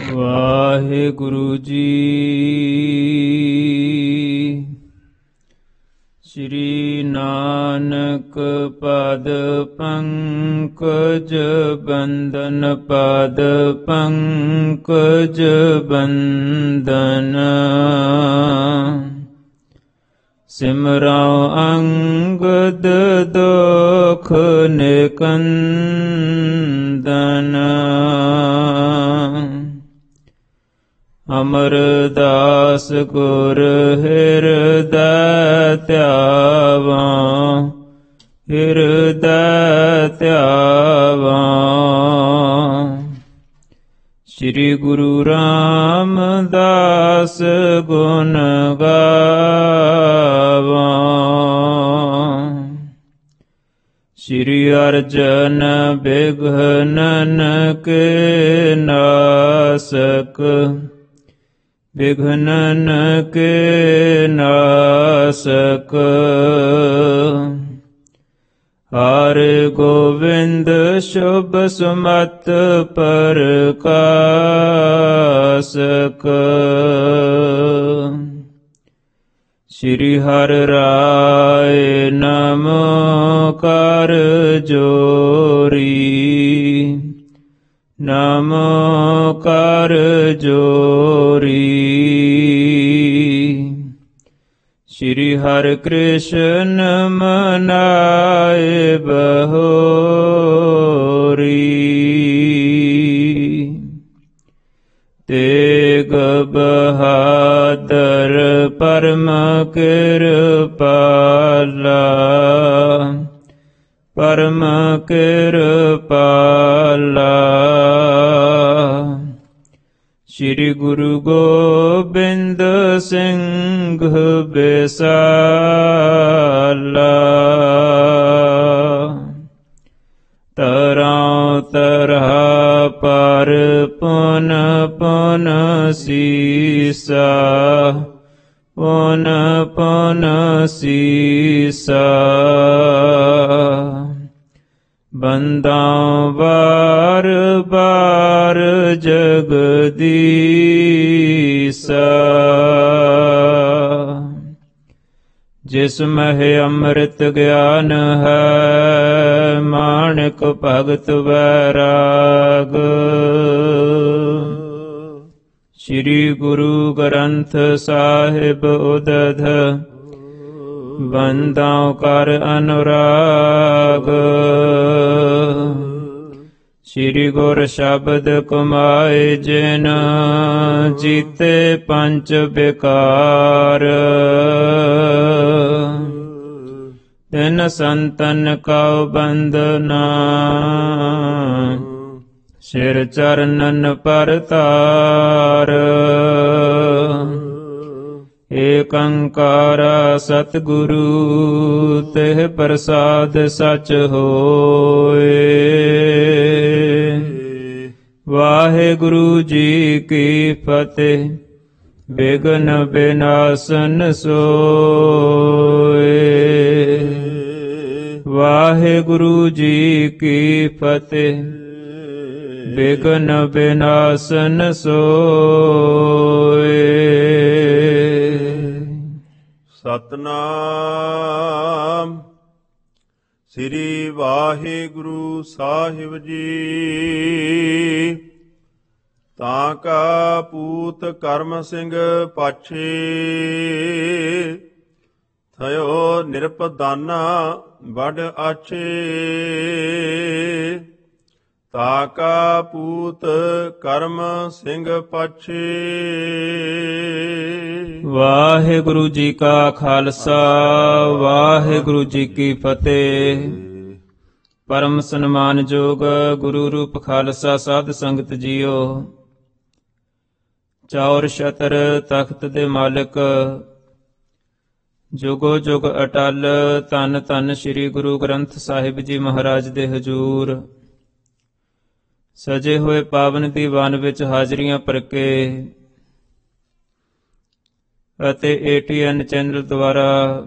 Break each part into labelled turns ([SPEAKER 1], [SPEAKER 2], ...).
[SPEAKER 1] ਵਾਹਿਗੁਰੂ ਜੀ। ਸ੍ਰੀ ਨਾਨਕ ਪਦ ਪੰਕਜ ਬੰਦਨ, ਪਦ ਪੰਕਜ ਬੰਦਨ। ਸਿਮਰਉ ਅੰਗਦ ਦੁਖ ਨਿਕੰਦਨ। ਅਮਰਦਾਸ ਗੁਰ ਹਿਰਦੈ ਧਿਆਵਾ, ਹਿਰਦੈ ਧਿਆਵਾ। ਸ੍ਰੀ ਗੁਰੂ ਰਾਮਦਾਸ ਗੁਣ ਗਾਵਾ। ਸ੍ਰੀ ਅਰਜਨ ਬਿਘਨਨ ਕੇ ਨਾਸਕ, ਬਿਘਨਨ ਕੇ ਨਾਸਕ। ਹਰਿ ਗੋਵਿੰਦ ਸ਼ੁਭ ਸੁਮਤ ਪ੍ਰਕਾਸ਼ਕ। ਸ੍ਰੀ ਹਰਿ ਰਾਇ ਨਮੋ ਕਰ ਜੋਰੀ, ਨਮੋ ਕਰ ਜੋਰੀ। ਸ੍ਰੀ ਹਰਿ ਕ੍ਰਿਸ਼ਨ ਮਨਾਏ ਬਹੋਰੀ। ਤੇਗ ਬਹਾਦਰ ਪਰਮ ਕਿਰਪਾਲਾ, ਪਰਮ ਕਿਰਪਾਲਾ। ਸ੍ਰੀ ਗੁਰੂ ਗੋਬਿੰਦ ਸਿੰਘ ਬਿਸਾਲਾ। ਤਰਉ ਤਰਹਾ ਪਰ ਪੁਨ ਪੁਨ ਸੀਸਾ, ਪੁਨ ਪੁਨ ਸੀਸਾ। ਬੰਦਾ ਵਾਰ ਬਾਰ ਜਗਦੀਸਾ। ਜਿਸ ਮਹਿ ਅੰਮ੍ਰਿਤ ਗਿਆਨ ਹੈ, ਮਾਣਕ ਭਗਤ ਵੈਰਾਗ। ਸ੍ਰੀ ਗੁਰੂ ਗ੍ਰੰਥ ਸਾਹਿਬ ਉਦਧ, ਬੰਦਾਂ ਕਰ ਅਨੁਰਾਗ। ਸ੍ਰੀ ਗੁਰ ਸ਼ਬਦ ਕਮਾਏ ਜਿਨ, ਜੀਤੇ ਪੰਚ ਬਿਕਾਰ। ਤਿਨ ਸੰਤਨ ਕਉ ਬੰਦਨਾ, ਸਿਰ ਚਰਨਨ ਪਰਤਾਰ। ਏਕ ਓੰਕਾਰ ਸਤਿਗੁਰੂ, ਤਿਹ ਪ੍ਰਸਾਦ ਸਚ ਹੋਏ। ਵਾਹਿਗੁਰੂ ਜੀ ਕੀ ਫਤਿਹ। ਬਿਘਨ ਬਿਨਾਸਨ ਸੋਏ। ਵਾਹਿਗੁਰੂ ਜੀ ਕੀ ਫਤਿਹ। ਬਿਘਨ ਬਿਨਾਸਨ ਸੋਏ।
[SPEAKER 2] ਸਤਨਾਮ ਸ੍ਰੀ ਵਾਹਿਗੁਰੂ ਸਾਹਿਬ ਜੀ। ਤਾਂ ਕਾ ਪੂਤ ਕਰਮ ਸਿੰਘ ਪਾਛੇ, ਥਇਓ ਨਿਰਪਦਾਨਾ ਵੱਡ ਆਛੇ। ਤਾ ਕਾ ਪੂਤ ਕਰਮ ਸਿੰਘ ਪਾਛੇ।
[SPEAKER 1] ਵਾਹਿਗੁਰੂ ਜੀ ਕਾ ਖਾਲਸਾ, ਵਾਹਿਗੁਰੂ ਜੀ ਕੀ ਫਤਿਹ। ਪਰਮ ਸਨਮਾਨਯੋਗ ਗੁਰੂ ਰੂਪ ਖਾਲਸਾ ਸਾਧ ਸੰਗਤ ਜੀਓ। ਚੌਰ ਛਤਰ ਤਖਤ ਦੇ ਮਾਲਕ, ਜੁਗੋ ਜੁਗ ਅਟਲ, ਧੰਨ ਧੰਨ ਸ੍ਰੀ ਗੁਰੂ ਗ੍ਰੰਥ ਸਾਹਿਬ ਜੀ ਮਹਾਰਾਜ ਦੇ ਹਜੂਰ ਸਜੇ ਹੋਏ ਪਾਵਨ ਦੀਵਾਨ ਵਿੱਚ ਹਾਜ਼ਰੀਆਂ ਭਰ ਕੇ ਅਤੇ ATN ਚੈਨਲ ਦੁਆਰਾ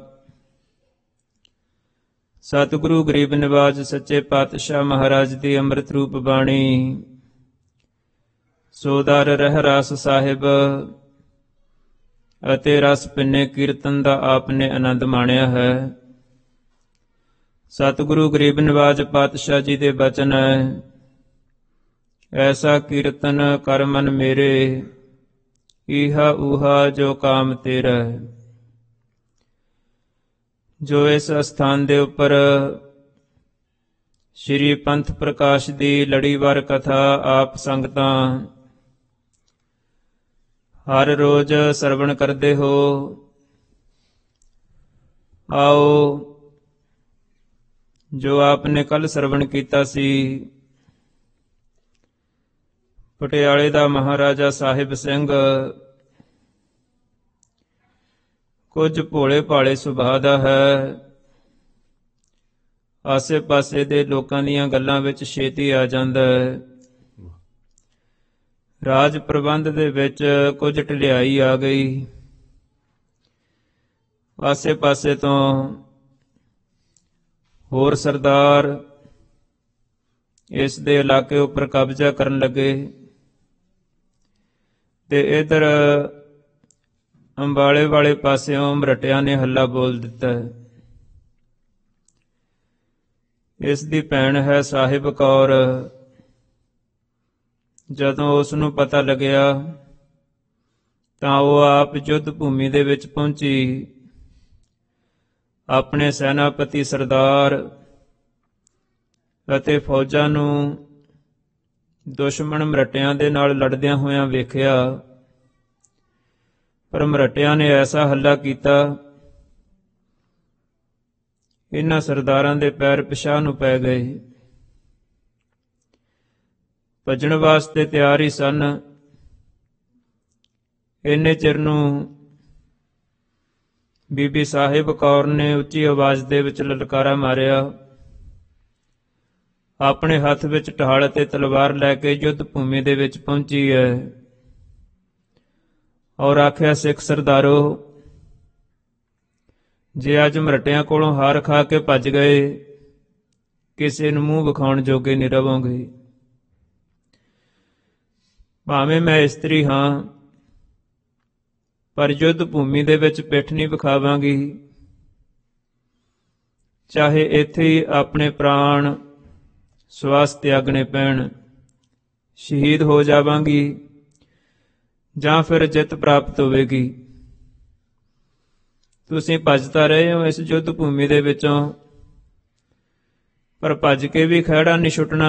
[SPEAKER 1] ਸਤਿਗੁਰੂ ਗਰੀਬ ਨਿਵਾਜ ਸੱਚੇ ਪਾਤਸ਼ਾਹ ਮਹਾਰਾਜ ਦੀ ਅੰਮ੍ਰਿਤ ਰੂਪ ਬਾਣੀ ਸੋ ਦਰ ਰਹਿ ਰਸ ਸਾਹਿਬ, ਅਤੇ ਰਸ ਪਿੰਨੇ ਕੀਰਤਨ ਦਾ ਆਪਨੇ ਆਨੰਦ ਮਾਣਿਆ ਹੈ। ਸਤਿਗੁਰੂ ਗਰੀਬ ਨਿਵਾਜ ਪਾਤਸ਼ਾਹ ਜੀ ਦੇ ਬਚਨ ਹੈ, ਐਸਾ ਕੀਰਤਨ ਕਰ ਮਨ ਮੇਰੇ, ਈਹਾ ਊਹਾ ਜੋ ਕਾਮ ਤੇਰਾ। ਜੋ ਇਸ ਅਸਥਾਨ ਦੇ ਉੱਪਰ ਸ਼੍ਰੀ ਪੰਥ ਪ੍ਰਕਾਸ਼ ਦੀ ਲੜੀਵਾਰ ਕਥਾ ਆਪ ਸੰਗਤਾਂ ਹਰ ਰੋਜ਼ ਸਰਵਣ ਕਰਦੇ ਹੋ, ਆਓ ਜੋ ਆਪਨੇ ਕੱਲ ਸਰਵਣ ਕੀਤਾ ਸੀ, ਪਟਿਆਲੇ ਦਾ ਮਹਾਰਾਜਾ ਸਾਹਿਬ ਸਿੰਘ ਕੁਝ ਭੋਲੇ ਭਾਲੇ ਸੁਭਾਅ ਦਾ ਹੈ। ਆਸੇ ਪਾਸੇ ਦੇ ਲੋਕਾਂ ਦੀਆਂ ਗੱਲਾਂ ਵਿੱਚ ਛੇਤੀ ਆ ਜਾਂਦਾ ਹੈ। ਰਾਜ ਪ੍ਰਬੰਧ ਦੇ ਵਿੱਚ ਕੁਝ ਢਿਲਾਈ ਆ ਗਈ। ਆਸੇ ਪਾਸੇ ਤੋਂ ਹੋਰ ਸਰਦਾਰ ਇਸ ਦੇ ਇਲਾਕੇ ਉੱਪਰ ਕਬਜ਼ਾ ਕਰਨ ਲੱਗੇ ਤੇ ਇਧਰ ਅੰਬਾਲੇ ਵਾਲੇ ਪਾਸਿਓਂ ਮਰਟਿਆਂ ਨੇ ਹੱਲਾ ਬੋਲ ਦਿੱਤਾ। ਇਸ ਦੀ ਭੈਣ ਹੈ ਸਾਹਿਬ ਕੌਰ। ਜਦੋਂ ਉਸ ਨੂੰ ਪਤਾ ਲੱਗਿਆ ਤਾਂ ਉਹ ਆਪ ਯੁੱਧ ਭੂਮੀ ਦੇ ਵਿੱਚ ਪਹੁੰਚੀ। ਆਪਣੇ ਸੈਨਾਪਤੀ ਸਰਦਾਰ ਅਤੇ ਫੌਜਾਂ ਨੂੰ ਦੁਸ਼ਮਣ ਮਰਟਿਆਂ ਦੇ ਨਾਲ ਲੜਦਿਆਂ ਹੋਇਆਂ ਵੇਖਿਆ, ਪਰ ਮਰਟਿਆਂ ਨੇ ਐਸਾ ਹੱਲਾ ਕੀਤਾ, ਇਹਨਾਂ ਸਰਦਾਰਾਂ ਦੇ ਪੈਰ ਪਿਛਾਂਹ ਨੂੰ ਪੈ ਗਏ। ਭੱਜਣ ਵਾਸਤੇ ਤਿਆਰ ਹੀ ਸਨ। ਇੰਨੇ ਚਿਰ ਨੂੰ ਬੀਬੀ ਸਾਹਿਬ ਕੌਰ ਨੇ ਉੱਚੀ ਆਵਾਜ਼ ਦੇ ਵਿੱਚ ਲਲਕਾਰਾ ਮਾਰਿਆ। ਆਪਣੇ ਹੱਥ ਵਿੱਚ ਢਾਲ ਅਤੇ ਤਲਵਾਰ ਲੈ ਕੇ ਯੁੱਧ ਭੂਮੀ ਦੇ ਵਿੱਚ ਪਹੁੰਚੀ ਹੈ ਔਰ ਆਖਿਆ, ਸਿੱਖ ਸਰਦਾਰੋ, ਜੇ ਅੱਜ ਮਰਟਿਆਂ ਕੋਲੋਂ ਹਾਰ ਖਾ ਕੇ ਭੱਜ ਗਏ, ਕਿਸੇ ਨੂੰ ਮੂੰਹ ਵਿਖਾਉਣ ਜੋਗੇ ਨਹੀਂ ਰਵੋਗੇ। ਭਾਵੇਂ ਮੈਂ ਇਸਤਰੀ ਹਾਂ, ਪਰ ਯੁੱਧ ਭੂਮੀ ਦੇ ਵਿੱਚ ਪਿੱਠ ਨਹੀਂ ਵਿਖਾਵਾਂਗੀ। ਚਾਹੇ ਇੱਥੇ ਹੀ ਆਪਣੇ ਪ੍ਰਾਣ ਸਵਾਸ ਤਿਆਗਣੇ ਪੈਣ, ਸ਼ਹੀਦ ਹੋ ਜਾਵਾਂਗੀ ਜਾਂ ਫਿਰ ਜਿੱਤ ਪ੍ਰਾਪਤ ਹੋਵੇਗੀ। ਤੁਸੀਂ ਭੱਜਦਾ ਰਹੇ ਹੋ ਇਸ ਯੁੱਧ ਭੂਮੀ ਦੇ ਵਿੱਚੋਂ, ਪਰ ਭੱਜ ਕੇ ਵੀ ਖਹਿੜਾ ਨਹੀਂ ਛੁੱਟਣਾ।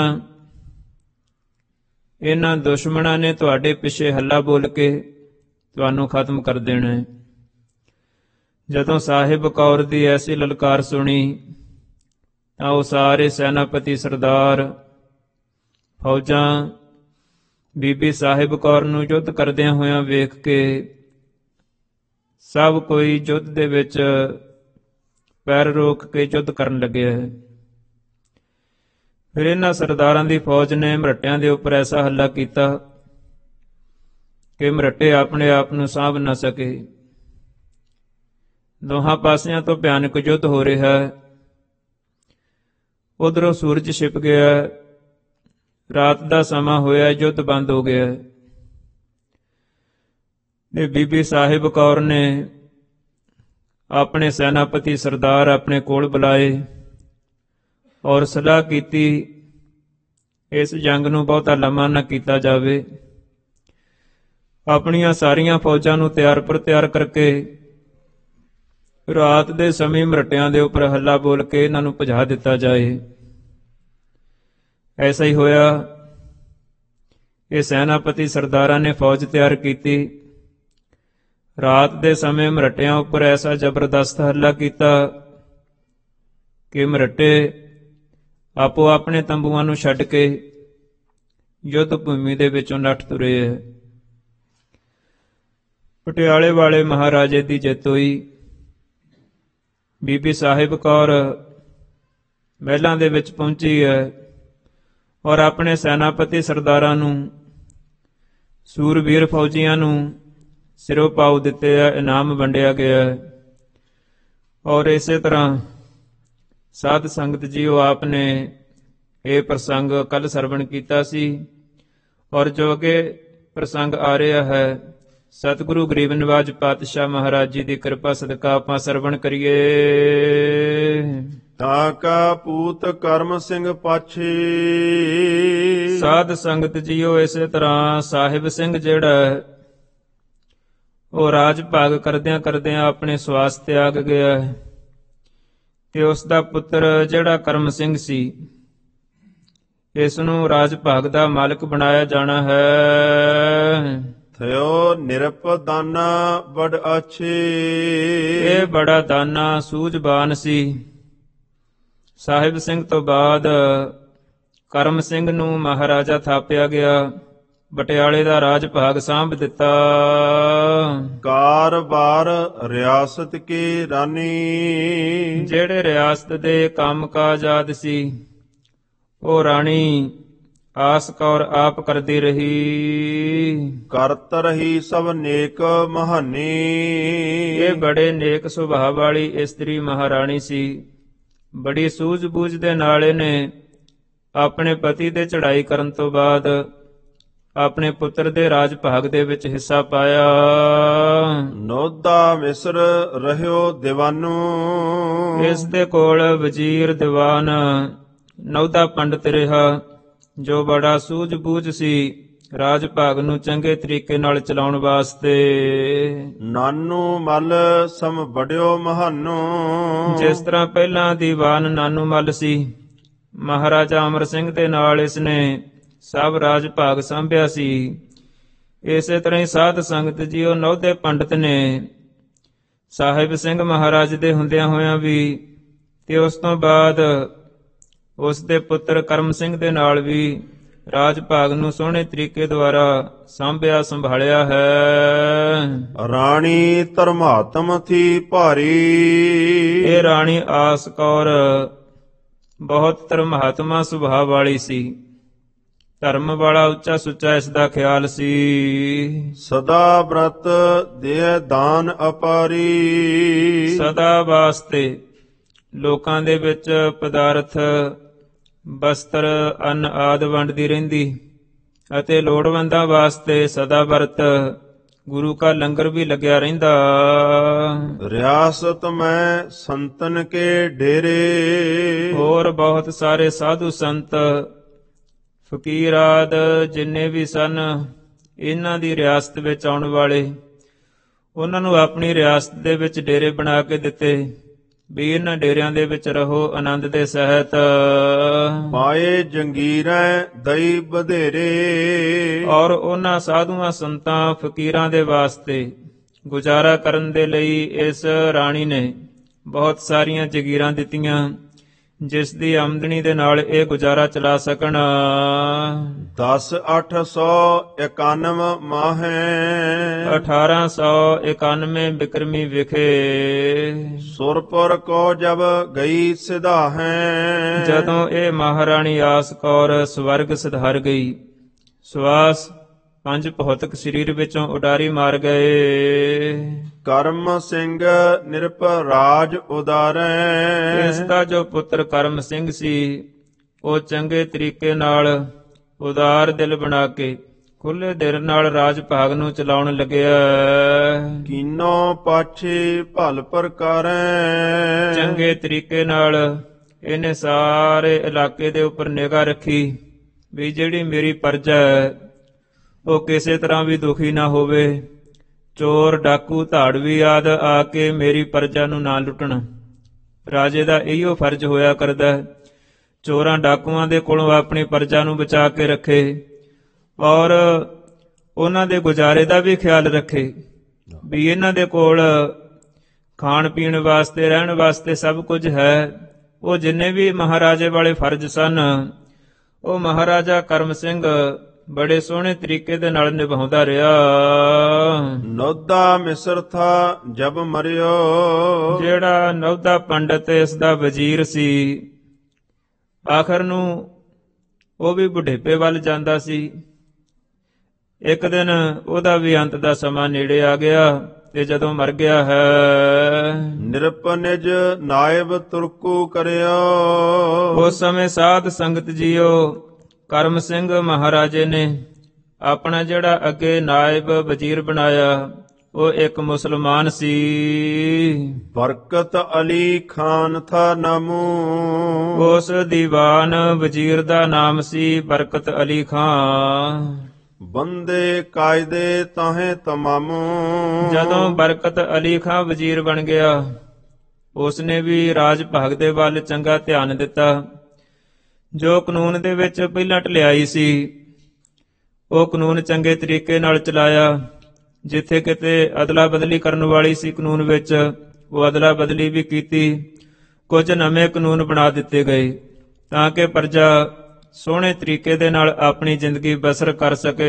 [SPEAKER 1] ਇਹਨਾਂ ਦੁਸ਼ਮਣਾਂ ਨੇ ਤੁਹਾਡੇ ਪਿੱਛੇ ਹੱਲਾ ਬੋਲ ਕੇ ਤੁਹਾਨੂੰ ਖਤਮ ਕਰ ਦੇਣਾ ਹੈ। ਜਦੋਂ ਸਾਹਿਬ ਕੌਰ ਦੀ ਐਸੀ ਲਲਕਾਰ ਸੁਣੀ ਤਾਂ ਉਹ ਸਾਰੇ ਸੈਨਾਪਤੀ ਸਰਦਾਰ ਫੌਜਾਂ ਬੀਬੀ ਸਾਹਿਬ ਕੌਰ ਨੂੰ ਯੁੱਧ ਕਰਦਿਆਂ ਹੋਇਆਂ ਵੇਖ ਕੇ ਸਭ ਕੋਈ ਯੁੱਧ ਦੇ ਵਿੱਚ ਪੈਰ ਰੋਕ ਕੇ ਯੁੱਧ ਕਰਨ ਲੱਗਿਆ ਹੈ। ਫਿਰ ਇਹਨਾਂ ਸਰਦਾਰਾਂ ਦੀ ਫੌਜ ਨੇ ਮਰਟਿਆਂ ਦੇ ਉੱਪਰ ਐਸਾ ਹੱਲਾ ਕੀਤਾ ਕਿ ਮਰਟੇ ਆਪਣੇ ਆਪ ਨੂੰ ਸਾਂਭ ਨਾ ਸਕੇ। ਦੋਹਾਂ ਪਾਸਿਆਂ ਤੋਂ ਭਿਆਨਕ ਯੁੱਧ ਹੋ ਰਿਹਾ ਹੈ। ਉਧਰੋਂ ਸੂਰਜ ਛਿਪ ਗਿਆ, ਰਾਤ ਦਾ ਸਮਾਂ ਹੋਇਆ, ਯੁੱਧ ਬੰਦ ਹੋ ਗਿਆ ਤੇ ਬੀਬੀ ਸਾਹਿਬ ਕੌਰ ਨੇ ਆਪਣੇ ਸੈਨਾਪਤੀ ਸਰਦਾਰ ਆਪਣੇ ਕੋਲ ਬੁਲਾਏ ਔਰ ਸਲਾਹ ਕੀਤੀ, ਇਸ ਜੰਗ ਨੂੰ ਬਹੁਤਾ ਲੰਮਾ ਨਾ ਕੀਤਾ ਜਾਵੇ। ਆਪਣੀਆਂ ਸਾਰੀਆਂ ਫੌਜਾਂ ਨੂੰ ਤਿਆਰ ਪਰ ਤਿਆਰ ਕਰਕੇ ਰਾਤ ਦੇ ਸਮੇਂ ਮਰਟਿਆਂ ਦੇ ਉੱਪਰ ਹੱਲਾ ਬੋਲ ਕੇ ਇਹਨਾਂ ਨੂੰ ਭਜਾ ਦਿੱਤਾ ਜਾਏ। ਐਸਾ ਹੀ ਹੋਇਆ। ਇਹ ਸੈਨਾਪਤੀ ਸਰਦਾਰਾਂ ਨੇ ਫੌਜ ਤਿਆਰ ਕੀਤੀ। ਰਾਤ ਦੇ ਸਮੇਂ ਮਰਟਿਆਂ ਉੱਪਰ ਐਸਾ ਜ਼ਬਰਦਸਤ ਹੱਲਾ ਕੀਤਾ ਕਿ ਮਰਟੇ ਆਪੋ ਆਪਣੇ ਤੰਬੂਆਂ ਨੂੰ ਛੱਡ ਕੇ ਯੁੱਧ ਭੂਮੀ ਦੇ ਵਿੱਚੋਂ ਨੱਠ ਤੁਰੇ ਹੈ। ਪਟਿਆਲੇ ਵਾਲੇ ਮਹਾਰਾਜੇ ਦੀ ਜਿੱਤ ਹੋਈ। ਬੀਬੀ ਸਾਹਿਬ ਕੌਰ ਮਹਿਲਾਂ ਦੇ ਵਿੱਚ ਪਹੁੰਚੀ ਹੈ ਔਰ ਆਪਣੇ ਸੈਨਾਪਤੀ ਸਰਦਾਰਾਂ ਨੂੰ, ਸੂਰਬੀਰ ਫੌਜੀਆਂ ਨੂੰ ਸਿਰੋਂ ਪਾਉ ਦਿੱਤੇ ਆ, ਇਨਾਮ ਵੰਡਿਆ ਗਿਆ ਔਰ ਇਸੇ ਤਰ੍ਹਾਂ ਸਾਧ ਸੰਗਤ ਜੀਓ ਆਪ ਨੇ ਇਹ ਪ੍ਰਸੰਗ ਕੱਲ ਸਰਵਣ ਕੀਤਾ ਸੀ ਔਰ ਜੋ ਕਿ ਪ੍ਰਸੰਗ ਆ ਰਿਹਾ ਹੈ। ਸਤਿਗੁਰੂ ਗਰੀਬ ਨਿਵਾਜ ਪਾਤਸ਼ਾਹ ਮਹਾਰਾਜ ਜੀ ਦੀ ਕਿਰਪਾ ਸਦਕਾ ਆਪਾਂ ਸਰਵਣ ਕਰੀਏ।
[SPEAKER 2] ਤਾਕਾ ਪੂਤ ਕਰਮ ਸਿੰਘ ਪਾਛੀ,
[SPEAKER 1] ਸਾਧ ਸੰਗਤ ਜੀਓ ਇਸੇ ਤਰ੍ਹਾਂ ਸਾਹਿਬ ਸਿੰਘ ਜਿਹੜਾ ਹੈ, ਉਹ ਰਾਜ ਭਾਗ ਕਰਦਿਆਂ ਕਰਦਿਆਂ ਆਪਣੇ ਸਵਾਸ ਤਿਆਗ ਗਿਆ ਹੈ ਤੇ ਉਸ ਦਾ ਪੁੱਤਰ ਜਿਹੜਾ ਕਰਮ ਸਿੰਘ ਸੀ, ਇਸ ਨੂੰ ਰਾਜ ਭਾਗ ਦਾ ਮਾਲਕ ਬਣਾਇਆ ਜਾਣਾ ਹੈ।
[SPEAKER 2] ਥਿਓ ਨਿਰਪਦਾਨਾ ਬੜ ਆਛੇ,
[SPEAKER 1] ਇਹ ਬੜਾ ਦਾਨਾ ਸੂਝਵਾਨ ਸੀ। ਸਾਹਿਬ ਸਿੰਘ ਤੋਂ ਬਾਅਦ ਕਰਮ ਸਿੰਘ ਨੂੰ ਮਹਾਰਾਜਾ ਥਾਪਿਆ ਗਿਆ, ਬਟਿਆਲੇ ਦਾ ਰਾਜ ਭਾਗ ਸਾਂਭ ਦਿੱਤਾ।
[SPEAKER 2] ਕਾਰਬਾਰ ਰਿਆਸਤ ਕੀ ਰਾਨੀ,
[SPEAKER 1] ਜਿਹੜੇ ਰਿਆਸਤ ਦੇ ਕੰਮ ਕਾਜ ਆਦਿ ਸੀ, ਉਹ ਰਾਣੀ ਆਸ ਕੌਰ ਆਪ ਕਰਦੀ ਰਹੀ।
[SPEAKER 2] ਕਰਤ ਰਹੀ ਸਭ ਨੇਕ ਮਹਾਨੀ,
[SPEAKER 1] ਇਹ ਬੜੇ ਨੇਕ ਸੁਭਾਅ ਵਾਲੀ ਇਸਤਰੀ ਮਹਾਰਾਣੀ ਸੀ। ਬੜੀ ਸੂਝ-ਬੂਝ ਦੇ ਨਾਲ ਇਹਨੇ ਆਪਣੇ ਪਤੀ ਦੇ ਚੜ੍ਹਾਈ ਕਰਨ ਤੋਂ ਬਾਅਦ ਆਪਣੇ ਪੁੱਤਰ ਦੇ ਰਾਜ ਭਾਗ ਦੇ ਵਿੱਚ ਹਿੱਸਾ ਪਾਇਆ।
[SPEAKER 2] ਨੋਦਾ ਮਿਸਰ ਰਹਿਓ ਦੀਵਾਨੂ,
[SPEAKER 1] ਇਸ ਦੇ ਕੋਲ ਵਜ਼ੀਰ ਦੀਵਾਨ ਨੌਦਾ ਪੰਡਤ ਰਿਹਾ, ਜੋ ਬੜਾ ਸੂਝ-ਬੂਝ ਸੀ ਰਾਜ ਭਾਗ ਨੂੰ ਚੰਗੇ ਤਰੀਕੇ ਨਾਲ ਚਲਾਉਣ ਵਾਸਤੇ।
[SPEAKER 2] ਨਾਨੂ ਮਲ ਸਮ ਬੜਿਓ ਮਹਾਨੂ,
[SPEAKER 1] ਜਿਸ ਤਰ੍ਹਾਂ ਪਹਿਲਾਂ ਦੀਵਾਨ ਨਾਨੂ ਮੱਲ ਸੀ, ਮਹਾਰਾਜਾ ਅਮਰ ਸਿੰਘ ਦੇ ਨਾਲ ਇਸਨੇ ਸਭ ਰਾਜ ਭਾਗ ਸਾਂਭਿਆ ਸੀ। ਇਸੇ ਤਰ੍ਹਾਂ ਹੀ ਸਾਧ ਸੰਗਤ ਜੀ ਉਹ ਨੌਦੇ ਪੰਡਤ ਨੇ ਸਾਹਿਬ ਸਿੰਘ ਮਹਾਰਾਜ ਦੇ ਹੁੰਦਿਆਂ ਹੋਇਆਂ ਵੀ ਤੇ ਉਸ ਤੋਂ ਬਾਅਦ ਉਸ ਦੇ ਪੁੱਤਰ ਕਰਮ ਸਿੰਘ ਦੇ ਨਾਲ ਵੀ ਰਾਜ ਭਾਗ ਨੂੰ ਸੋਹਣੇ ਤਰੀਕੇ ਦੁਆਰਾ ਸਾਂਭਿਆ ਸੰਭਾਲਿਆ ਹੈ।
[SPEAKER 2] ਰਾਣੀ ਧਰਮਾਤਮ ਥੀ ਭਾਰੀ,
[SPEAKER 1] ਇਹ ਰਾਣੀ ਆਸ ਕੌਰ ਬਹੁਤ ਧਰਮਾਤਮਾ ਸੁਭਾਅ ਵਾਲੀ ਸੀ। ਧਰਮ ਵਾਲਾ ਉੱਚਾ ਸੁੱਚਾ ਇਸ ਦਾ ਖਿਆਲ ਸੀ।
[SPEAKER 2] ਸਦਾ ਬ੍ਰਤ ਦੇ ਦਾਨ ਅਪਾਰੀ,
[SPEAKER 1] ਸਦਾ ਵਾਸਤੇ ਲੋਕਾਂ ਦੇ ਵਿੱਚ ਪਦਾਰਥ ਬਸਤਰ ਅੰਨ ਆਦਿ ਵੰਡਦੀ ਰਹਿੰਦੀ ਅਤੇ ਲੋੜਵੰਦਾਂ ਵਾਸਤੇ ਸਦਾ ਵਰਤ ਗੁਰੂ ਕਾ ਲੰਗਰ ਵੀ ਲੱਗਿਆ ਰਹਿੰਦਾ।
[SPEAKER 2] ਰਿਆਸਤ ਮੈਂ ਸੰਤਨ ਕੇ ਡੇਰੇ,
[SPEAKER 1] ਹੋਰ ਬਹੁਤ ਸਾਰੇ ਸਾਧੂ ਸੰਤ ਫਕੀਰ ਆਦਿ ਜਿੰਨੇ ਵੀ ਸਨ, ਇਹਨਾਂ ਦੀ ਰਿਆਸਤ ਵਿੱਚ ਆਉਣ ਵਾਲੇ, ਉਹਨਾਂ ਨੂੰ ਆਪਣੀ ਰਿਆਸਤ ਦੇ ਵਿੱਚ ਡੇਰੇ ਬਣਾ ਕੇ ਦਿੱਤੇ ਵੀ ਇਹਨਾਂ ਡੇਰਿਆਂ ਦੇ ਵਿੱਚ ਰਹੋ ਆਨੰਦ ਦੇ ਸਹਿਤ।
[SPEAKER 2] ਪਾਏ ਜੰਗੀਰੈ ਦਈ ਬਧੇਰੇ,
[SPEAKER 1] ਔਰ ਉਹਨਾਂ ਸਾਧੂਆਂ ਸੰਤਾਂ ਫਕੀਰਾਂ ਦੇ ਵਾਸਤੇ ਗੁਜ਼ਾਰਾ ਕਰਨ ਦੇ ਲਈ ਇਸ ਰਾਣੀ ਨੇ ਬਹੁਤ ਸਾਰੀਆਂ ਜਗੀਰਾਂ ਦਿੱਤੀਆਂ, ਜਿਸ ਦੀ ਆਮਦਨੀ ਦੇ ਨਾਲ ਇਹ ਗੁਜ਼ਾਰਾ ਚਲਾ ਸਕਣ।
[SPEAKER 2] 10,891 ਮਾਹੇ,
[SPEAKER 1] 1891 ਬਿਕਰਮੀ ਵਿਖੇ
[SPEAKER 2] ਸੁਰਪੁਰ ਕੋ ਜਬ ਗਈ ਸਿਧਾਹੈ,
[SPEAKER 1] ਜਦੋਂ ਇਹ ਮਹਾਰਾਣੀ ਆਸ ਕੌਰ ਸਵਰਗ ਸਿਧਾਰ ਗਈ, ਸਵਾਸ ਪੰਜ ਭੌਤਿਕ ਸਰੀਰ ਵਿੱਚੋਂ ਉਡਾਰੀ ਮਾਰ ਗਏ।
[SPEAKER 2] ਕਰਮ ਸਿੰਘ ਨਿਰਭੈ ਰਾਜ ਉਦਾਰੈ,
[SPEAKER 1] ਇਸ ਦਾ ਜੋ ਪੁੱਤਰ ਕਰਮ ਸਿੰਘ ਸੀ, ਉਹ ਚੰਗੇ ਤਰੀਕੇ ਨਾਲ ਉਦਾਰ ਦਿਲ ਬਣਾ ਕੇ ਖੁੱਲੇ ਦਿਲ ਨਾਲ ਰਾਜ ਭਾਗ ਨੂੰ ਚਲਾਉਣ ਲੱਗਿਆ।
[SPEAKER 2] ਕੀਨੋ ਪਾਛੇ ਭਲ ਪ੍ਰਕਾਰੈ,
[SPEAKER 1] ਚੰਗੇ ਤਰੀਕੇ ਨਾਲ ਇਹਨੇ ਸਾਰੇ ਇਲਾਕੇ ਦੇ ਉੱਪਰ ਨਿਗਾਹ ਰੱਖੀ ਵੀ ਜਿਹੜੀ ਮੇਰੀ ਪਰਜਾ ਹੈ ਉਹ ਕਿਸੇ ਤਰ੍ਹਾਂ ਵੀ ਦੁਖੀ ਨਾ ਹੋਵੇ। ਚੋਰ ਡਾਕੂ ਧਾੜਵੀ ਆਦਿ ਆ ਕੇ ਮੇਰੀ ਪਰਜਾ ਨੂੰ ਨਾ ਲੁੱਟਣ। ਰਾਜੇ ਦਾ ਇਹੀਓ ਫਰਜ਼ ਹੋਇਆ ਕਰਦਾ ਹੈ, ਚੋਰਾਂ ਡਾਕੂਆਂ ਦੇ ਕੋਲੋਂ ਆਪਣੀ ਪਰਜਾ ਨੂੰ ਬਚਾ ਕੇ ਰੱਖੇ ਔਰ ਉਹਨਾਂ ਦੇ ਗੁਜ਼ਾਰੇ ਦਾ ਵੀ ਖਿਆਲ ਰੱਖੇ ਵੀ ਇਹਨਾਂ ਦੇ ਕੋਲ ਖਾਣ ਪੀਣ ਵਾਸਤੇ ਰਹਿਣ ਵਾਸਤੇ ਸਭ ਕੁਝ ਹੈ। ਉਹ ਜਿੰਨੇ ਵੀ ਮਹਾਰਾਜੇ ਵਾਲੇ ਫਰਜ਼ ਸਨ, ਉਹ ਮਹਾਰਾਜਾ ਕਰਮ ਸਿੰਘ ਬੜੇ ਸੋਹਣੇ ਤਰੀਕੇ ਦੇ ਨਾਲ ਨਿਭਾਉਂਦਾ ਰਿਹਾ।
[SPEAKER 2] ਨੌਦਾ ਮਿਸਰ ਥਾ ਜਬ ਮਰਿਓ,
[SPEAKER 1] ਜਿਹੜਾ ਨੌਦਾ ਪੰਡਤ ਇਸ ਦਾ ਵਜ਼ੀਰ ਸੀ, ਆਖਰ ਨੂੰ ਉਹ ਵੀ ਬੁਢੇਪੇ ਵੱਲ ਜਾਂਦਾ ਸੀ। ਇੱਕ ਦਿਨ ਉਹਦਾ ਵੀ ਅੰਤ ਦਾ ਸਮਾਂ ਨੇੜੇ ਆ ਗਿਆ ਤੇ ਜਦੋਂ ਮਰ ਗਿਆ ਹੈ,
[SPEAKER 2] ਨਿਰਪਨਿਜ ਨਾਇਬ ਤੁਰਕੂ ਕਰਿਓ,
[SPEAKER 1] ਉਸ ਸਮੇਂ ਸਾਧ ਸੰਗਤ ਜੀਓ ਕਰਮ ਸਿੰਘ ਮਹਾਰਾਜੇ ਨੇ ਆਪਣਾ ਜਿਹੜਾ ਅੱਗੇ ਨਾਇਬ ਵਜ਼ੀਰ ਬਣਾਇਆ ਉਹ ਇੱਕ ਮੁਸਲਮਾਨ ਸੀ।
[SPEAKER 2] ਬਰਕਤ ਅਲੀ ਖਾਨ ਥਾ ਨਾਮੂ,
[SPEAKER 1] ਉਸ ਦੀਵਾਨ ਵਜ਼ੀਰ ਦਾ ਨਾਮ ਸੀ ਬਰਕਤ ਅਲੀ ਖਾਂ।
[SPEAKER 2] ਬੰਦੇ ਕਾਇਦੇ ਤਾਹੇ ਤਮਾਮੂ,
[SPEAKER 1] ਜਦੋਂ ਬਰਕਤ ਅਲੀ ਖਾਂ ਵਜ਼ੀਰ ਬਣ ਗਿਆ ਉਸਨੇ ਵੀ ਰਾਜ ਭਾਗ ਦੇ ਵੱਲ ਚੰਗਾ ਧਿਆਨ ਦਿੱਤਾ। ਜੋ ਕਾਨੂੰਨ ਦੇ ਵਿੱਚ ਪਹਿਲਾਂ ਢਲਿਆਈ ਸੀ ਉਹ ਕਾਨੂੰਨ ਚੰਗੇ ਤਰੀਕੇ ਨਾਲ ਚਲਾਇਆ। ਜਿੱਥੇ ਕਿਤੇ ਅਦਲਾ ਬਦਲੀ ਕਰਨ ਵਾਲੀ ਸੀ ਕਾਨੂੰਨ ਵਿੱਚ ਉਹ ਅਦਲਾ ਬਦਲੀ ਵੀ ਕੀਤੀ। ਕੁਝ ਨਵੇਂ ਕਾਨੂੰਨ ਬਣਾ ਦਿੱਤੇ ਗਏ ਤਾਂ ਕਿ ਪ੍ਰਜਾ ਸੋਹਣੇ ਤਰੀਕੇ ਦੇ ਨਾਲ ਆਪਣੀ ਜ਼ਿੰਦਗੀ ਬਸਰ ਕਰ ਸਕੇ।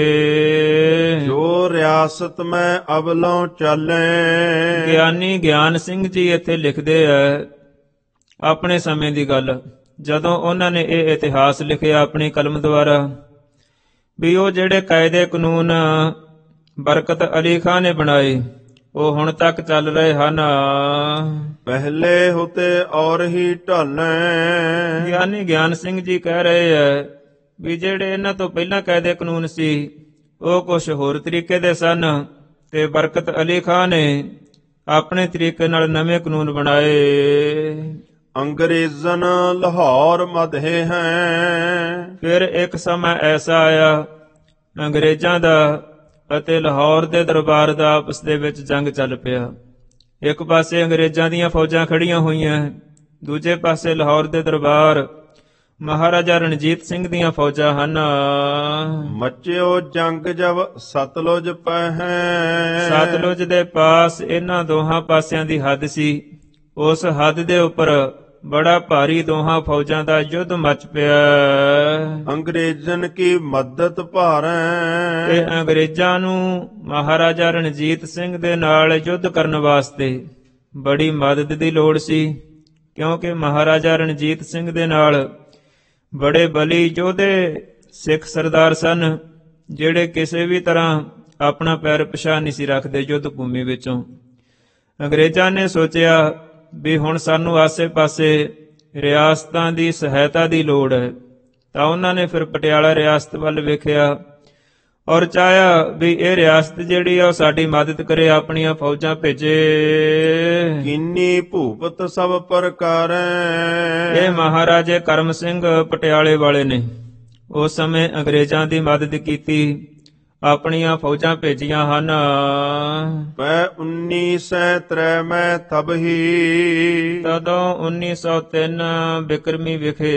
[SPEAKER 2] ਜੋ ਰਿਆਸਤ ਮੈਂ ਅਵਲੋਂ ਚਾਲੇ,
[SPEAKER 1] ਗਿਆਨੀ ਗਿਆਨ ਸਿੰਘ ਜੀ ਇੱਥੇ ਲਿਖਦੇ ਐ ਆਪਣੇ ਸਮੇਂ ਦੀ ਗੱਲ, ਜਦੋਂ ਉਹਨਾਂ ਨੇ ਇਹ ਇਤਿਹਾਸ ਲਿਖਿਆ ਆਪਣੀ ਕਲਮ ਦੁਆਰਾ, ਵੀ ਉਹ ਜਿਹੜੇ ਕਾਇਦੇ ਕਾਨੂੰਨ ਬਰਕਤ ਅਲੀ ਖਾਂ ਨੇ ਬਣਾਏ ਉਹ ਹੁਣ ਤੱਕ ਚੱਲ ਰਹੇ ਹਨ।
[SPEAKER 2] ਪਹਿਲੇ ਹੁਤੇ ਔਰ ਹੀ ਢਾਲੇ,
[SPEAKER 1] ਗਿਆਨੀ ਗਿਆਨ ਸਿੰਘ ਜੀ ਕਹਿ ਰਹੇ ਐ ਵੀ ਜਿਹੜੇ ਇਹਨਾਂ ਤੋਂ ਪਹਿਲਾਂ ਕਾਇਦੇ ਕਾਨੂੰਨ ਸੀ ਉਹ ਕੁਝ ਹੋਰ ਤਰੀਕੇ ਦੇ ਸਨ ਤੇ ਬਰਕਤ ਅਲੀ ਖਾਂ ਨੇ ਆਪਣੇ ਤਰੀਕੇ ਨਾਲ ਨਵੇਂ ਕਾਨੂੰਨ ਬਣਾਏ।
[SPEAKER 2] ਅੰਗਰੇਜ਼ਨ ਲਾਹੌਰ ਮਧੇ ਹੈ,
[SPEAKER 1] ਫਿਰ ਇੱਕ ਸਮਾਂ ਐਸਾ ਆਇਆ ਅੰਗਰੇਜ਼ਾਂ ਦਾ ਅਤੇ ਲਾਹੌਰ ਦੇ ਦਰਬਾਰ ਦਾ ਆਪਸ ਦੇ ਵਿੱਚ ਜੰਗ ਚੱਲ ਪਿਆ। ਇੱਕ ਪਾਸੇ ਅੰਗਰੇਜ਼ਾਂ ਦੀਆਂ ਫੌਜਾਂ ਖੜੀਆਂ ਹੋਈਆਂ, ਦੂਜੇ ਪਾਸੇ ਲਾਹੌਰ ਦੇ ਦਰਬਾਰ ਮਹਾਰਾਜਾ ਰਣਜੀਤ ਸਿੰਘ ਦੀਆਂ ਫੌਜਾਂ ਹਨ।
[SPEAKER 2] ਮਚਿਓ ਜੰਗ ਜਬ ਸਤਲੁਜ ਪਹਿ,
[SPEAKER 1] ਸਤਲੁਜ ਦੇ ਪਾਸ ਇਹਨਾਂ ਦੋਹਾਂ ਪਾਸਿਆਂ ਦੀ ਹੱਦ ਸੀ। ਉਸ ਹੱਦ ਦੇ ਉੱਪਰ ਬੜਾ ਭਾਰੀ ਦੋਹਾਂ ਫੌਜਾਂ ਦਾ ਯੁੱਧ ਮਚ ਪਿਆ।
[SPEAKER 2] ਅੰਗਰੇਜ਼ਨ ਕੀ ਮਦਦ ਭਾਰੈ,
[SPEAKER 1] ਤੇ ਅੰਗਰੇਜ਼ਾਂ ਨੂੰ ਮਹਾਰਾਜਾ ਰਣਜੀਤ ਸਿੰਘ ਦੇ ਨਾਲ ਯੁੱਧ ਕਰਨ ਵਾਸਤੇ ਬੜੀ ਮਦਦ ਦੀ ਲੋੜ ਸੀ, ਕਿਉਂਕਿ ਮਹਾਰਾਜਾ ਰਣਜੀਤ ਸਿੰਘ ਦੇ ਨਾਲ ਬੜੇ ਬਲੀ ਯੋਧੇ ਸਿੱਖ ਸਰਦਾਰ ਸਨ ਜਿਹੜੇ ਕਿਸੇ ਵੀ ਤਰ੍ਹਾਂ ਆਪਣਾ ਪੈਰ ਪਿਛਾਂਹ ਨਹੀਂ ਸੀ ਰੱਖਦੇ ਯੁੱਧ ਭੂਮੀ ਵਿੱਚੋਂ। ਅੰਗਰੇਜ਼ਾਂ ਨੇ ਸੋਚਿਆ ਵੀ ਹੁਣ ਸਾਨੂੰ ਆਸੇ-ਪਾਸੇ ਰਿਆਸਤਾਂ ਦੀ ਸਹਾਇਤਾ ਦੀ ਲੋੜ ਹੈ, ਤਾਂ ਉਹਨਾਂ ਨੇ ਫਿਰ ਪਟਿਆਲਾ ਰਿਆਸਤ ਵੱਲ ਵੇਖਿਆ ਔਰ ਚਾਹਿਆ ਵੀ ਇਹ ਰਿਆਸਤ ਜਿਹੜੀ ਆ ਉਹ ਸਾਡੀ ਮਦਦ ਕਰੇ, ਆਪਣੀਆਂ ਫੌਜਾਂ ਭੇਜੇ।
[SPEAKER 2] ਕਿੰਨੀ ਭੂਪਤ ਸਭ ਪ੍ਰਕਾਰੈ,
[SPEAKER 1] ਇਹ ਮਹਾਰਾਜੇ ਕਰਮ ਸਿੰਘ ਪਟਿਆਲੇ ਵਾਲੇ ਨੇ ਉਸ ਸਮੇਂ ਅੰਗਰੇਜ਼ਾਂ ਦੀ ਮਦਦ ਕੀਤੀ, ਆਪਣੀਆਂ ਫੌਜਾਂ ਭੇਜੀਆਂ ਹਨ।
[SPEAKER 2] ਪੈ 1903 ਮੈਂ ਤਬਹੀ,
[SPEAKER 1] ਤਦੋਂ 1903 ਬਿਕਰਮੀ ਵਿਖੇ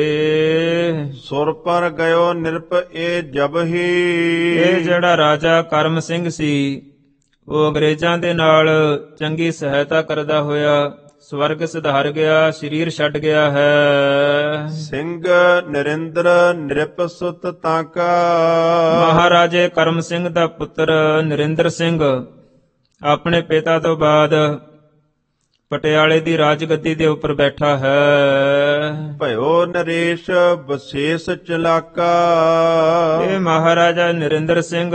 [SPEAKER 2] ਸੁਰ ਪਰ ਗਇਓ ਨਿਰਪ ਇਹ ਜਬਹੀ,
[SPEAKER 1] ਇਹ ਜਿਹੜਾ ਰਾਜਾ ਕਰਮ ਸਿੰਘ ਸੀ ਉਹ ਅੰਗਰੇਜ਼ਾਂ ਦੇ ਨਾਲ ਚੰਗੀ ਸਹਾਇਤਾ ਕਰਦਾ ਹੋਇਆ ਸਵਰਗ ਸਿਧਾਰ ਗਿਆ, ਸਰੀਰ ਛੱਡ ਗਿਆ ਹੈ।
[SPEAKER 2] ਸਿੰਘ ਨਰਿੰਦਰ ਨਿਰਪ ਸੁਤ ਤਾਕਾ,
[SPEAKER 1] ਮਹਾਰਾਜੇ ਕਰਮ ਸਿੰਘ ਦਾ ਪੁੱਤਰ ਨਰਿੰਦਰ ਸਿੰਘ ਆਪਣੇ ਪਿਤਾ ਤੋਂ ਬਾਅਦ ਪਟਿਆਲੇ ਦੀ ਰਾਜਗੱਦੀ ਦੇ ਉੱਪਰ ਬੈਠਾ ਹੈ।
[SPEAKER 2] ਭਇਓ ਨਰੇਸ਼ ਵਿਸ਼ੇਸ਼ ਚਲਾਕਾ,
[SPEAKER 1] ਇਹ ਮਹਾਰਾਜਾ ਨਰਿੰਦਰ ਸਿੰਘ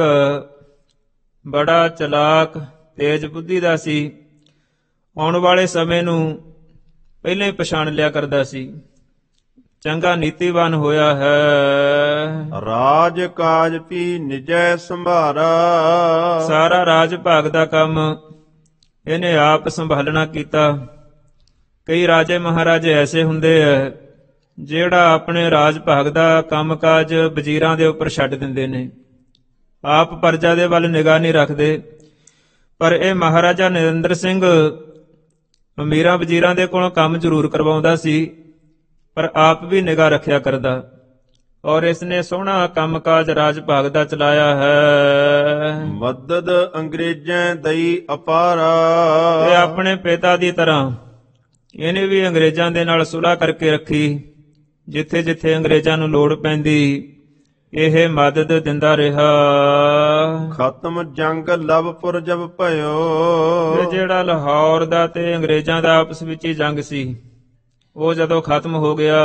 [SPEAKER 1] ਬੜਾ ਚਲਾਕ ਤੇਜ ਬੁੱਧੀ ਦਾ ਸੀ। ਆਉਣ ਵਾਲੇ ਸਮੇਂ ਨੂੰ ਪਹਿਲਾਂ ਹੀ ਪਛਾਣ ਲਿਆ ਕਰਦਾ ਸੀ, ਚੰਗਾ ਨੀਤੀਵਾਨ ਹੋਇਆ ਹੈ।
[SPEAKER 2] ਰਾਜ ਕਾਜ ਪੀ ਨਿਜੈ ਸੰਭਾਰਾ,
[SPEAKER 1] ਸਾਰਾ ਰਾਜ ਭਾਗ ਦਾ ਕੰਮ ਇਹਨੇ ਆਪ ਸੰਭਾਲਣਾ ਕੀਤਾ। ਕਈ ਰਾਜੇ ਮਹਾਰਾਜੇ ਐਸੇ ਹੁੰਦੇ ਐ ਜਿਹੜਾ ਆਪਣੇ ਰਾਜ ਭਾਗ ਦਾ ਕੰਮਕਾਜ ਵਜ਼ੀਰਾਂ ਦੇ ਉੱਪਰ ਛੱਡ ਦਿੰਦੇ ਨੇ, ਆਪ ਪ੍ਰਜਾ ਦੇ ਵੱਲ ਨਿਗਾਹ ਨਹੀਂ ਰੱਖਦੇ। ਪਰ ਇਹ ਮਹਾਰਾਜਾ ਨਰਿੰਦਰ ਸਿੰਘ ਅਮੀਰਾਂ ਵਜ਼ੀਰਾਂ ਦੇ ਕੋਲੋਂ ਕੰਮ ਜ਼ਰੂਰ ਕਰਵਾਉਂਦਾ ਸੀ, ਪਰ ਆਪ ਵੀ ਨਿਗਾਹ ਰੱਖਿਆ ਕਰਦਾ ਔਰ ਇਸ ਨੇ ਸੋਹਣਾ ਕੰਮਕਾਜ ਰਾਜ ਭਾਗ ਦਾ ਚਲਾਇਆ ਹੈ।
[SPEAKER 2] ਮਦਦ ਅੰਗਰੇਜ਼ਾਂ ਦਈ ਅਪਾਰਾ,
[SPEAKER 1] ਤੇ ਆਪਣੇ ਪਿਤਾ ਦੀ ਤਰ੍ਹਾਂ ਇਹਨੇ ਵੀ ਅੰਗਰੇਜ਼ਾਂ ਦੇ ਨਾਲ ਸੁਲ੍ਹਾ ਕਰਕੇ ਰੱਖੀ। ਜਿੱਥੇ ਜਿੱਥੇ ਅੰਗਰੇਜ਼ਾਂ ਨੂੰ ਲੋੜ ਪੈਂਦੀ ਇਹ ਮਦਦ ਦਿੰਦਾ ਰਿਹਾ।
[SPEAKER 2] ਖਤਮ ਜੰਗ ਲਵਪੁਰ ਜਬ ਭਇਓ,
[SPEAKER 1] ਇਹ ਜਿਹੜਾ ਲਾਹੌਰ ਦਾ ਤੇ ਅੰਗਰੇਜ਼ਾਂ ਦਾ ਆਪਸ ਵਿੱਚ ਹੀ ਜੰਗ ਸੀ ਉਹ ਜਦੋਂ ਖਤਮ ਹੋ ਗਿਆ,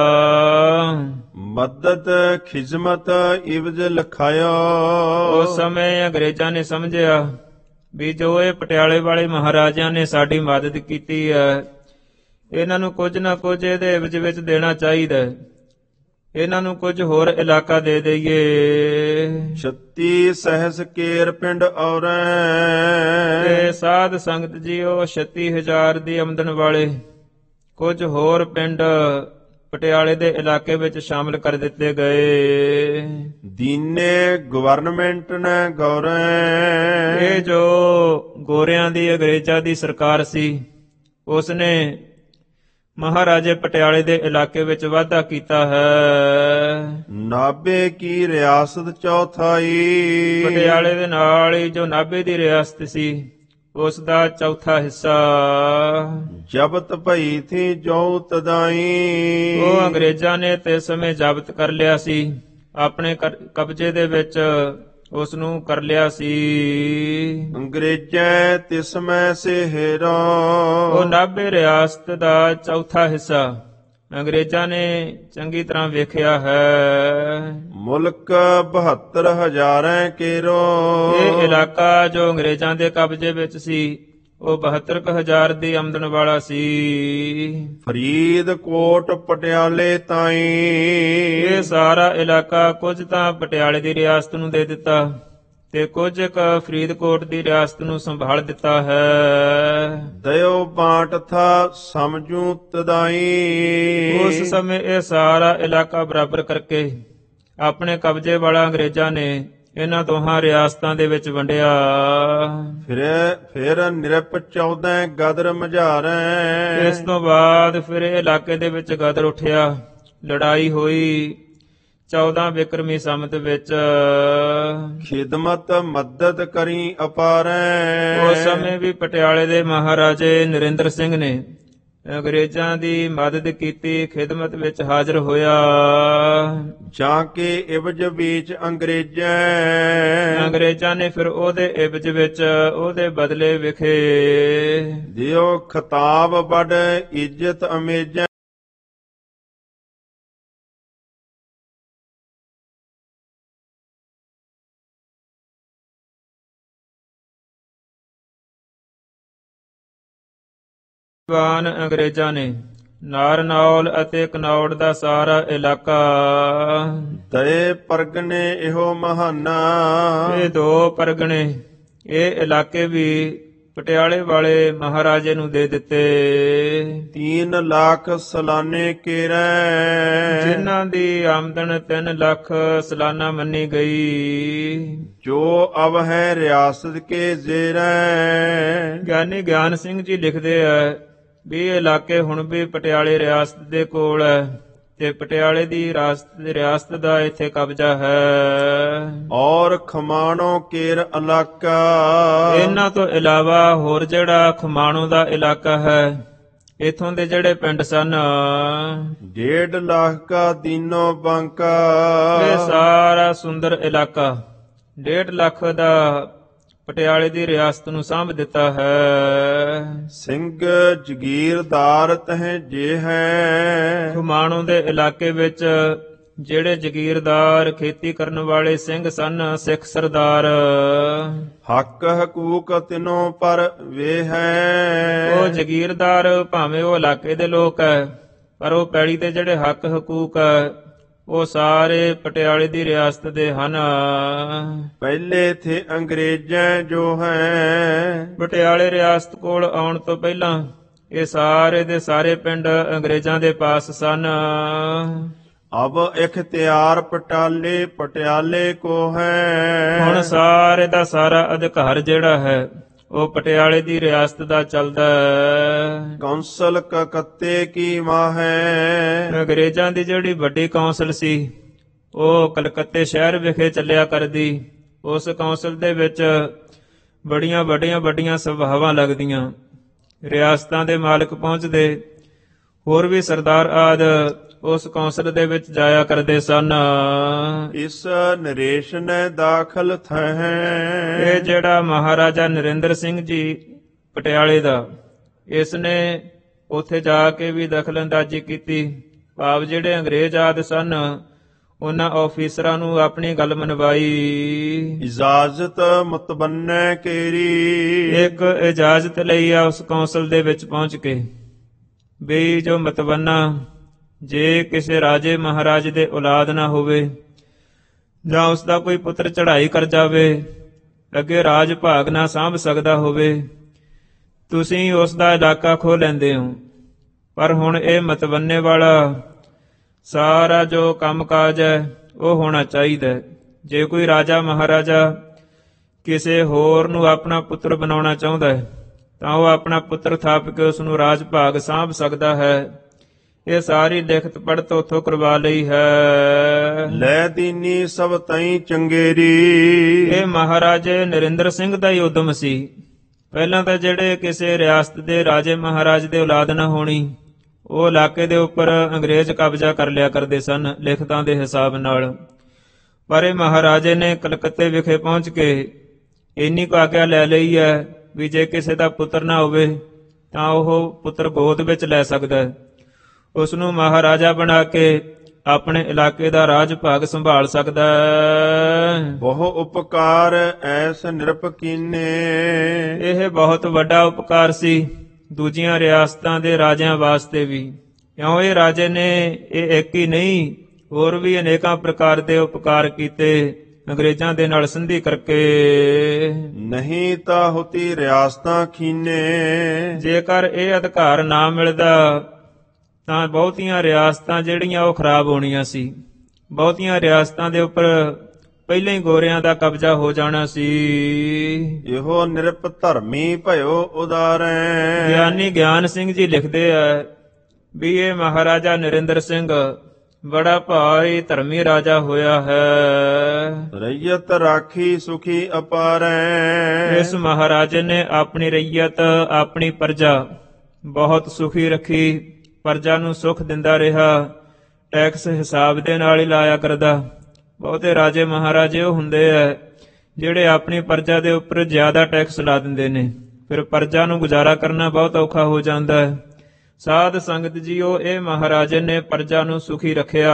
[SPEAKER 2] ਮਦਦ ਖਿਜ਼ਮਤ ਇਵਜ਼ ਲਖਾਇਆ,
[SPEAKER 1] ਉਸ ਸਮੇਂ ਅੰਗਰੇਜ਼ਾਂ ਨੇ ਸਮਝਿਆ ਵੀ ਜੋ ਇਹ ਪਟਿਆਲੇ ਵਾਲੇ ਮਹਾਰਾਜਿਆਂ ਨੇ ਸਾਡੀ ਮਦਦ ਕੀਤੀ ਹੈ ਇਹਨਾਂ ਨੂੰ ਕੁਝ ਨਾ ਕੁਝ ਇਹਦੇ ਇਵਜ਼ ਵਿੱਚ ਦੇਣਾ ਚਾਹੀਦਾ। ਇਹਨਾਂ ਨੂੰ ਕੁਝ ਹੋਰ ਇਲਾਕਾ ਦੇ ਦਈਏ।
[SPEAKER 2] 36 ਸਹਿਸ ਕੇਰ ਪਿੰਡ ਔਰੈ
[SPEAKER 1] ਤੇ ਸਾਧ ਸੰਗਤ ਜੀਓ 36,000 ਦੀ ਆਮਦਨ ਵਾਲੇ ਕੁਝ ਹੋਰ ਪਿੰਡ ਪਟਿਆਲੇ ਦੇ ਇਲਾਕੇ ਵਿੱਚ ਸ਼ਾਮਲ ਕਰ ਦਿੱਤੇ ਗਏ।
[SPEAKER 2] ਦੀਨੇ ਗਵਰਨਮੈਂਟ ਨੇ ਗੌਰੈ
[SPEAKER 1] ਇਹ ਜੋ ਗੋਰਿਆਂ ਦੀ ਅੰਗਰੇਜ਼ਾਂ ਦੀ ਸਰਕਾਰ ਸੀ ਉਸਨੇ ਮਹਾਰਾਜੇ ਪਟਿਆਲੇ ਦੇ ਇਲਾਕੇ ਵਿੱਚ ਵਾਧਾ ਕੀਤਾ ਹੈ।
[SPEAKER 2] ਨਾਭੇ ਕੀ ਰਿਆਸਤ ਚੌਥਾਈ
[SPEAKER 1] ਪਟਿਆਲੇ ਦੇ ਨਾਲ ਹੀ ਜੋ ਨਾਭੇ ਦੀ ਰਿਆਸਤ ਸੀ ਉਸ ਦਾ ਚੌਥਾ ਹਿੱਸਾ
[SPEAKER 2] ਜਬਤ ਭਈ ਥੀ ਜੋ ਤਦਾਈ
[SPEAKER 1] ਉਹ ਅੰਗਰੇਜ਼ਾਂ ਨੇ ਤੇ ਸਮੇਂ ਜ਼ਬਤ ਕਰ ਲਿਆ ਸੀ, ਆਪਣੇ ਕਬਜ਼ੇ ਦੇ ਵਿੱਚ ਉਸ ਨੂੰ ਕਰ ਲਿਆ ਸੀ।
[SPEAKER 2] ਅੰਗਰੇਜ਼ੈ ਤਿਸ ਮੈਂ ਸਿਹਰਾ
[SPEAKER 1] ਉਹ ਨਾਭੇ ਰਿਆਸਤ ਦਾ ਚੌਥਾ ਹਿੱਸਾ ਅੰਗਰੇਜ਼ਾਂ ਨੇ ਚੰਗੀ ਤਰ੍ਹਾਂ ਵੇਖਿਆ ਹੈ।
[SPEAKER 2] ਮੁਲਕ 72,000 ਕੇਰੋ
[SPEAKER 1] ਇਹ ਇਲਾਕਾ ਜੋ ਅੰਗਰੇਜ਼ਾਂ ਦੇ ਕਬਜ਼ੇ ਵਿੱਚ ਸੀ ਉਹ 72,000 ਦੀ ਆਮਦਨ ਵਾਲਾ ਸੀ।
[SPEAKER 2] ਫਰੀਦਕੋਟ ਪਟਿਆਲੇ ਤਾਈ
[SPEAKER 1] ਇਹ ਸਾਰਾ ਇਲਾਕਾ ਕੁਝ ਤਾਂ ਪਟਿਆਲੇ ਦੀ ਰਿਆਸਤ ਨੂੰ ਦੇ ਦਿੱਤਾ ਤੇ ਕੁਝ ਕੁ ਫਰੀਦਕੋਟ ਦੀ ਰਿਆਸਤ ਨੂੰ ਸੰਭਾਲ ਦਿੱਤਾ ਹੈ।
[SPEAKER 2] ਦਇਓ ਬਾਟ ਥਾ ਸਮਝੂ ਤਦਾਈ
[SPEAKER 1] ਉਸ ਸਮੇਂ ਇਹ ਸਾਰਾ ਇਲਾਕਾ ਬਰਾਬਰ ਕਰਕੇ ਆਪਣੇ ਕਬਜ਼ੇ ਵਾਲਾ ਅੰਗਰੇਜ਼ਾਂ ਨੇ ਇਹਨਾਂ ਦੋਹਾਂ ਰਿਆਸਤਾਂ ਦੇ ਵਿੱਚ ਵੰਡਿਆ।
[SPEAKER 2] ਫਿਰ ਨਿਰਪ 14 ਗਦਰ ਮਝਾਰੈ
[SPEAKER 1] ਇਸ ਤੋਂ ਬਾਅਦ ਫਿਰ ਇਹ ਇਲਾਕੇ ਦੇ ਵਿੱਚ ਗਦਰ ਉੱਠਿਆ, ਲੜਾਈ ਹੋਈ 14 ਬਿਕਰਮੀ ਸੰਮਤ ਵਿੱਚ।
[SPEAKER 2] ਖਿਦਮਤ ਮਦਦ ਕਰੀ ਅਪਾਰੈ
[SPEAKER 1] ਉਸ ਸਮੇਂ ਵੀ ਪਟਿਆਲੇ ਦੇ ਮਹਾਰਾਜੇ ਨਰਿੰਦਰ ਸਿੰਘ ਨੇ ਅੰਗਰੇਜ਼ਾਂ ਦੀ ਮਦਦ ਕੀਤੀ, ਖਿਦਮਤ ਵਿੱਚ ਹਾਜ਼ਰ ਹੋਇਆ।
[SPEAKER 2] ਜਾਂ ਕੇ ਇਵਜ ਵਿੱਚ ਅੰਗਰੇਜ਼ਾਂ
[SPEAKER 1] ਅੰਗਰੇਜ਼ਾਂ ਨੇ ਫਿਰ ਉਹਦੇ ਇਵਜ ਵਿੱਚ ਉਹਦੇ ਬਦਲੇ ਵਿਖੇ
[SPEAKER 2] ਦਿਓ ਖਿਤਾਬ ਬੜ ਇੱਜ਼ਤ ਅਮੇਜ਼ਾਂ
[SPEAKER 1] ਵਾਨ ਅੰਗਰੇਜ਼ਾਂ ਨੇ ਨਾਰਨੌਲ ਅਤੇ ਕਨੌੜ ਦਾ ਸਾਰਾ ਇਲਾਕਾ
[SPEAKER 2] ਦਏ ਪਰਗਨੇ ਇਹੋ ਮਹਾਨਾ
[SPEAKER 1] ਇਹ ਦੋ ਪਰਗਣੇ ਇਹ ਇਲਾਕੇ ਵੀ ਪਟਿਆਲੇ ਵਾਲੇ ਮਹਾਰਾਜੇ ਨੂੰ ਦੇ ਦਿੱਤੇ।
[SPEAKER 2] 3 ਲੱਖ ਸਲਾਨੇ ਕੇਰੈ
[SPEAKER 1] ਜਿਨ੍ਹਾਂ ਦੀ ਆਮਦਨ 3 ਲੱਖ ਸਾਲਾਨਾ ਮੰਨੀ ਗਈ।
[SPEAKER 2] ਜੋ ਅਬ ਹੈ ਰਿਆਸਤ ਕੇ ਜ਼ੇਰੈ
[SPEAKER 1] ਗਿਆਨੀ ਗਿਆਨ ਸਿੰਘ ਜੀ ਲਿਖਦੇ ਆ ਵੀ ਇਹ ਇਲਾਕੇ ਹੁਣ ਵੀ ਪਟਿਆਲੇ ਰਿਆਸਤ ਦੇ ਕੋਲ ਹੈ ਤੇ ਪਟਿਆਲੇ ਦੀ ਰਿਆਸਤ ਦਾ ਇੱਥੇ ਕਬਜ਼ਾ ਹੈ।
[SPEAKER 2] ਔਰ ਖਮਾਣੋ ਕੇਰ ਇਲਾਕਾ
[SPEAKER 1] ਇਹਨਾਂ ਤੋਂ ਇਲਾਵਾ ਹੋਰ ਜਿਹੜਾ ਖਮਾਣੋ ਦਾ ਇਲਾਕਾ ਹੈ ਇਥੋਂ ਦੇ ਜਿਹੜੇ ਪਿੰਡ ਸਨ
[SPEAKER 2] 1.5 ਲੱਖ ਕਾ ਦੀਨੋ ਬਾਂਕਾ
[SPEAKER 1] ਇਹ ਸਾਰਾ ਸੁੰਦਰ ਇਲਾਕਾ 1.5 ਲੱਖ ਦਾ ਪਟਿਆਲੇ ਦੀ ਰਿਆਸਤ ਨੂੰ ਸਾਂਭ ਦਿੱਤਾ ਹੈ।
[SPEAKER 2] ਸਿੰਘ ਜਗੀਰਦਾਰ ਤਹ ਜੇ ਹੈ
[SPEAKER 1] ਖਮਾਣੋ ਦੇ ਇਲਾਕੇ ਵਿੱਚ ਜਿਹੜੇ ਜਗੀਰਦਾਰ ਖੇਤੀ ਕਰਨ ਵਾਲੇ ਸਿੰਘ ਸਨ ਸਿੱਖ ਸਰਦਾਰ
[SPEAKER 2] ਹੱਕ ਹਕੂਕ ਤਿਨੋ ਪਰ ਵੇ ਹੈ
[SPEAKER 1] ਉਹ ਜਗੀਰਦਾਰ ਭਾਵੇਂ ਉਹ ਇਲਾਕੇ ਦੇ ਲੋਕ ਹੈ ਪਰ ਉਹ ਪੈੜੀ ਦੇ ਜਿਹੜੇ ਹੱਕ ਹਕੂਕ ਹੈ ਉਹ ਸਾਰੇ ਪਟਿਆਲੇ ਦੀ ਰਿਆਸਤ ਦੇ ਹਨ।
[SPEAKER 2] ਪਹਿਲੇ ਥੇ ਅੰਗਰੇਜ਼ਾਂ ਜੋ ਹੈ
[SPEAKER 1] ਪਟਿਆਲੇ ਰਿਆਸਤ ਕੋਲ ਆਉਣ ਤੋਂ ਪਹਿਲਾਂ ਇਹ ਸਾਰੇ ਦੇ ਸਾਰੇ ਪਿੰਡ ਅੰਗਰੇਜ਼ਾਂ ਦੇ ਪਾਸ ਸਨ।
[SPEAKER 2] ਅਬ ਇਖਤਿਆਰ ਪਟਿਆਲੇ ਕੋ ਹੈ
[SPEAKER 1] ਹੁਣ ਸਾਰੇ ਦਾ ਸਾਰਾ ਅਧਿਕਾਰ ਜਿਹੜਾ ਹੈ ਉਹ ਪਟਿਆਲੇ ਦੀ ਰਿਆਸਤ ਦਾ ਚੱਲਦਾ ਹੈ।
[SPEAKER 2] ਕੌਂਸਲ ਕਲਕੱਤੇ ਕੀ ਮਾਂ ਹੈ
[SPEAKER 1] ਅੰਗਰੇਜ਼ਾਂ ਦੀ ਜਿਹੜੀ ਵੱਡੀ ਕੌਂਸਲ ਸੀ ਉਹ ਕਲਕੱਤੇ ਸ਼ਹਿਰ ਵਿਖੇ ਚੱਲਿਆ ਕਰਦੀ। ਉਸ ਕੌਂਸਲ ਦੇ ਵਿੱਚ ਬੜੀਆਂ ਵੱਡੀਆਂ ਸਭਾਵਾਂ ਲੱਗਦੀਆਂ, ਰਿਆਸਤਾਂ ਦੇ ਮਾਲਕ ਪਹੁੰਚਦੇ, ਹੋਰ ਵੀ ਸਰਦਾਰ ਆਦ ਉਸ ਕੌਂਸਲ ਦੇ ਵਿੱਚ ਜਾਇਆ ਕਰਦੇ ਸਨ।
[SPEAKER 2] ਇਸ ਨਰੇਸ਼ ਨੇ ਦਾਖਲ ਥੈ
[SPEAKER 1] ਇਹ ਜਿਹੜਾ ਮਹਾਰਾਜਾ ਨਰਿੰਦਰ ਸਿੰਘ ਜੀ ਪਟਿਆਲੇ ਦਾ ਇਸ ਨੇ ਉੱਥੇ ਜਾ ਕੇ ਵੀ ਦਖਲਅੰਦਾਜ਼ੀ ਕੀਤੀ। ਭਾਵ ਜਿਹੜੇ ਅੰਗਰੇਜ਼ ਆਦ ਸਨ ਉਹਨਾਂ ਆਫੀਸਰਾਂ ਨੂੰ ਆਪਣੀ ਗੱਲ ਮਨਵਾਈ।
[SPEAKER 2] ਇਜਾਜ਼ਤ ਮੁਤਬੰਨੇ ਕੇਰੀ
[SPEAKER 1] ਇੱਕ ਇਜਾਜ਼ਤ ਲਈ ਆ ਉਸ ਕੌਂਸਲ ਦੇ ਵਿੱਚ ਪਹੁੰਚ ਕੇ ਵੀ ਜੋ ਮਤਵੰਨਾ ਜੇ ਕਿਸੇ ਰਾਜੇ ਮਹਾਰਾਜ ਦੇ ਔਲਾਦ ਨਾ ਹੋਵੇ ਜਾਂ ਉਸ ਦਾ ਕੋਈ ਪੁੱਤਰ ਚੜ੍ਹਾਈ ਕਰ ਜਾਵੇ, ਅੱਗੇ ਰਾਜ ਭਾਗ ਨਾ ਸਾਂਭ ਸਕਦਾ ਹੋਵੇ, ਤੁਸੀਂ ਉਸ ਦਾ ਇਲਾਕਾ ਖੋਹ ਲੈਂਦੇ ਹੋ। ਪਰ ਹੁਣ ਇਹ ਮਤਵੰਨੇ ਵਾਲਾ ਸਾਰਾ ਜੋ ਕੰਮਕਾਜ ਹੈ ਉਹ ਹੋਣਾ ਚਾਹੀਦਾ ਹੈ। ਜੇ ਕੋਈ ਰਾਜਾ ਮਹਾਰਾਜਾ ਕਿਸੇ ਹੋਰ ਨੂੰ ਆਪਣਾ ਪੁੱਤਰ ਬਣਾਉਣਾ ਚਾਹੁੰਦਾ ਹੈ ਤਾਂ ਉਹ ਆਪਣਾ ਪੁੱਤਰ ਥਾਪ ਕੇ ਉਸ ਨੂੰ ਰਾਜ ਭਾਗ ਸਾਂਭ ਸਕਦਾ ਹੈ। ਇਹ ਸਾਰੀ ਲਿਖਤ ਪੜ੍ਹਤ ਉੱਥੋਂ ਕਰਵਾ ਲਈ ਹੈ।
[SPEAKER 2] ਲੈ ਦੀਨੀ ਸਭ ਤਈ ਚੰਗੇਰੀ।
[SPEAKER 1] ਇਹ ਮਹਾਰਾਜੇ ਨਰਿੰਦਰ ਸਿੰਘ ਦਾ ਹੀ ਉਦਮ ਸੀ। ਪਹਿਲਾਂ ਤਾਂ ਜਿਹੜੇ ਕਿਸੇ ਰਿਆਸਤ ਦੇ ਰਾਜੇ ਮਹਾਰਾਜ ਦੇ ਔਲਾਦ ਨਾ ਹੋਣੀ, ਉਹ ਇਲਾਕੇ ਦੇ ਉੱਪਰ ਅੰਗਰੇਜ਼ ਕਬਜ਼ਾ ਕਰ ਲਿਆ ਕਰਦੇ ਸਨ ਲਿਖਤਾਂ ਦੇ ਹਿਸਾਬ ਨਾਲ। ਪਰ ਇਹ ਮਹਾਰਾਜੇ ਨੇ ਕਲਕੱਤੇ ਵਿਖੇ ਪਹੁੰਚ ਕੇ ਇੰਨੀ ਕੁ ਆਗਿਆ ਲੈ ਲਈ ਹੈ ਵੀ ਜੇ ਕਿਸੇ ਦਾ ਪੁੱਤਰ ਨਾ ਹੋਵੇ ਤਾਂ ਉਹ ਪੁੱਤਰ ਗੋਦ ਵਿੱਚ ਲੈ ਸਕਦਾ ਹੈ। ਉਸ ਨੂੰ ਮਹਾਰਾਜਾ ਬਣਾ ਕੇ ਆਪਣੇ ਇਲਾਕੇ ਦਾ ਰਾਜ ਭਾਗ ਸੰਭਾਲ ਸਕਦਾ ਹੈ।
[SPEAKER 2] ਬਹੁ ਉਪਕਾਰ ਐਸ ਨਿਰਪ ਕੀਨੇ।
[SPEAKER 1] ਇਹ ਬਹੁਤ ਵੱਡਾ ਉਪਕਾਰ ਸੀ ਦੂਜੀਆਂ ਰਿਆਸਤਾਂ ਦੇ ਰਾਜਿਆਂ ਵਾਸਤੇ ਵੀ, ਕਿਉਂ ਇਹ ਰਾਜੇ ਨੇ ਇਹ ਇੱਕ ਹੀ ਨਹੀਂ ਹੋਰ ਵੀ ਅਨੇਕਾਂ ਪ੍ਰਕਾਰ ਦੇ ਉਪਕਾਰ ਕੀਤੇ ਅੰਗਰੇਜ਼ਾਂ ਦੇ ਨਾਲ ਸੰਧੀ ਕਰਕੇ।
[SPEAKER 2] ਨਹੀਂ ਤਾਂ ਹੁਤੀ ਰਿਆਸਤਾਂ ਖੀਨੇ।
[SPEAKER 1] ਜੇਕਰ ਇਹ ਅਧਿਕਾਰ ਨਾ ਮਿਲਦਾ ਤਾਂ ਬਹੁਤੀਆਂ ਰਿਆਸਤਾਂ ਜਿਹੜੀਆਂ ਉਹ ਖਰਾਬ ਹੋਣੀਆਂ ਸੀ। ਬਹੁਤੀਆਂ ਰਿਆਸਤਾਂ ਦੇ ਉੱਪਰ ਪਹਿਲਾਂ ਹੀ ਗੋਰਿਆਂ ਦਾ ਕਬਜ਼ਾ ਹੋ ਜਾਣਾ ਸੀ।
[SPEAKER 2] ਇਹੋ ਨਿਰਪ ਧਰਮੀ ਭਇਓ ਉਦਾਰੈ।
[SPEAKER 1] ਗਿਆਨੀ ਗਿਆਨ ਸਿੰਘ ਜੀ ਲਿਖਦੇ ਆ ਵੀ ਇਹ ਮਹਾਰਾਜਾ ਨਰਿੰਦਰ ਸਿੰਘ ਬੜਾ ਭਾਰੀ ਧਰਮੀ ਰਾਜਾ ਹੋਇਆ ਹੈ।
[SPEAKER 2] ਰਈਅਤ ਰਾਖੀ ਸੁਖੀ ਅਪਾਰੈ।
[SPEAKER 1] ਇਸ ਮਹਾਰਾਜੇ ਨੇ ਆਪਣੀ ਰਈਅਤ ਆਪਣੀ ਪ੍ਰਜਾ ਬਹੁਤ ਸੁਖੀ ਰੱਖੀ। ਪ੍ਰਜਾ ਨੂੰ ਸੁਖ ਦਿੰਦਾ ਰਿਹਾ। ਟੈਕਸ ਹਿਸਾਬ ਦੇ ਨਾਲ ਹੀ ਲਾਇਆ ਕਰਦਾ। ਬਹੁਤੇ ਰਾਜੇ ਮਹਾਰਾਜੇ ਉਹ ਹੁੰਦੇ ਆ ਜਿਹੜੇ ਆਪਣੀ ਪ੍ਰਜਾ ਦੇ ਉੱਪਰ ਜ਼ਿਆਦਾ ਟੈਕਸ ਲਾ ਦਿੰਦੇ ਨੇ, ਫਿਰ ਪ੍ਰਜਾ ਨੂੰ ਗੁਜ਼ਾਰਾ ਕਰਨਾ ਬਹੁਤ ਔਖਾ ਹੋ ਜਾਂਦਾ ਹੈ। ਸਾਧ ਸੰਗਤ ਜੀਓ, ਇਹ ਮਹਾਰਾਜੇ ਨੇ ਪ੍ਰਜਾ ਨੂੰ ਸੁਖੀ ਰੱਖਿਆ।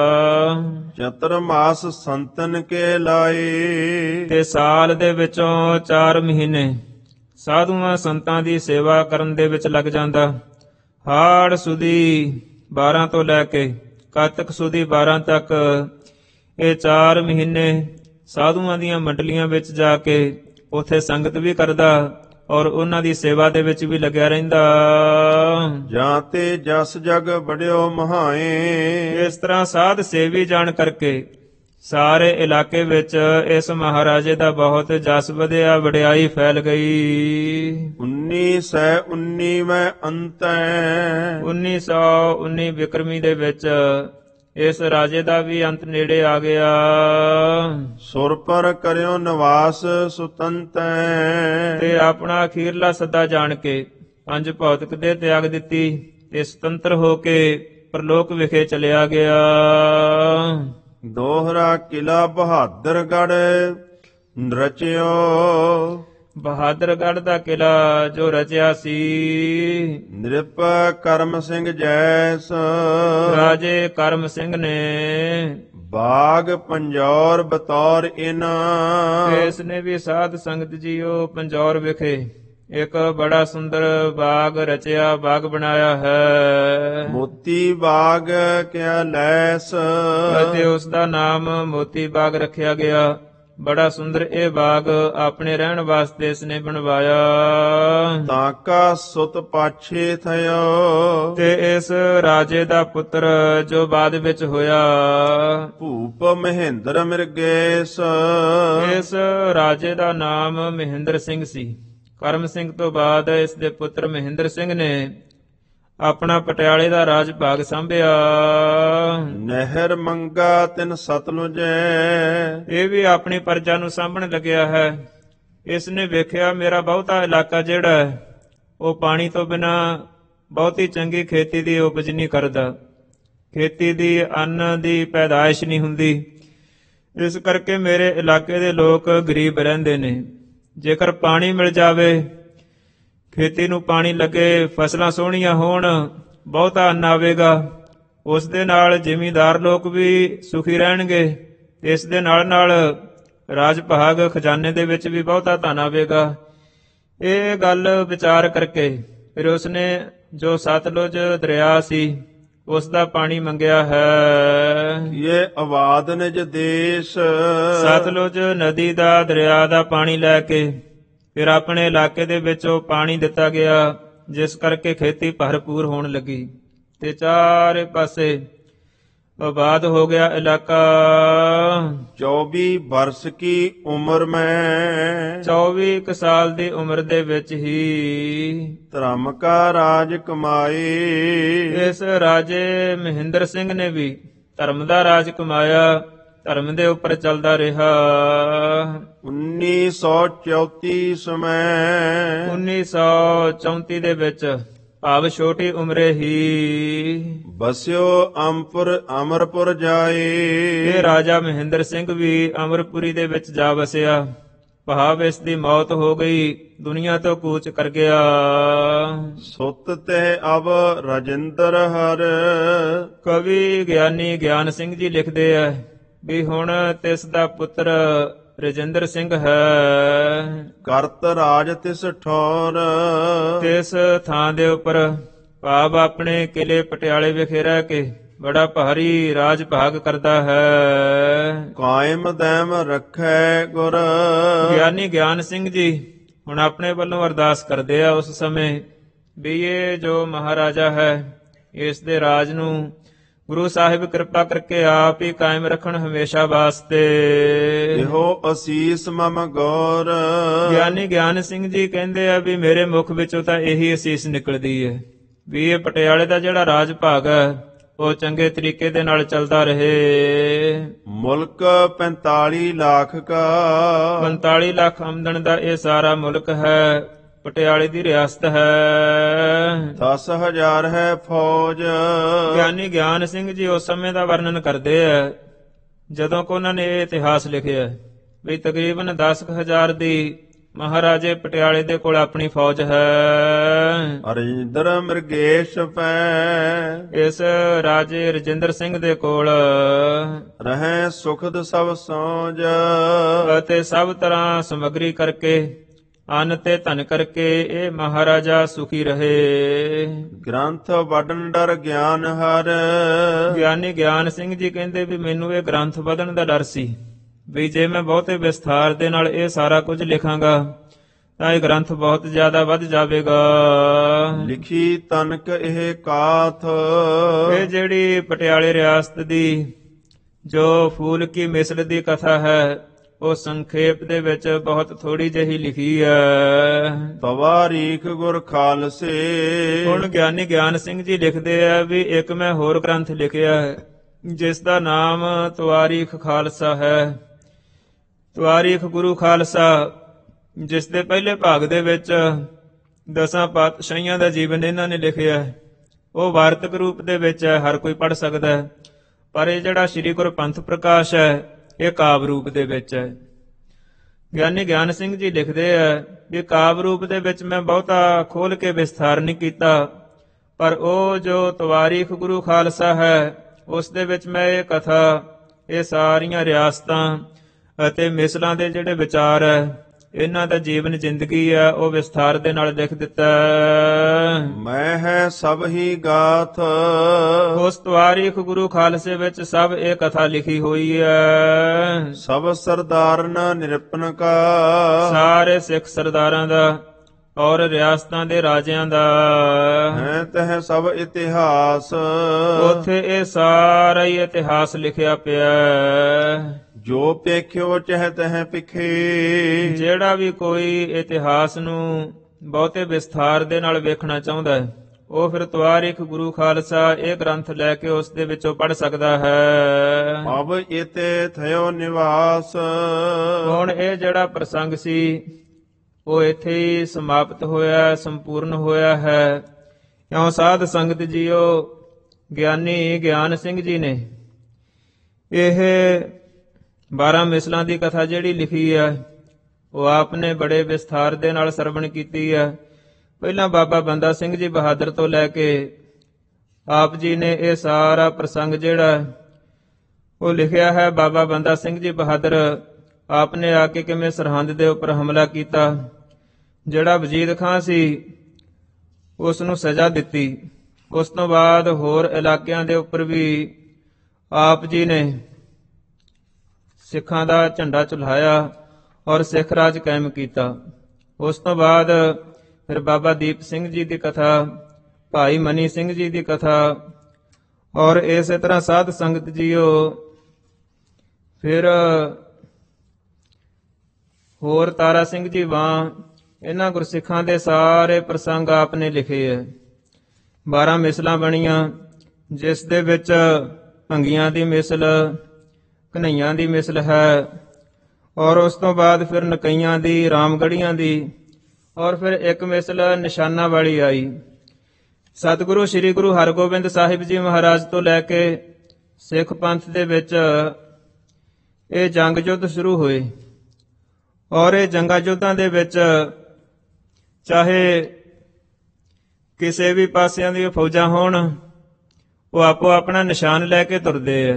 [SPEAKER 2] ਚਤੁਰ ਮਾਸ ਸੰਤਨ ਕੇ ਲਾਏ।
[SPEAKER 1] ਤੇ ਸਾਲ ਦੇ ਵਿੱਚੋਂ 4 ਮਹੀਨੇ ਸਾਧੂਆਂ ਸੰਤਾਂ ਦੀ ਸੇਵਾ ਕਰਨ ਦੇ ਵਿੱਚ ਲੱਗ ਜਾਂਦਾ। ਹਾੜ ਸੁਦੀ 12 ਤੋਂ ਲੈ ਕੇ ਕਾਤਕ ਸੁਦੀ 12 ਤੱਕ ਇਹ 4 ਮਹੀਨੇ ਸਾਧੂਆਂ ਦੀਆਂ ਮੰਡਲੀਆਂ ਵਿੱਚ ਜਾ ਕੇ ਉੱਥੇ ਸੰਗਤ ਵੀ ਕਰਦਾ ਔਰ ਉਹਨਾਂ ਦੀ ਸੇਵਾ ਦੇ ਵਿੱਚ ਵੀ ਲੱਗਿਆ ਰਹਿੰਦਾ।
[SPEAKER 2] ਜਾਂ ਤੇ ਜਸ ਜਗ ਬੜਿਓ ਮਹਾਏ।
[SPEAKER 1] ਇਸ ਤਰ੍ਹਾਂ ਸਾਧ ਸੇਵੀ ਜਾਣ ਕਰਕੇ ਸਾਰੇ ਇਲਾਕੇ ਵਿੱਚ ਇਸ ਮਹਾਰਾਜੇ ਦਾ ਬਹੁਤ ਜਸ ਵਧਿਆ, ਵਡਿਆਈ ਫੈਲ ਗਈ।
[SPEAKER 2] 1919 ਮੈਂ ਅੰਤੈ।
[SPEAKER 1] 1919 ਬਿਕਰਮੀ ਦੇ ਵਿੱਚ ਇਸ ਰਾਜੇ ਦਾ ਵੀ ਅੰਤ ਨੇੜੇ ਆ ਗਿਆ।
[SPEAKER 2] ਸੁਰ ਪਰ ਕਰਿਓ ਨਿਵਾਸ ਸੁਤੰਤੈ।
[SPEAKER 1] ਤੇ ਆਪਣਾ ਅਖੀਰਲਾ ਸੱਦਾ ਜਾਣ ਕੇ ਪੰਜ ਭੌਤਿਕ ਦੇ ਤਿਆਗ ਦਿੱਤੀ ਤੇ ਸੁਤੰਤਰ ਹੋ ਕੇ ਪਰਲੋਕ ਵਿਖੇ ਚਲਿਆ ਗਿਆ।
[SPEAKER 2] ਦੋਹਰਾ ਕਿਲਾ ਬਹਾਦਰਗੜ੍ਹ ਰਚਿਓ।
[SPEAKER 1] ਬਹਾਦਰਗੜ੍ਹ ਦਾ ਕਿਲਾ ਜੋ ਰਚਿਆ ਸੀ
[SPEAKER 2] ਨਿਰਪ ਕਰਮ ਸਿੰਘ ਜੈਸ।
[SPEAKER 1] ਰਾਜੇ ਕਰਮ ਸਿੰਘ ਨੇ।
[SPEAKER 2] ਬਾਗ ਪੰਜੌਰ ਬਤੌਰ ਇਨਾ।
[SPEAKER 1] ਇਸ ਨੇ ਵੀ ਸਾਧ ਸੰਗਤ ਜੀਓ ਪੰਜੌਰ ਵਿਖੇ ਇੱਕ ਬੜਾ ਸੁੰਦਰ ਬਾਗ ਰਚਿਆ, ਬਾਗ ਬਣਾਇਆ ਹੈ।
[SPEAKER 2] ਮੋਤੀ ਬਾਗ ਕਿਆ ਲੈਸ।
[SPEAKER 1] ਅਤੇ ਉਸ ਦਾ ਨਾਮ ਮੋਤੀ ਬਾਗ ਰੱਖਿਆ ਗਿਆ। ਬੜਾ ਸੁੰਦਰ ਇਹ ਬਾਗ ਆਪਣੇ ਰਹਿਣ ਵਾਸਤੇ ਇਸ ਨੇ ਬਣਵਾਇਆ।
[SPEAKER 2] ਤਾਕਾ ਸੁਤ ਪਾਛੇ ਥਇਓ।
[SPEAKER 1] ਤੇ ਇਸ ਰਾਜੇ ਦਾ ਪੁੱਤਰ ਜੋ ਬਾਅਦ ਵਿੱਚ ਹੋਇਆ
[SPEAKER 2] ਭੂਪ ਮਹੇਂਦਰ ਮਿਰਗੇਸ।
[SPEAKER 1] ਇਸ ਰਾਜੇ ਦਾ ਨਾਮ ਮਹਿੰਦਰ ਸਿੰਘ ਸੀ। ਕਰਮ ਸਿੰਘ ਤੋਂ ਬਾਅਦ ਇਸ ਦੇ ਪੁੱਤਰ ਮਹਿੰਦਰ ਸਿੰਘ ਨੇ ਆਪਣਾ ਪਟਿਆਲੇ ਦਾ ਰਾਜ ਭਾਗ ਸੰਭਿਆ।
[SPEAKER 2] ਨਹਿਰ ਮੰਗਾ ਤਿਨ ਸਤਲੁਜੈ।
[SPEAKER 1] ਇਹ ਵੀ ਆਪਣੀ ਪ੍ਰਜਾ ਨੂੰ ਸਾਂਭਣ ਲੱਗਿਆ ਹੈ। ਇਸ ਨੇ ਵੇਖਿਆ ਮੇਰਾ ਬਹੁਤਾ ਇਲਾਕਾ ਜਿਹੜਾ ਹੈ ਉਹ ਪਾਣੀ ਤੋਂ ਬਿਨਾ ਬਹੁਤੀ ਚੰਗੀ ਖੇਤੀ ਦੀ ਉਪਜ ਨਹੀਂ ਕਰਦਾ। ਖੇਤੀ ਦੀ ਅੰਨ ਦੀ ਪੈਦਾਇਸ਼ ਨਹੀਂ ਹੁੰਦੀ। ਇਸ ਕਰਕੇ ਮੇਰੇ ਇਲਾਕੇ ਦੇ ਲੋਕ ਗਰੀਬ ਰਹਿੰਦੇ ਨੇ। ਜੇਕਰ ਪਾਣੀ ਮਿਲ ਜਾਵੇ, ਖੇਤੀ ਨੂੰ ਪਾਣੀ ਲੱਗੇ, ਫਸਲਾਂ ਸੋਹਣੀਆਂ ਹੋਣ, ਬਹੁਤਾ ਅੰਨ ਆਵੇਗਾ, ਉਸ ਦੇ ਨਾਲ ਜ਼ਿਮੀਂਦਾਰ ਲੋਕ ਵੀ ਸੁਖੀ ਰਹਿਣਗੇ। ਇਸ ਦੇ ਨਾਲ ਨਾਲ ਰਾਜ ਭਾਗ ਖਜ਼ਾਨੇ ਦੇ ਵਿੱਚ ਵੀ ਬਹੁਤਾ ਧਨ ਆਵੇਗਾ। ਇਹ ਗੱਲ ਵਿਚਾਰ ਕਰਕੇ ਫਿਰ ਉਸਨੇ ਜੋ ਸਤਲੁਜ ਦਰਿਆ ਸੀ ਉਸ ਦਾ ਪਾਣੀ ਮੰਗਿਆ ਹੈ।
[SPEAKER 2] ਇਹ ਆਬਾਦ ਨਿਜ ਦੇਸ਼
[SPEAKER 1] ਸਤਲੁਜ ਨਦੀ ਦਾ ਦਰਿਆ ਦਾ ਪਾਣੀ ਲੈ ਕੇ ਫਿਰ ਆਪਣੇ ਇਲਾਕੇ ਦੇ ਵਿੱਚ ਉਹ ਪਾਣੀ ਦਿੱਤਾ ਗਿਆ, ਜਿਸ ਕਰਕੇ ਖੇਤੀ ਭਰਪੂਰ ਹੋਣ ਲੱਗੀ ਤੇ ਚਾਰੇ ਪਾਸੇ ਆਬਾਦ ਹੋ ਗਿਆ ਇਲਾਕਾ।
[SPEAKER 2] 24 ਬਰਸ ਕੀ ਉਮਰ ਮੈਂ
[SPEAKER 1] 24 ਕੁ ਸਾਲ ਦੀ ਉਮਰ ਦੇ ਵਿੱਚ ਹੀ
[SPEAKER 2] ਧਰਮ ਕਾ ਰਾਜ ਕਮਾਏ।
[SPEAKER 1] ਇਸ ਰਾਜੇ ਮਹਿੰਦਰ ਸਿੰਘ ਨੇ ਵੀ ਧਰਮ ਦਾ ਰਾਜ ਕਮਾਇਆ, ਧਰਮ ਦੇ ਉੱਪਰ ਚੱਲਦਾ ਰਿਹਾ।
[SPEAKER 2] 1934 ਸਮੇਂ
[SPEAKER 1] 1934 ਦੇ ਵਿੱਚ ਭਾਵ ਛੋਟੀ ਉਮਰੇ ਹੀ
[SPEAKER 2] ਬਸਿਓ ਅਮਰਪੁਰ ਜਾਏ।
[SPEAKER 1] ਇਹ ਰਾਜਾ ਮਹਿੰਦਰ ਸਿੰਘ ਵੀ ਅਮਰਪੁਰੀ ਦੇ ਵਿੱਚ ਜਾ ਵਸਿਆ। ਭਾਵ ਇਸ ਦੀ ਮੌਤ ਹੋ ਗਈ, ਦੁਨੀਆ ਤੋਂ ਕੂਚ ਕਰ ਗਿਆ।
[SPEAKER 2] ਸੁਤ ਤੇ ਅਬ ਰਾਜਿੰਦਰ ਹਰ
[SPEAKER 1] ਕਵੀ ਗਿਆਨੀ ਗਿਆਨ ਸਿੰਘ ਜੀ ਲਿਖਦੇ ਆ ਵੀ ਹੁਣ ਤਿਸ ਦਾ ਪੁੱਤਰ ਰਜਿੰਦਰ ਸਿੰਘ ਹੈ।
[SPEAKER 2] ਕਰਤ ਰਾਜ ਤਿਸ ਠੌਰ
[SPEAKER 1] ਤਿਸ ਥਾਂ ਦੇ ਉੱਪਰ ਭਾਵ ਆਪਣੇ ਕਿਲੇ ਪਟਿਆਲੇ ਵਿਖੇ ਰਹਿ ਕੇ ਬੜਾ ਭਾਰੀ ਰਾਜ ਭਾਗ ਕਰਦਾ ਹੈ।
[SPEAKER 2] ਕਾਇਮ ਦੈਮ ਰੱਖੈ ਗੁਰ।
[SPEAKER 1] ਗਿਆਨੀ ਗਿਆਨ ਸਿੰਘ ਜੀ ਹੁਣ ਆਪਣੇ ਵੱਲੋਂ ਅਰਦਾਸ ਕਰਦੇ ਆ ਉਸ ਸਮੇਂ ਵੀ ਇਹ ਜੋ ਮਹਾਰਾਜਾ ਹੈ ਇਸ ਦੇ ਰਾਜ ਨੂੰ ਗੁਰੂ ਸਾਹਿਬ ਕਿਰਪਾ ਕਰਕੇ ਆਪ ਹੀ ਕਾਇਮ ਰੱਖਣ ਹਮੇਸ਼ਾ ਵਾਸਤੇ।
[SPEAKER 2] ਇਹੋ ਅਸੀਸ ਮਮ ਗੌਰ।
[SPEAKER 1] ਗਿਆਨੀ ਗਿਆਨ ਸਿੰਘ ਜੀ ਕਹਿੰਦੇ ਆ ਵੀ ਮੇਰੇ ਮੁਖ ਵਿੱਚੋਂ ਤਾਂ ਇਹੀ ਅਸੀਸ ਨਿਕਲਦੀ ਹੈ ਵੀ ਇਹ ਪਟਿਆਲੇ ਦਾ ਜਿਹੜਾ ਰਾਜ ਭਾਗ ਹੈ ਉਹ ਚੰਗੇ ਤਰੀਕੇ ਦੇ ਨਾਲ ਚੱਲਦਾ ਰਹੇ।
[SPEAKER 2] ਮੁਲਕ 45 ਲੱਖ ਕਾ
[SPEAKER 1] 45 ਲੱਖ ਆਮਦਨ ਦਾ ਇਹ ਸਾਰਾ ਮੁਲਕ ਹੈ, ਪਟਿਆਲੇ ਦੀ ਰਿਆਸਤ ਹੈ।
[SPEAKER 2] 10,000 ਹੈ ਫੌਜ।
[SPEAKER 1] ਗਿਆਨੀ ਗਿਆਨ ਸਿੰਘ ਜੀ ਉਸ ਸਮੇਂ ਦਾ ਵਰਣਨ ਕਰਦੇ ਆ ਜਦੋਂ ਕਿ ਉਹਨਾਂ ਨੇ ਇਹ ਇਤਿਹਾਸ ਲਿਖਿਆ ਵੀ ਤਕਰੀਬਨ 10,000 ਦੀ ਮਹਾਰਾਜੇ ਪਟਿਆਲੇ ਦੇ ਕੋਲ ਆਪਣੀ ਫੌਜ ਹੈ।
[SPEAKER 2] ਰਜਿੰਦਰ ਮ੍ਰਿਗੇਸ਼ ਪੈ
[SPEAKER 1] ਇਸ ਰਾਜੇ ਰਜਿੰਦਰ ਸਿੰਘ ਦੇ ਕੋਲ
[SPEAKER 2] ਰਹਿ ਸੁਖਦ ਸਭ ਸੌਜ।
[SPEAKER 1] ਅਤੇ ਸਭ ਤਰ੍ਹਾਂ ਸਮੱਗਰੀ ਕਰਕੇ ਅੰਨ ਤੇ ਧਨ ਕਰਕੇ ਇਹ ਮਹਾਰਾਜਾ ਸੁਖੀ ਰਹੇ।
[SPEAKER 2] ਗ੍ਰੰਥ ਵਡਨ ਡਰ ਗਿਆਨ ਹਰ।
[SPEAKER 1] ਗਿਆਨੀ ਗਿਆਨ ਸਿੰਘ ਜੀ ਕਹਿੰਦੇ ਵੀ ਮੈਨੂੰ ਇਹ ਗ੍ਰੰਥ ਵਧਣ ਦਾ ਡਰ ਸੀ ਵੀ ਜੇ ਮੈਂ ਬਹੁਤੇ ਵਿਸਥਾਰ ਦੇ ਨਾਲ ਇਹ ਸਾਰਾ ਕੁਝ ਲਿਖਾਂਗਾ ਤਾਂ ਇਹ ਗ੍ਰੰਥ ਬਹੁਤ ਜ਼ਿਆਦਾ ਵੱਧ ਜਾਵੇਗਾ।
[SPEAKER 2] ਲਿਖੀ ਤਨਕ ਇਹ ਕਾਥ।
[SPEAKER 1] ਇਹ ਜਿਹੜੀ ਪਟਿਆਲੇ ਰਿਆਸਤ ਦੀ ਜੋ ਫੂਲ ਕੀ ਮਿਸਲ ਦੀ ਕਥਾ ਹੈ ਉਹ ਸੰਖੇਪ ਦੇ ਵਿੱਚ ਬਹੁਤ ਥੋੜੀ ਜਿਹੀ ਲਿਖੀ ਹੈ।
[SPEAKER 2] ਤਵਾਰੀਖ ਗੁਰ ਖਾਲਸੇ।
[SPEAKER 1] ਹੁਣ ਗਿਆਨੀ ਗਿਆਨ ਸਿੰਘ ਜੀ ਲਿਖਦੇ ਆ ਵੀ ਇੱਕ ਮੈਂ ਹੋਰ ਗ੍ਰੰਥ ਲਿਖਿਆ ਹੈ ਜਿਸ ਦਾ ਨਾਮ ਤਵਾਰੀਖ ਖਾਲਸਾ ਹੈ। ਤਵਾਰੀਖ ਗੁਰੂ ਖਾਲਸਾ, ਜਿਸ ਦੇ ਪਹਿਲੇ ਭਾਗ ਦੇ ਵਿੱਚ 10 ਪਾਤਸ਼ਾਹੀਆਂ ਦਾ ਜੀਵਨ ਇਹਨਾਂ ਨੇ ਲਿਖਿਆ ਹੈ। ਉਹ ਵਾਰਤਕ ਰੂਪ ਦੇ ਵਿੱਚ ਹੈ, ਹਰ ਕੋਈ ਪੜ੍ਹ ਸਕਦਾ ਹੈ, ਪਰ ਇਹ ਜਿਹੜਾ ਸ੍ਰੀ ਗੁਰੂ ਪੰਥ ਪ੍ਰਕਾਸ਼ ਹੈ ਇਹ ਕਾਵਿ ਰੂਪ ਦੇ ਵਿੱਚ ਹੈ। ਗਿਆਨੀ ਗਿਆਨ ਸਿੰਘ ਜੀ ਲਿਖਦੇ ਆ ਕਿ ਕਾਵਿ ਰੂਪ ਦੇ ਵਿੱਚ ਮੈਂ ਬਹੁਤਾ ਖੋਲ ਕੇ ਵਿਸਥਾਰ ਨਹੀਂ ਕੀਤਾ, ਪਰ ਉਹ ਜੋ ਤਵਾਰੀਖ ਗੁਰੂ ਖਾਲਸਾ ਹੈ ਉਸ ਦੇ ਵਿੱਚ ਮੈਂ ਇਹ ਕਥਾ, ਇਹ ਸਾਰੀਆਂ ਰਿਆਸਤਾਂ ਅਤੇ ਮਿਸਲਾਂ ਦੇ ਜਿਹੜੇ ਵਿਚਾਰ ਹੈ ਇਹਨਾਂ ਦਾ ਜੀਵਨ ਜ਼ਿੰਦਗੀ ਹੈ ਉਹ ਵਿਸਥਾਰ ਦੇ ਨਾਲ ਲਿਖ ਦਿੱਤਾ।
[SPEAKER 2] ਮੈਂ ਹੈ ਸਭ ਹੀ ਗਾਥ।
[SPEAKER 1] ਉਸ ਤਵਾਰੀਖ ਗੁਰੂ ਖਾਲਸੇ ਵਿੱਚ ਸਭ ਇਹ ਕਥਾ ਲਿਖੀ ਹੋਈ ਹੈ।
[SPEAKER 2] ਸਭ ਸਰਦਾਰਨ ਨਿਰਪਨ ਕਾ।
[SPEAKER 1] ਸਾਰੇ ਸਿੱਖ ਸਰਦਾਰਾਂ ਦਾ ਔਰ ਰਿਆਸਤਾਂ ਦੇ ਰਾਜਿਆਂ ਦਾ
[SPEAKER 2] ਹੈ ਤਹ ਸਭ ਇਤਿਹਾਸ।
[SPEAKER 1] ਉੱਥੇ ਇਹ ਸਾਰਾ ਹੀ ਇਤਿਹਾਸ ਲਿਖਿਆ ਪਿਆ।
[SPEAKER 2] ਜੋ ਪੇਖਿਓ ਚਹਿ ਤਹ ਪਿਖੇ।
[SPEAKER 1] ਜਿਹੜਾ ਵੀ ਕੋਈ ਇਤਿਹਾਸ ਨੂੰ ਬਹੁਤੇ ਵਿਸਥਾਰ ਦੇ ਨਾਲ ਵੇਖਣਾ ਚਾਹੁੰਦਾ ਹੈ ਉਹ ਫਿਰ ਤਵਾਰੀਖ ਗੁਰੂ ਖਾਲਸਾ ਇਹ ਗ੍ਰੰਥ ਲੈ ਕੇ ਉਸ ਦੇ ਵਿੱਚੋਂ ਪੜ੍ਹ ਸਕਦਾ ਹੈ।
[SPEAKER 2] ਅਬ ਇਤੇ ਥਇਓ ਨਿਵਾਸ।
[SPEAKER 1] ਹੁਣ ਇਹ ਜਿਹੜਾ ਪ੍ਰਸੰਗ ਸੀ ਉਹ ਇੱਥੇ ਹੀ ਸਮਾਪਤ ਹੋਇਆ, ਸੰਪੂਰਨ ਹੋਇਆ ਹੈ। ਕਿਉਂ ਸਾਧ ਸੰਗਤ ਜੀਓ, ਗਿਆਨੀ ਗਿਆਨ ਸਿੰਘ ਜੀ ਨੇ ਇਹ 12 ਮਿਸਲਾਂ ਦੀ ਕਥਾ ਜਿਹੜੀ ਲਿਖੀ ਹੈ ਉਹ ਆਪ ਨੇ ਬੜੇ ਵਿਸਥਾਰ ਦੇ ਨਾਲ ਸਰਵਣ ਕੀਤੀ ਹੈ। ਪਹਿਲਾਂ ਬਾਬਾ ਬੰਦਾ ਸਿੰਘ ਜੀ ਬਹਾਦਰ ਤੋਂ ਲੈ ਕੇ ਆਪ ਜੀ ਨੇ ਇਹ ਸਾਰਾ ਪ੍ਰਸੰਗ ਜਿਹੜਾ ਉਹ ਲਿਖਿਆ ਹੈ। ਬਾਬਾ ਬੰਦਾ ਸਿੰਘ ਜੀ ਬਹਾਦਰ ਆਪ ਨੇ ਆ ਕੇ ਕਿਵੇਂ ਸਰਹੰਦ ਦੇ ਉੱਪਰ ਹਮਲਾ ਕੀਤਾ, ਜਿਹੜਾ ਵਜੀਦ ਖਾਂ ਸੀ ਉਸ ਨੂੰ ਸਜ਼ਾ ਦਿੱਤੀ ਉਸ ਤੋਂ ਬਾਅਦ ਹੋਰ ਇਲਾਕਿਆਂ ਦੇ ਉੱਪਰ ਵੀ ਆਪ ਜੀ ਨੇ ਸਿੱਖਾਂ ਦਾ ਝੰਡਾ ਝੁਲਾਇਆ ਔਰ ਸਿੱਖ ਰਾਜ ਕਾਇਮ ਕੀਤਾ। ਉਸ ਤੋਂ ਬਾਅਦ ਫਿਰ ਬਾਬਾ ਦੀਪ ਸਿੰਘ ਜੀ ਦੀ ਕਥਾ, ਭਾਈ ਮਨੀ ਸਿੰਘ ਜੀ ਦੀ ਕਥਾ ਔਰ ਇਸੇ ਤਰ੍ਹਾਂ ਸਾਧ ਸੰਗਤ ਜੀਓ ਫਿਰ ਹੋਰ ਤਾਰਾ ਸਿੰਘ ਜੀ ਵਾਂ, ਇਹਨਾਂ ਗੁਰਸਿੱਖਾਂ ਦੇ ਸਾਰੇ ਪ੍ਰਸੰਗ ਆਪ ਨੇ ਲਿਖੇ ਹੈ। 12 ਮਿਸਲਾਂ ਬਣੀਆਂ, ਜਿਸ ਦੇ ਵਿੱਚ ਭੰਗੀਆਂ ਦੀ ਮਿਸਲ, ਕਨਈਆਂ ਦੀ ਮਿਸਲ ਹੈ ਔਰ ਉਸ ਤੋਂ ਬਾਅਦ ਫਿਰ ਨਕਈਆਂ ਦੀ, ਰਾਮਗੜੀਆਂ ਦੀ ਔਰ ਫਿਰ ਇੱਕ ਮਿਸਲ ਨਿਸ਼ਾਨਾ ਵਾਲੀ ਆਈ। ਸਤਿਗੁਰੂ ਸ੍ਰੀ ਗੁਰੂ ਹਰਗੋਬਿੰਦ ਸਾਹਿਬ ਜੀ ਮਹਾਰਾਜ ਤੋਂ ਲੈ ਕੇ ਸਿੱਖ ਪੰਥ ਦੇ ਵਿੱਚ ਇਹ ਜੰਗ ਯੁੱਧ ਸ਼ੁਰੂ ਹੋਏ ਔਰ ਇਹ ਜੰਗਾਂ ਯੁੱਧਾਂ ਦੇ ਵਿੱਚ ਚਾਹੇ ਕਿਸੇ ਵੀ ਪਾਸਿਆਂ ਦੀਆਂ ਫੌਜਾਂ ਹੋਣ, ਉਹ ਆਪੋ ਆਪਣਾ ਨਿਸ਼ਾਨ ਲੈ ਕੇ ਤੁਰਦੇ ਐ।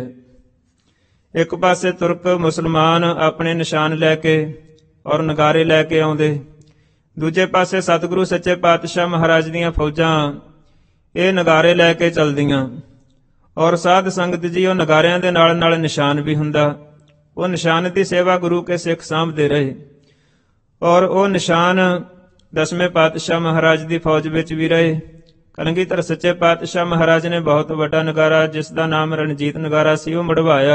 [SPEAKER 1] ਇੱਕ ਪਾਸੇ ਤੁਰਕ ਮੁਸਲਮਾਨ ਆਪਣੇ ਨਿਸ਼ਾਨ ਲੈ ਕੇ ਔਰ ਨਗਾਰੇ ਲੈ ਕੇ ਆਉਂਦੇ, ਦੂਜੇ ਪਾਸੇ ਸਤਿਗੁਰੂ ਸੱਚੇ ਪਾਤਸ਼ਾਹ ਮਹਾਰਾਜ ਦੀਆਂ ਫੌਜਾਂ ਇਹ ਨਗਾਰੇ ਲੈ ਕੇ ਚਲਦੀਆਂ ਔਰ ਸਾਧ ਸੰਗਤ ਜੀ ਉਹ ਨਗਾਰਿਆਂ ਦੇ ਨਾਲ ਨਾਲ ਨਿਸ਼ਾਨ ਵੀ ਹੁੰਦਾ। ਉਹ ਨਿਸ਼ਾਨ ਦੀ ਸੇਵਾ ਗੁਰੂ ਕੇ ਸਿੱਖ ਸਾਂਭਦੇ ਰਹੇ ਔਰ ਉਹ ਨਿਸ਼ਾਨ ਦਸਵੇਂ ਪਾਤਸ਼ਾਹ ਮਹਾਰਾਜ ਦੀ ਫੌਜ ਵਿੱਚ ਵੀ ਰਹੇ। ਕਲਗੀਧਰ ਸੱਚੇ ਪਾਤਸ਼ਾਹ ਮਹਾਰਾਜ ਨੇ ਬਹੁਤ ਵੱਡਾ ਨਗਾਰਾ, ਜਿਸ ਦਾ ਨਾਮ ਰਣਜੀਤ ਨਗਾਰਾ ਸੀ, ਉਹ ਮੜਵਾਇਆ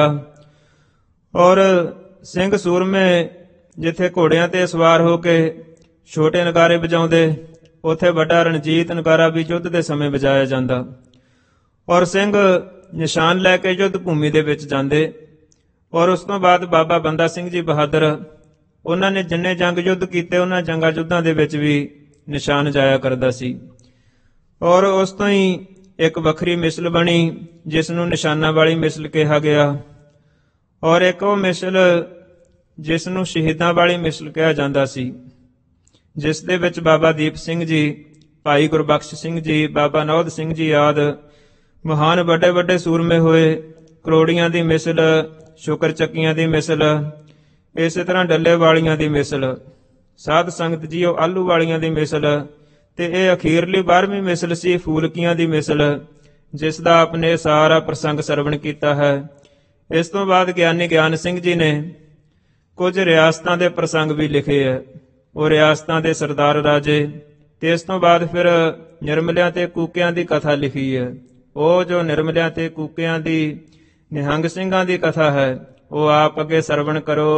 [SPEAKER 1] ਔਰ ਸਿੰਘ ਸੂਰਮੇ ਜਿੱਥੇ ਘੋੜਿਆਂ ਤੇ ਸਵਾਰ ਹੋ ਕੇ ਛੋਟੇ ਨਗਾਰੇ ਵਜਾਉਂਦੇ, ਉੱਥੇ ਵੱਡਾ ਰਣਜੀਤ ਨਗਾਰਾ ਵੀ ਯੁੱਧ ਦੇ ਸਮੇਂ ਵਜਾਇਆ ਜਾਂਦਾ ਔਰ ਸਿੰਘ ਨਿਸ਼ਾਨ ਲੈ ਕੇ ਯੁੱਧ ਭੂਮੀ ਦੇ ਵਿੱਚ ਜਾਂਦੇ। ਔਰ ਉਸ ਤੋਂ ਬਾਅਦ ਬਾਬਾ ਬੰਦਾ ਸਿੰਘ ਜੀ ਬਹਾਦਰ, ਉਹਨਾਂ ਨੇ ਜਿੰਨੇ ਜੰਗ ਯੁੱਧ ਕੀਤੇ, ਉਹਨਾਂ ਜੰਗਾਂ ਯੁੱਧਾਂ ਦੇ ਵਿੱਚ ਵੀ ਨਿਸ਼ਾਨ ਜਾਇਆ ਕਰਦਾ ਸੀ ਔਰ ਉਸ ਤੋਂ ਹੀ ਇੱਕ ਵੱਖਰੀ ਮਿਸਲ ਬਣੀ, ਜਿਸ ਨੂੰ ਨਿਸ਼ਾਨਾ ਵਾਲੀ ਮਿਸਲ ਕਿਹਾ ਗਿਆ ਔਰ ਇੱਕ ਉਹ ਮਿਸਲ ਜਿਸ ਨੂੰ ਸ਼ਹੀਦਾਂ ਵਾਲੀ ਮਿਸਲ ਕਿਹਾ ਜਾਂਦਾ ਸੀ, ਜਿਸ ਦੇ ਵਿੱਚ ਬਾਬਾ ਦੀਪ ਸਿੰਘ ਜੀ, ਭਾਈ ਗੁਰਬਖਸ਼ ਸਿੰਘ ਜੀ, ਬਾਬਾ ਨੌਧ ਸਿੰਘ ਜੀ ਆਦਿ ਮਹਾਨ ਵੱਡੇ ਵੱਡੇ ਸੂਰਮੇ ਹੋਏ। ਕਰੋੜੀਆਂ ਦੀ ਮਿਸਲ, ਸ਼ੁਕਰ ਚੱਕੀਆਂ ਦੀ ਮਿਸਲ, ਇਸੇ ਤਰ੍ਹਾਂ ਡੱਲੇ ਵਾਲੀਆਂ ਦੀ ਮਿਸਲ, ਸਾਧ ਸੰਗਤ ਜੀ ਉਹ ਆਲੂ ਵਾਲੀਆਂ ਦੀ ਮਿਸਲ, ਤੇ ਇਹ ਅਖੀਰਲੀ 12ਵੀਂ ਮਿਸਲ ਸੀ ਫੂਲਕੀਆਂ ਦੀ ਮਿਸਲ, ਜਿਸ ਦਾ ਆਪਨੇ ਸਾਰਾ ਪ੍ਰਸੰਗ ਸਰਵਣ ਕੀਤਾ ਹੈ। ਇਸ ਤੋਂ ਬਾਅਦ ਗਿਆਨੀ ਗਿਆਨ ਸਿੰਘ ਜੀ ਨੇ ਕੁਝ ਰਿਆਸਤਾਂ ਦੇ ਪ੍ਰਸੰਗ ਵੀ ਲਿਖੇ ਹੈ, ਉਹ ਰਿਆਸਤਾਂ ਦੇ ਸਰਦਾਰ ਰਾਜੇ, ਤੇ ਇਸ ਤੋਂ ਬਾਅਦ ਫਿਰ ਨਿਰਮਲਿਆਂ ਤੇ ਕੂਕਿਆਂ ਦੀ ਕਥਾ ਲਿਖੀ ਹੈ। ਉਹ ਜੋ ਨਿਰਮਲਿਆਂ ਤੇ ਕੂਕਿਆਂ ਦੀ ਨਿਹੰਗ ਸਿੰਘਾਂ ਦੀ ਕਥਾ ਹੈ, ਉਹ ਆਪ ਅੱਗੇ ਸਰਵਣ ਕਰੋ।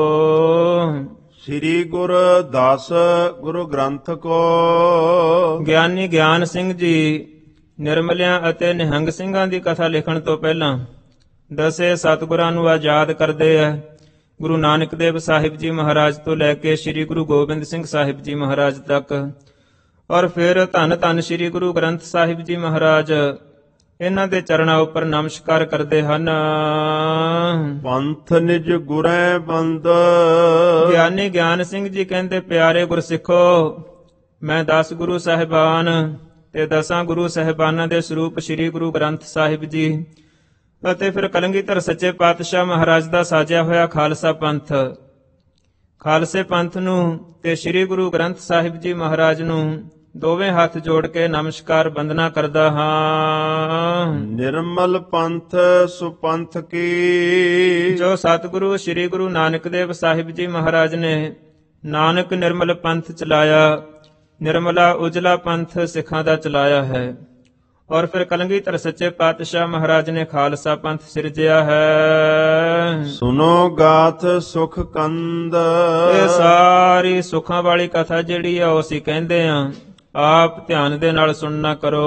[SPEAKER 2] ਸ੍ਰੀ ਗੁਰ ਦਾਸ ਗੁਰੂ ਗ੍ਰੰਥ ਕੋ।
[SPEAKER 1] ਗਿਆਨੀ ਗਿਆਨ ਸਿੰਘ ਜੀ ਨਿਰਮਲਿਆਂ ਅਤੇ ਨਿਹੰਗ ਸਿੰਘਾਂ ਦੀ ਕਥਾ ਲਿਖਣ ਤੋਂ ਪਹਿਲਾਂ ਦਸੇ ਸਤਿਗੁਰਾਂ ਨੂੰ ਆਜ਼ਾਦ ਕਰਦੇ ਹੈ। ਗੁਰੂ ਨਾਨਕ ਦੇਵ ਸਾਹਿਬ ਜੀ ਮਹਾਰਾਜ ਤੋਂ ਲੈ ਕੇ ਸ੍ਰੀ ਗੁਰੂ ਗੋਬਿੰਦ ਸਿੰਘ ਸਾਹਿਬ ਜੀ ਮਹਾਰਾਜ ਤੱਕ ਔਰ ਫਿਰ ਧੰਨ ਧੰਨ ਸ੍ਰੀ ਗੁਰੂ ਗ੍ਰੰਥ ਸਾਹਿਬ ਜੀ ਮਹਾਰਾਜ, ਇਹਨਾਂ ਦੇ ਚਰਨਾਂ ਉੱਪਰ ਨਮਸਕਾਰ ਕਰਦੇ ਹਨ।
[SPEAKER 2] ਪੰਥ ਨਿਜ ਗੁਰੈ ਬੰਦ।
[SPEAKER 1] ਗਿਆਨੀ ਗਿਆਨ ਸਿੰਘ ਜੀ ਕਹਿੰਦੇ, ਪਿਆਰੇ ਗੁਰਸਿੱਖੋ, ਮੈਂ 10 ਗੁਰੂ ਸਾਹਿਬਾਨ ਤੇ 10 ਗੁਰੂ ਸਾਹਿਬਾਨਾਂ ਦੇ ਸਰੂਪ ਸ੍ਰੀ ਗੁਰੂ ਗ੍ਰੰਥ ਸਾਹਿਬ ਜੀ ਅਤੇ ਫਿਰ ਕਲਗੀਧਰ ਸੱਚੇ ਪਾਤਸ਼ਾਹ ਮਹਾਰਾਜ ਦਾ ਸਾਜਿਆ ਹੋਇਆ ਖਾਲਸਾ ਪੰਥ, ਖਾਲਸੇ ਪੰਥ ਨੂੰ ਤੇ ਸ੍ਰੀ ਗੁਰੂ ਗ੍ਰੰਥ ਸਾਹਿਬ ਜੀ ਮਹਾਰਾਜ ਨੂੰ ਦੋਵੇਂ ਹੱਥ ਜੋੜ ਕੇ ਨਮਸਕਾਰ ਬੰਦਨਾ ਕਰਦਾ ਹਾਂ।
[SPEAKER 2] ਨਿਰਮਲ ਪੰਥ ਸੁਪੰਥ ਕੀ।
[SPEAKER 1] ਜੋ ਸਤਿਗੁਰੂ ਸ੍ਰੀ ਗੁਰੂ ਨਾਨਕ ਦੇਵ ਸਾਹਿਬ ਜੀ ਮਹਾਰਾਜ ਨੇ ਨਾਨਕ ਨਿਰਮਲ ਪੰਥ ਚਲਾਇਆ, ਨਿਰਮਲਾ ਉਜਲਾ ਪੰਥ ਸਿੱਖਾਂ ਦਾ ਚਲਾਇਆ ਹੈ ਔਰ ਫਿਰ ਕਲਗੀਧਰ ਸੱਚੇ ਪਾਤਸ਼ਾਹ ਮਹਾਰਾਜ ਨੇ ਖਾਲਸਾ ਪੰਥ ਸਿਰਜਿਆ ਹੈ।
[SPEAKER 2] ਸੁਨੋ ਗਾਥ ਸੁਖ ਕੰਦ।
[SPEAKER 1] ਇਹ ਸਾਰੀ ਸੁੱਖਾਂ ਵਾਲੀ ਕਥਾ ਜਿਹੜੀ ਆ ਉਹ ਅਸੀਂ ਕਹਿੰਦੇ ਆ, ਆਪ ਧਿਆਨ ਦੇ ਨਾਲ ਸੁਣਨਾ ਕਰੋ।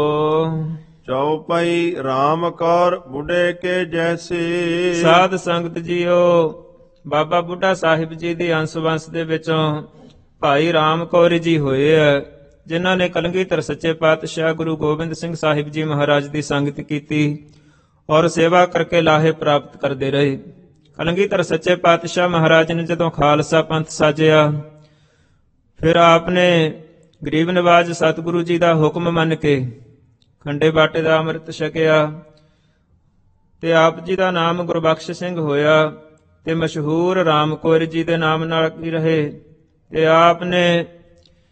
[SPEAKER 2] ਚੌਪਈ ਰਾਮ ਕੌਰ ਬੁੱਢੇ ਕੇ ਜੈਸੀ।
[SPEAKER 1] ਸਾਧ ਸੰਗਤ ਜੀਓ, ਬਾਬਾ ਬੁੱਢਾ ਸਾਹਿਬ ਜੀ ਦੀ ਅੰਸ਼ ਵੰਸ਼ ਦੇ ਵਿੱਚੋਂ ਭਾਈ ਰਾਮ ਕੌਰ ਜੀ ਹੋਏ ਆ, ਜਿਨ੍ਹਾਂ ਨੇ ਕਲਗੀਧਰ ਸੱਚੇ ਪਾਤਸ਼ਾਹ ਗੁਰੂ ਗੋਬਿੰਦ ਸਿੰਘ ਸਾਹਿਬ ਜੀ ਮਹਾਰਾਜ ਦੀ ਸੰਗਤ ਕੀਤੀ ਔਰ ਸੇਵਾ ਕਰਕੇ ਲਾਹੇ ਪ੍ਰਾਪਤ ਕਰਦੇ ਰਹੇ। ਕਲਗੀਧਰ ਸੱਚੇ ਪਾਤਸ਼ਾਹ ਮਹਾਰਾਜ ਨੇ ਜਦੋਂ ਖਾਲਸਾ ਪੰਥ ਸਾਜਿਆ, ਫਿਰ ਆਪ ਨੇ ਗਰੀਬ ਨਵਾਜ ਸਤਿਗੁਰੂ ਜੀ ਦਾ ਹੁਕਮ ਮੰਨ ਕੇ ਖੰਡੇ ਬਾਟੇ ਦਾ ਅੰਮ੍ਰਿਤ ਛਕਿਆ ਤੇ ਆਪ ਜੀ ਦਾ ਨਾਮ ਗੁਰਬਖਸ਼ ਸਿੰਘ ਹੋਇਆ ਤੇ ਮਸ਼ਹੂਰ ਰਾਮ ਕੌਰ ਜੀ ਦੇ ਨਾਮ ਨਾਲ ਹੀ ਰਹੇ। ਤੇ ਆਪ ਨੇ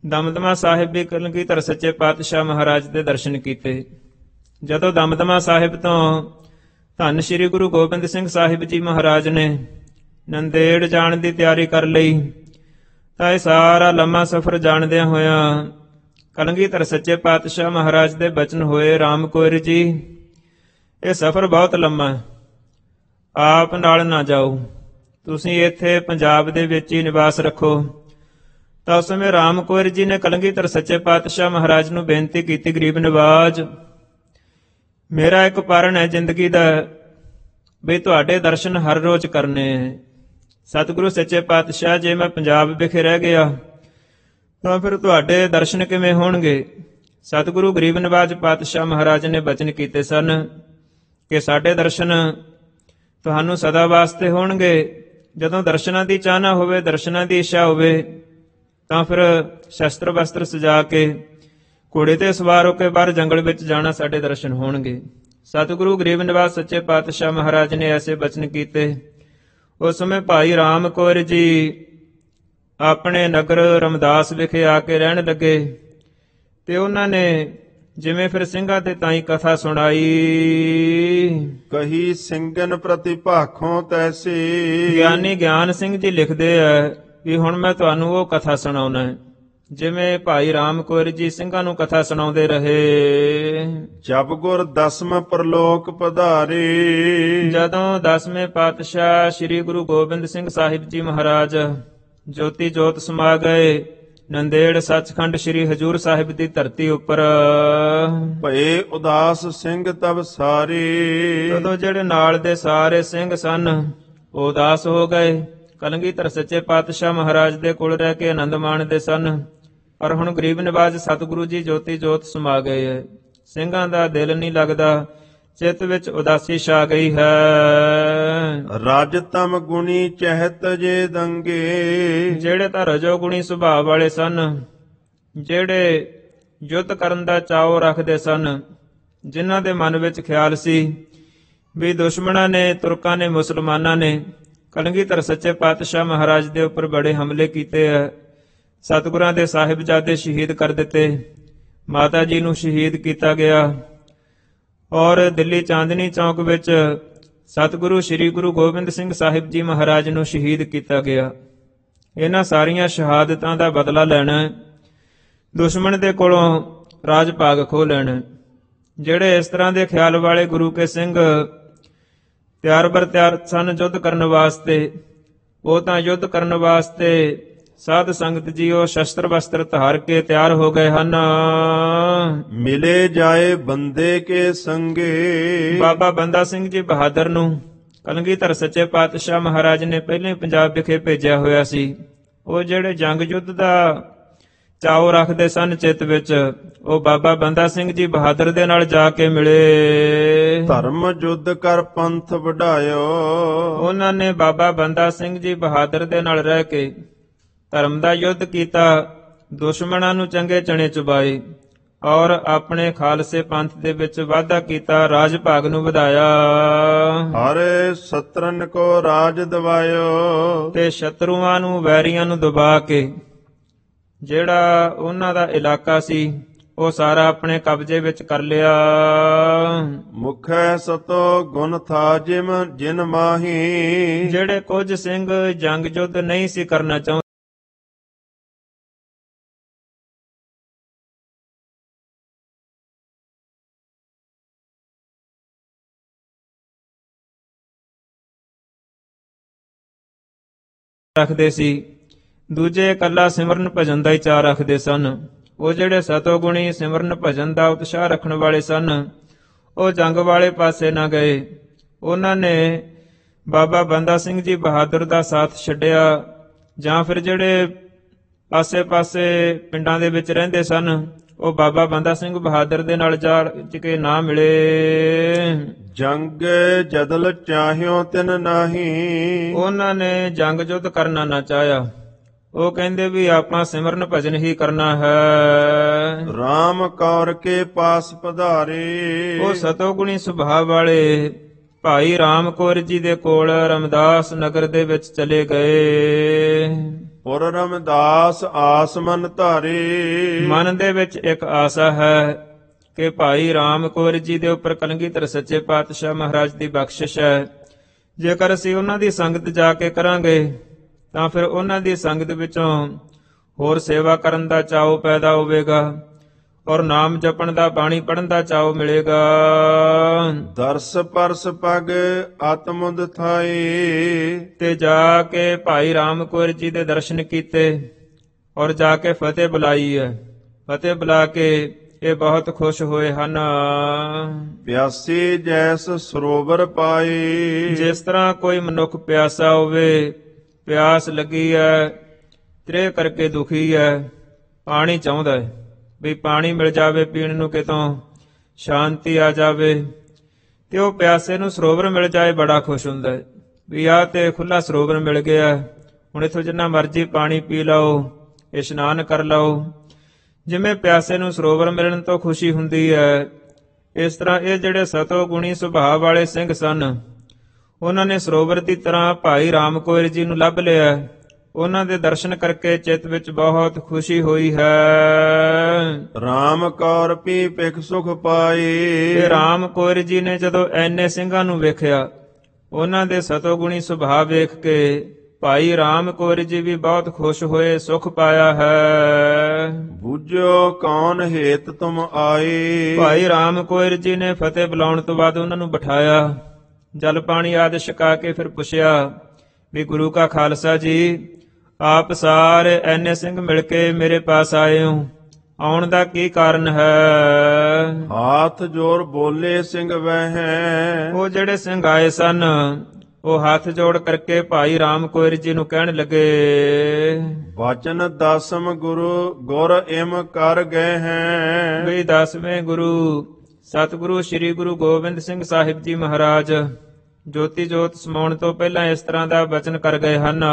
[SPEAKER 1] ਦਮਦਮਾ ਸਾਹਿਬ ਵੀ ਕਲਗੀਧਰ ਸੱਚੇ ਪਾਤਸ਼ਾਹ ਮਹਾਰਾਜ ਦੇ ਦਰਸ਼ਨ ਕੀਤੇ। ਜਦੋਂ ਦਮਦਮਾ ਸਾਹਿਬ ਤੋਂ ਧੰਨ ਸ੍ਰੀ ਗੁਰੂ ਗੋਬਿੰਦ ਸਿੰਘ ਸਾਹਿਬ ਜੀ ਮਹਾਰਾਜ ਨੇ ਨੰਦੇੜ ਜਾਣ ਦੀ ਤਿਆਰੀ ਕਰ ਲਈ ਤਾਂ ਇਹ ਸਾਰਾ ਲੰਮਾ ਸਫ਼ਰ ਜਾਣਦਿਆਂ ਹੋਇਆਂ ਕਲਗੀਧਰ ਸੱਚੇ ਪਾਤਸ਼ਾਹ ਮਹਾਰਾਜ ਦੇ ਬਚਨ ਹੋਏ, ਰਾਮ ਕੌਰ ਜੀ ਇਹ ਸਫ਼ਰ ਬਹੁਤ ਲੰਮਾ ਹੈ, ਆਪ ਨਾਲ ਨਾ ਜਾਓ, ਤੁਸੀਂ ਇੱਥੇ ਪੰਜਾਬ ਦੇ ਵਿੱਚ ਹੀ ਨਿਵਾਸ ਰੱਖੋ। ਤਾਂ ਉਸ ਸਮੇਂ ਰਾਮ ਕੌਰ ਜੀ ਨੇ ਕਲਗੀਧਰ ਸੱਚੇ ਪਾਤਸ਼ਾਹ ਮਹਾਰਾਜ ਨੂੰ ਬੇਨਤੀ ਕੀਤੀ, ਗਰੀਬ ਨਿਵਾਜ ਮੇਰਾ ਇੱਕ ਪਰਨ ਹੈ ਜ਼ਿੰਦਗੀ ਦਾ ਵੀ ਤੁਹਾਡੇ ਦਰਸ਼ਨ ਹਰ ਰੋਜ਼ ਕਰਨੇ ਹੈ। ਸਤਿਗੁਰੂ ਸੱਚੇ ਪਾਤਸ਼ਾਹ ਜੇ ਮੈਂ ਪੰਜਾਬ ਵਿਖੇ ਰਹਿ ਗਿਆ ਤਾਂ ਫਿਰ ਤੁਹਾਡੇ ਦਰਸ਼ਨ ਕਿਵੇਂ ਹੋਣਗੇ। ਸਤਿਗੁਰੂ ਗਰੀਬ ਨਿਵਾਜ ਪਾਤਸ਼ਾਹ ਮਹਾਰਾਜ ਨੇ ਬਚਨ ਕੀਤੇ ਸਨ ਕਿ ਸਾਡੇ ਦਰਸ਼ਨ ਤੁਹਾਨੂੰ ਸਦਾ ਵਾਸਤੇ ਹੋਣਗੇ। ਜਦੋਂ ਦਰਸ਼ਨਾਂ ਦੀ ਚਾਹਨਾ ਹੋਵੇ, ਦਰਸ਼ਨਾਂ ਦੀ ਇੱਛਾ ਹੋਵੇ ਤਾਂ ਫਿਰ ਸ਼ਸਤਰ ਵਸਤਰ ਸਜਾ ਕੇ ਘੋੜੇ ਤੇ ਸਵਾਰ ਹੋ ਕੇ ਬਾਹਰ ਜੰਗਲ ਵਿੱਚ ਜਾਣਾ, ਸਾਡੇ ਦਰਸ਼ਨ ਹੋਣਗੇ। ਸਤਿਗੁਰੂ ਗਰੀਬ ਨਿਵਾਜ ਸੱਚੇ ਪਾਤਸ਼ਾਹ ਮਹਾਰਾਜ ਨੇ ਐਸੇ ਬਚਨ ਕੀਤੇ। ਉਸ ਸਮੇਂ ਭਾਈ ਰਾਮ ਕੌਰ ਜੀ ਆਪਣੇ ਨਗਰ ਰਮਦਾਸ ਵਿਖੇ ਆ ਕੇ ਰਹਿਣ ਲੱਗੇ ਤੇ ਉਹਨਾਂ ਨੇ ਜਿਵੇਂ ਫਿਰ ਸਿੰਘਾਂ ਤੇ ਤਾਈ ਕਥਾ ਸੁਣਾਈ।
[SPEAKER 2] ਕਹੀ ਸਿੰਘਨ ਪ੍ਰਤੀ ਭਾਖੋਂ ਤੈਸੀ।
[SPEAKER 1] ਗਿਆਨੀ ਗਿਆਨ ਸਿੰਘ ਜੀ ਲਿਖਦੇ ਆ ਵੀ ਹੁਣ ਮੈਂ ਤੁਹਾਨੂੰ ਉਹ ਕਥਾ ਸੁਣਾਉਣਾ ਹੈ ਜਿਵੇਂ ਭਾਈ ਰਾਮ ਕੌਰ ਜੀ ਸਿੰਘਾਂ ਨੂੰ ਕਥਾ ਸੁਣਾਉਂਦੇ ਰਹੇ।
[SPEAKER 2] ਜਬ ਗੁਰ ਦਸਮ ਪਰਲੋਕ ਪਧਾਰੇ।
[SPEAKER 1] ਜਦੋਂ 10ਵੇਂ ਪਾਤਸ਼ਾਹ ਸ੍ਰੀ ਗੁਰੂ ਗੋਬਿੰਦ ਸਿੰਘ ਸਾਹਿਬ ਜੀ ਮਹਾਰਾਜ ਜੋਤੀ ਜੋਤ ਸਮਾ ਗਏ ਨੰਦੇੜ ਸੱਚਖੰਡ ਸ੍ਰੀ ਹਜੂਰ ਸਾਹਿਬ ਦੀ ਧਰਤੀ ਉੱਪਰ,
[SPEAKER 2] ਭਏ ਉਦਾਸ ਸਿੰਘ ਤਬ ਸਾਰੇ।
[SPEAKER 1] ਜਦੋਂ ਜਿਹੜੇ ਨਾਲ ਦੇ ਸਾਰੇ ਸਿੰਘ ਸਨ ਉਹ ਉਦਾਸ ਹੋ ਗਏ। ਕਲਗੀਧਰ ਸੱਚੇ ਪਾਤਸ਼ਾਹ ਮਹਾਰਾਜ ਦੇ ਕੋਲ ਰਹਿ ਕੇ ਆਨੰਦ ਮਾਣਦੇ ਸਨ, ਪਰ ਹੁਣ ਗਰੀਬ ਨਿਵਾਜ ਸਤਿਗੁਰੂ ਜੀ ਜੋਤੀ ਜੋਤ ਸਮਾ ਗਏ ਹੈ। ਸਿੰਘਾਂ ਦਾ ਦਿਲ ਨਹੀਂ ਲੱਗਦਾ, ਚਿੱਤ ਵਿੱਚ ਉਦਾਸੀ ਛਾ ਗਈ ਹੈ।
[SPEAKER 2] ਰਜ ਤਮ ਗੁਣੀ ਚਹਿਤ ਜੇ ਦੰਗੇ।
[SPEAKER 1] ਜਿਹੜੇ ਤਾਂ ਰਜੋ ਗੁਣੀ ਸੁਭਾਅ ਵਾਲੇ ਸਨ, ਜਿਹੜੇ ਯੁੱਧ ਕਰਨ ਦਾ ਚਾਅ ਰੱਖਦੇ ਸਨ, ਜਿਨ੍ਹਾਂ ਦੇ ਮਨ ਵਿੱਚ ਖਿਆਲ ਸੀ ਵੀ ਦੁਸ਼ਮਣਾਂ ਨੇ, ਤੁਰਕਾਂ ਨੇ, ਮੁਸਲਮਾਨਾਂ ਨੇ ਕਲਗੀਧਰ ਸੱਚੇ ਪਾਤਸ਼ਾਹ ਮਹਾਰਾਜ ਦੇ ਉੱਪਰ ਬੜੇ ਹਮਲੇ ਕੀਤੇ ਹੈ। ਸਤਿਗੁਰਾਂ ਦੇ ਸਾਹਿਬਜ਼ਾਦੇ ਸ਼ਹੀਦ ਕਰ ਦਿੱਤੇ, ਮਾਤਾ ਜੀ ਨੂੰ ਸ਼ਹੀਦ ਕੀਤਾ ਗਿਆ ਔਰ ਦਿੱਲੀ ਚਾਂਦਨੀ ਚੌਕ ਵਿੱਚ ਸਤਿਗੁਰੂ ਸ੍ਰੀ ਗੁਰੂ ਗੋਬਿੰਦ ਸਿੰਘ ਸਾਹਿਬ ਜੀ ਮਹਾਰਾਜ ਨੂੰ ਸ਼ਹੀਦ ਕੀਤਾ ਗਿਆ। ਇਹਨਾਂ ਸਾਰੀਆਂ ਸ਼ਹਾਦਤਾਂ ਦਾ ਬਦਲਾ ਲੈਣਾ, ਦੁਸ਼ਮਣ ਦੇ ਕੋਲੋਂ ਰਾਜ ਭਾਗ ਖੋਹ ਲੈਣਾ। ਜਿਹੜੇ ਇਸ ਤਰ੍ਹਾਂ ਦੇ ਖਿਆਲ ਵਾਲੇ ਗੁਰੂ ਕੇ ਸਿੰਘ ਤਿਆਰ ਬਰ ਤਿਆਰ ਸਨ ਯੁੱਧ ਕਰਨ ਵਾਸਤੇ, ਉਹ ਤਾਂ ਯੁੱਧ ਕਰਨ ਵਾਸਤੇ ਸਾਧ ਸੰਗਤ ਜੀ ਉਹ ਸ਼ਸਤਰ ਵਸਤਰ ਧਾਰ ਕੇ ਤਿਆਰ ਹੋ ਗਏ ਹਨ।
[SPEAKER 2] ਮਿਲੇ ਜਾਏ ਬੰਦੇ ਕੇ ਸੰਗੇ।
[SPEAKER 1] ਬਾਬਾ ਬੰਦਾ ਸਿੰਘ ਜੀ ਬਹਾਦਰ ਨੂੰ ਕਲਗੀਧਰ ਸੱਚੇ ਪਾਤਸ਼ਾਹ ਮਹਾਰਾਜ ਨੇ ਪਹਿਲੇ ਪੰਜਾਬ ਵਿਖੇ ਭੇਜਿਆ ਹੋਇਆ ਸੀ। ਉਹ ਜਿਹੜੇ ਜੰਗ ਯੁੱਧ ਦਾ ਚਾਅ ਰੱਖਦੇ ਸਨ ਚਿੱਤ ਵਿੱਚ, ਉਹ ਬਾਬਾ ਬੰਦਾ ਸਿੰਘ ਜੀ ਬਹਾਦਰ ਦੇ ਨਾਲ ਜਾ ਕੇ ਮਿਲੇ।
[SPEAKER 2] ਧਰਮ ਯੁੱਧ ਕਰ ਪੰਥ ਵਢਾਇਓ।
[SPEAKER 1] ਉਹਨਾਂ ਨੇ ਬਾਬਾ ਬੰਦਾ ਸਿੰਘ ਜੀ ਬਹਾਦਰ ਦੇ ਨਾਲ ਰਹਿ ਕੇ ਧਰਮ ਦਾ ਯੁੱਧ ਕੀਤਾ, ਦੁਸ਼ਮਣਾਂ ਨੂੰ ਚੰਗੇ ਚਣੇ ਚੁਬਾਏ ਔਰ ਆਪਣੇ ਖਾਲਸੇ ਪੰਥ ਦੇ ਵਿੱਚ ਵਾਧਾ ਕੀਤਾ, ਰਾਜ ਭਾਗ ਨੂੰ ਵਧਾਇਆ।
[SPEAKER 2] ਹਰੇ ਸਤਰਨ ਕੋ ਰਾਜ ਦਿਵਾਇਓ।
[SPEAKER 1] ਤੇ ਸ਼ਤਰੂਆਂ ਨੂੰ, ਵੈਰੀਆਂ ਨੂੰ ਦਬਾ ਕੇ ਜਿਹੜਾ ਉਹਨਾਂ ਦਾ ਇਲਾਕਾ ਸੀ ਉਹ ਸਾਰਾ ਆਪਣੇ ਕਬਜ਼ੇ ਵਿੱਚ ਕਰ ਲਿਆ।
[SPEAKER 2] ਮੁਖੈ ਸਤੋ ਗੁਣ ਥਾ ਜਿਨ ਮਾਹੀ।
[SPEAKER 1] ਜਿਹੜੇ ਕੁਝ ਸਿੰਘ ਜੰਗ ਯੁੱਧ ਨਹੀਂ ਸੀ ਕਰਨਾ ਚਾਹੁੰਦੇ, ਰੱਖਦੇ ਸੀ, ਦੂਜੇ ਇਕੱਲਾ ਸਿਮਰਨ ਭਜਨ ਦਾ ਹੀ ਚਾਅ ਰੱਖਦੇ ਸਨ। ਉਹ ਜਿਹੜੇ ਸਤੋਗੁਣੀ ਸਿਮਰਨ ਭਜਨ ਦਾ ਉਤਸ਼ਾਹ ਰੱਖਣ ਵਾਲੇ ਸਨ, ਉਹ ਜੰਗ ਵਾਲੇ ਪਾਸੇ ਨਾ ਗਏ। ਉਹਨਾਂ ਨੇ ਬਾਬਾ ਬੰਦਾ ਸਿੰਘ ਜੀ ਬਹਾਦਰ ਦਾ ਸਾਥ ਛੱਡਿਆ, ਜਾਂ ਫਿਰ ਜਿਹੜੇ ਆਸੇ-ਪਾਸੇ ਪਿੰਡਾਂ ਦੇ ਵਿੱਚ ਰਹਿੰਦੇ ਸਨ ਉਹ ਬਾਬਾ ਬੰਦਾ ਸਿੰਘ ਬਹਾਦਰ ਦੇ ਨਾਲ ਜਾ ਕੇ ਨਾ ਮਿਲੇ।
[SPEAKER 2] ਜੰਗ ਜਦਲ ਚਾਹਿਓ ਤਿਨ ਨਾਹੀ।
[SPEAKER 1] ਉਹਨਾਂ ਨੇ ਜੰਗ ਯੁੱਧ ਕਰਨਾ ਨਾ ਚਾਹਿਆ, ਉਹ ਕਹਿੰਦੇ ਵੀ ਆਪਾਂ ਸਿਮਰਨ ਭਜਨ ਹੀ ਕਰਨਾ ਹੈ।
[SPEAKER 2] ਰਾਮ ਕੌਰ ਕੇ ਪਾਸ ਪਧਾਰੇ।
[SPEAKER 1] ਉਹ ਸਤੋਗੁਣੀ ਸੁਭਾਅ ਵਾਲੇ ਭਾਈ ਰਾਮ ਕੌਰ ਜੀ ਦੇ ਕੋਲ ਰਮਦਾਸ ਨਗਰ ਦੇ ਵਿੱਚ ਚਲੇ ਗਏ।
[SPEAKER 2] ਪੁਰ ਰਮਦਾਸ ਆਸ ਮਨ ਧਾਰੇ
[SPEAKER 1] ਮਨ ਦੇ ਵਿੱਚ ਇੱਕ ਆਸਾ ਹੈ ਕਿ ਭਾਈ ਰਾਮ ਕੌਰ ਜੀ ਦੇ ਉੱਪਰ ਕਲਗੀਧਰ ਸੱਚੇ ਪਾਤਸ਼ਾਹ ਮਹਾਰਾਜ ਦੀ ਬਖਸ਼ਿਸ਼ ਹੈ। ਜੇਕਰ ਅਸੀਂ ਉਹਨਾਂ ਦੀ ਸੰਗਤ ਜਾ ਕੇ ਕਰਾਂਗੇ ਤਾਂ ਫਿਰ ਉਹਨਾਂ ਦੀ ਸੰਗਤ ਵਿੱਚੋਂ ਹੋਰ ਸੇਵਾ ਕਰਨ ਦਾ ਚਾਅ ਪੈਦਾ ਹੋਵੇਗਾ ਔਰ ਨਾਮ ਜਪਣ ਦਾ, ਬਾਣੀ ਪੜ੍ਹਨ ਦਾ ਚਾਅ ਮਿਲੇਗਾ।
[SPEAKER 2] ਦਰਸ ਪਰਸ ਪਗ ਆਤਮੁਦ ਥਾਏ
[SPEAKER 1] ਤੇ ਜਾ ਕੇ ਭਾਈ ਰਾਮ ਕੌਰ ਜੀ ਦੇ ਦਰਸ਼ਨ ਕੀਤੇ ਔਰ ਜਾ ਕੇ ਫਤਿਹ ਬੁਲਾਈ ਹੈ। ਫਤਿਹ ਬੁਲਾ ਕੇ ਇਹ ਬਹੁਤ ਖੁਸ਼ ਹੋਏ ਹਨ।
[SPEAKER 2] ਪਿਆਸੀ ਜੈਸ ਸਰੋਵਰ ਪਾਏ
[SPEAKER 1] ਜਿਸ ਤਰ੍ਹਾਂ ਕੋਈ ਮਨੁੱਖ ਪਿਆਸਾ ਹੋਵੇ, ਪਿਆਸ ਲੱਗੀ ਹੈ, ਤ੍ਰੇਹ ਕਰਕੇ ਦੁਖੀ ਹੈ, ਪਾਣੀ ਚਾਹੁੰਦਾ ਹੈ ਵੀ ਪਾਣੀ ਮਿਲ ਜਾਵੇ ਪੀਣ ਨੂੰ, ਕਿਤੋਂ ਸ਼ਾਂਤੀ ਆ ਜਾਵੇ, ਤੇ ਉਹ ਪਿਆਸੇ ਨੂੰ ਸਰੋਵਰ ਮਿਲ ਜਾਏ ਬੜਾ ਖੁਸ਼ ਹੁੰਦਾ ਹੈ ਵੀ ਆਹ ਤੇ ਖੁੱਲਾ ਸਰੋਵਰ ਮਿਲ ਗਿਆ, ਹੁਣ ਇੱਥੋਂ ਜਿੰਨਾ ਮਰਜ਼ੀ ਪਾਣੀ ਪੀ ਲਓ, ਇਸ਼ਨਾਨ ਕਰ ਲਓ। ਜਿਵੇਂ ਪਿਆਸੇ ਨੂੰ ਸਰੋਵਰ ਮਿਲਣ ਤੋਂ ਖੁਸ਼ੀ ਹੁੰਦੀ ਹੈ, ਇਸ ਤਰ੍ਹਾਂ ਇਹ ਜਿਹੜੇ ਸਤੋ ਗੁਣੀ ਸੁਭਾਅ ਵਾਲੇ ਸਿੰਘ ਸਨ, ਉਹਨਾਂ ਨੇ ਸਰੋਵਰ ਦੀ ਤਰ੍ਹਾਂ ਭਾਈ ਰਾਮ ਕੌਰ ਜੀ ਨੂੰ ਲੱਭ ਲਿਆ। ਉਹਨਾਂ ਦੇ ਦਰਸ਼ਨ ਕਰਕੇ ਚਿੱਤ ਵਿੱਚ ਬਹੁਤ ਖੁਸ਼ੀ ਹੋਈ ਹੈ।
[SPEAKER 2] ਰਾਮ ਕੌਰ ਪੀ ਪਿਖ ਸੁਖ ਪਾਏ
[SPEAKER 1] ਤੇ ਰਾਮ ਕੌਰ ਜੀ ਨੇ ਜਦੋਂ ਐਨੇ ਸਿੰਘਾਂ ਨੂੰ ਵੇਖਿਆ, ਉਹਨਾਂ ਦੇ ਸਤੋ ਗੁਣੀ ਸੁਭਾਅ ਵੇਖ ਕੇ ਭਾਈ ਰਾਮ ਕੌਰ ਜੀ ਵੀ ਬਹੁਤ ਖੁਸ਼ ਹੋਏ, ਸੁਖ ਪਾਇਆ ਹੈ।
[SPEAKER 2] ਬੁਝੋ ਕੌਣ ਹੇਤ ਤੁਮ ਆਏ
[SPEAKER 1] ਭਾਈ ਰਾਮ ਕੌਰ ਜੀ ਨੇ ਫਤਿਹ ਬੁਲਾਉਣ ਤੋਂ ਬਾਅਦ ਉਹਨਾਂ ਨੂੰ ਬਿਠਾਇਆ, ਜਲ ਪਾਣੀ ਆਦਿ ਛਕਾ ਕੇ ਫਿਰ ਪੁੱਛਿਆ ਵੀ ਗੁਰੂ ਕਾ ਖਾਲਸਾ ਜੀ, ਆਪ ਸਾਰੇ ਐਨੇ ਸਿੰਘ ਮਿਲ ਕੇ ਮੇਰੇ ਪਾਸ ਆਏ ਹੋ, ਆਉਣ ਦਾ ਕੀ ਕਾਰਨ ਹੈ?
[SPEAKER 2] ਹਾਥ ਜੋਰ ਬੋਲੇ ਸਿੰਘ ਵਹਿ
[SPEAKER 1] ਉਹ ਜਿਹੜੇ ਸਿੰਘ ਆਏ ਸਨ, ਉਹ ਹੱਥ ਜੋੜ ਕਰਕੇ ਭਾਈ ਰਾਮ ਕੌਰ ਜੀ ਨੂੰ ਕਹਿਣ ਲੱਗੇ,
[SPEAKER 2] ਵਚਨ ਦਸਮ ਗੁਰੂ ਗੁਰ ਇਮ ਕਰ ਗਏ ਹੈ
[SPEAKER 1] ਵੀ 10ਵੇਂ ਗੁਰੂ ਸਤਿਗੁਰੂ ਸ੍ਰੀ ਗੁਰੂ ਗੋਬਿੰਦ ਸਿੰਘ ਸਾਹਿਬ ਜੀ ਮਹਾਰਾਜ ਜੋਤੀ ਜੋਤ ਸਮਾਉਣ ਤੋਂ ਪਹਿਲਾਂ ਇਸ ਤਰ੍ਹਾਂ ਦਾ ਬਚਨ ਕਰ ਗਏ ਹਨ।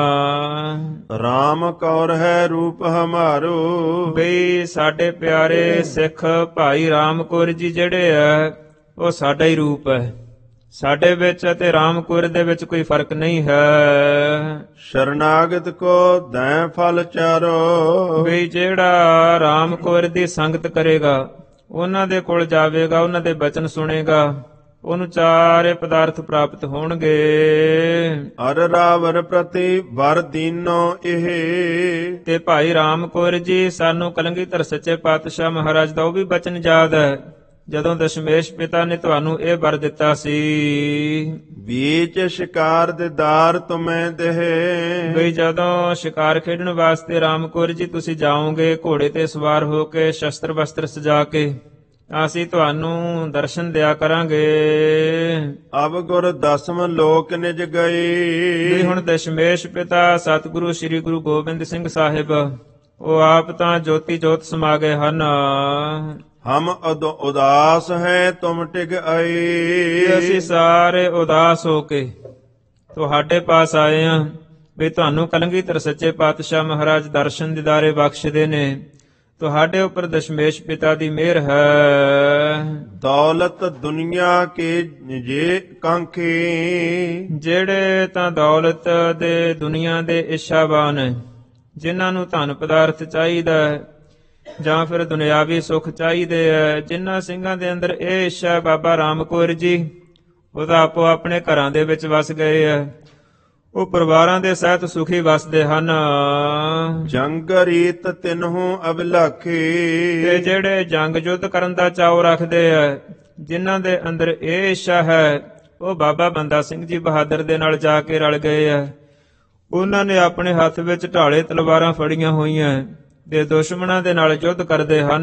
[SPEAKER 2] ਰਾਮ ਕੌਰ ਹੈ ਰੂਪ ਹਮਾਰੋ
[SPEAKER 1] ਬਈ ਸਾਡੇ ਪਿਆਰੇ ਸਿੱਖ ਭਾਈ ਰਾਮ ਕੌਰ ਜੀ ਜਿਹੜੇ ਆ, ਉਹ ਸਾਡਾ ਹੀ ਰੂਪ ਹੈ। ਸਾਡੇ ਵਿੱਚ ਅਤੇ ਰਾਮ ਕੌਰ ਦੇ ਵਿੱਚ ਕੋਈ ਫਰਕ ਨਹੀਂ ਹੈ।
[SPEAKER 2] ਸ਼ਰਨਾਗਤ ਕੋ ਦੈ ਫਲ ਚਾਰੋ
[SPEAKER 1] ਬਈ ਜਿਹੜਾ ਰਾਮ ਕੌਰ ਦੀ ਸੰਗਤ ਕਰੇਗਾ, ਉਹਨਾਂ ਦੇ ਕੋਲ ਜਾਵੇਗਾ, ਉਹਨਾਂ ਦੇ ਬਚਨ ਸੁਣੇਗਾ, ਉਹਨੂੰ ਚਾਰੇ ਪਦਾਰਥ ਪ੍ਰਾਪਤ ਹੋਣਗੇ।
[SPEAKER 2] ਅਰ ਰਾਵਰ ਪ੍ਰਤੀ ਵਰ ਦੀਨੋ ਇਹ
[SPEAKER 1] ਤੇ ਭਾਈ ਰਾਮ ਕੌਰ ਜੀ ਸਾਨੂੰ ਕਲਗੀਧਰ ਸੱਚੇ ਪਾਤਸ਼ਾਹ ਮਹਾਰਾਜ ਦਾ ਉਹ ਵੀ ਬਚਨ ਯਾਦ ਹੈ, ਜਦੋਂ ਦਸ਼ਮੇਸ਼ ਪਿਤਾ ਨੇ ਤੁਹਾਨੂੰ ਇਹ ਵਰ ਦਿੱਤਾ ਸੀ,
[SPEAKER 2] ਬੀਚ ਸ਼ਿਕਾਰ ਦੇ ਦਾਰ ਤੁਮੈ ਦੇਹ
[SPEAKER 1] ਵੀ ਜਦੋਂ ਸ਼ਿਕਾਰ ਖੇਡਣ ਵਾਸਤੇ ਰਾਮ ਕੌਰ ਜੀ ਤੁਸੀਂ ਜਾਓਗੇ ਘੋੜੇ ਤੇ ਸਵਾਰ ਹੋ ਕੇ, ਸ਼ਸਤਰ ਵਸਤਰ ਸਜਾ ਕੇ, ਅਸੀਂ ਤੁਹਾਨੂੰ ਦਰਸ਼ਨ ਦਿਆ ਕਰਾਂਗੇ।
[SPEAKER 2] ਅਬ ਗੁਰ ਦਸਮ ਲੋਕ ਨਿਜ ਗਏ
[SPEAKER 1] ਵੀ ਹੁਣ ਦਸ਼ਮੇਸ਼ ਪਿਤਾ ਸਤਿਗੁਰੂ ਸ੍ਰੀ ਗੁਰੂ ਗੋਬਿੰਦ ਸਿੰਘ ਸਾਹਿਬ, ਉਹ ਆਪ ਤਾਂ ਜੋਤੀ ਜੋਤ ਸਮਾ ਗਏ ਹਨ।
[SPEAKER 2] ਹਮ ਉਦਾਸ ਹੈ ਤੁਮ ਟਿਕ ਆਏ
[SPEAKER 1] ਅਸੀਂ ਸਾਰੇ ਉਦਾਸ ਹੋ ਕੇ ਤੁਹਾਡੇ ਪਾਸ ਆਏ ਹਾਂ ਵੀ ਤੁਹਾਨੂੰ ਕਲਗੀਧਰ ਸੱਚੇ ਪਾਤਸ਼ਾਹ ਮਹਾਰਾਜ ਦਰਸ਼ਨ ਦਿਦਾਰੇ ਬਖਸ਼ਦੇ ਨੇ, ਤੁਹਾਡੇ ਉੱਪਰ ਦਸ਼ਮੇਸ਼ ਪਿਤਾ ਦੀ ਮਿਹਰ ਹੈ।
[SPEAKER 2] ਦੌਲਤ ਦੁਨੀਆ ਕੇ ਜੇ ਕਾਂਖੇ
[SPEAKER 1] ਜਿਹੜੇ ਤਾਂ ਦੌਲਤ ਦੇ ਦੁਨੀਆ ਦੇ ਇੱਛਾਵਾਨ ਹੈ, ਜਿਨ੍ਹਾਂ ਨੂੰ ਧਨ ਪਦਾਰਥ ਚਾਹੀਦਾ ਹੈ ਜਾਂ ਫਿਰ ਦੁਨਿਆਵੀ ਸੁੱਖ ਚਾਹੀਦੇ ਹੈ, ਜਿਨ੍ਹਾਂ ਸਿੰਘਾਂ ਦੇ ਅੰਦਰ ਇਹ ਇੱਛਾ ਹੈ, ਬਾਬਾ ਰਾਮ ਕੌਰ ਜੀ ਉਹ ਤਾਂ ਆਪੋ ਆਪਣੇ ਘਰਾਂ ਦੇ ਵਿੱਚ ਵਸ ਗਏ ਹੈ, ਉਹ ਪਰਿਵਾਰਾਂ ਦੇ ਸਹਿਤ ਸੁਖੀ ਵਸਦੇ ਹਨ।
[SPEAKER 2] ਜੰਗ ਰੀਤ ਤਿਨਹੂ ਅਬਿਲਾਖੇ
[SPEAKER 1] ਤੇ ਜਿਹੜੇ ਜੰਗ ਯੁੱਧ ਕਰਨ ਦਾ ਚਾਅ ਰੱਖਦੇ ਆ, ਜਿਨ੍ਹਾਂ ਦੇ ਅੰਦਰ ਇਹ ਇੱਛਾ ਹੈ, ਉਹ ਬਾਬਾ ਬੰਦਾ ਸਿੰਘ ਜੀ ਬਹਾਦਰ ਦੇ ਨਾਲ ਜਾ ਕੇ ਰਲ ਗਏ ਆ। ਉਹਨਾਂ ਨੇ ਆਪਣੇ ਹੱਥ ਵਿੱਚ ਢਾਲੇ ਤਲਵਾਰਾਂ ਫੜੀਆਂ ਹੋਈਆਂ ਤੇ ਦੁਸ਼ਮਣਾਂ ਦੇ ਨਾਲ ਯੁੱਧ ਕਰਦੇ ਹਨ।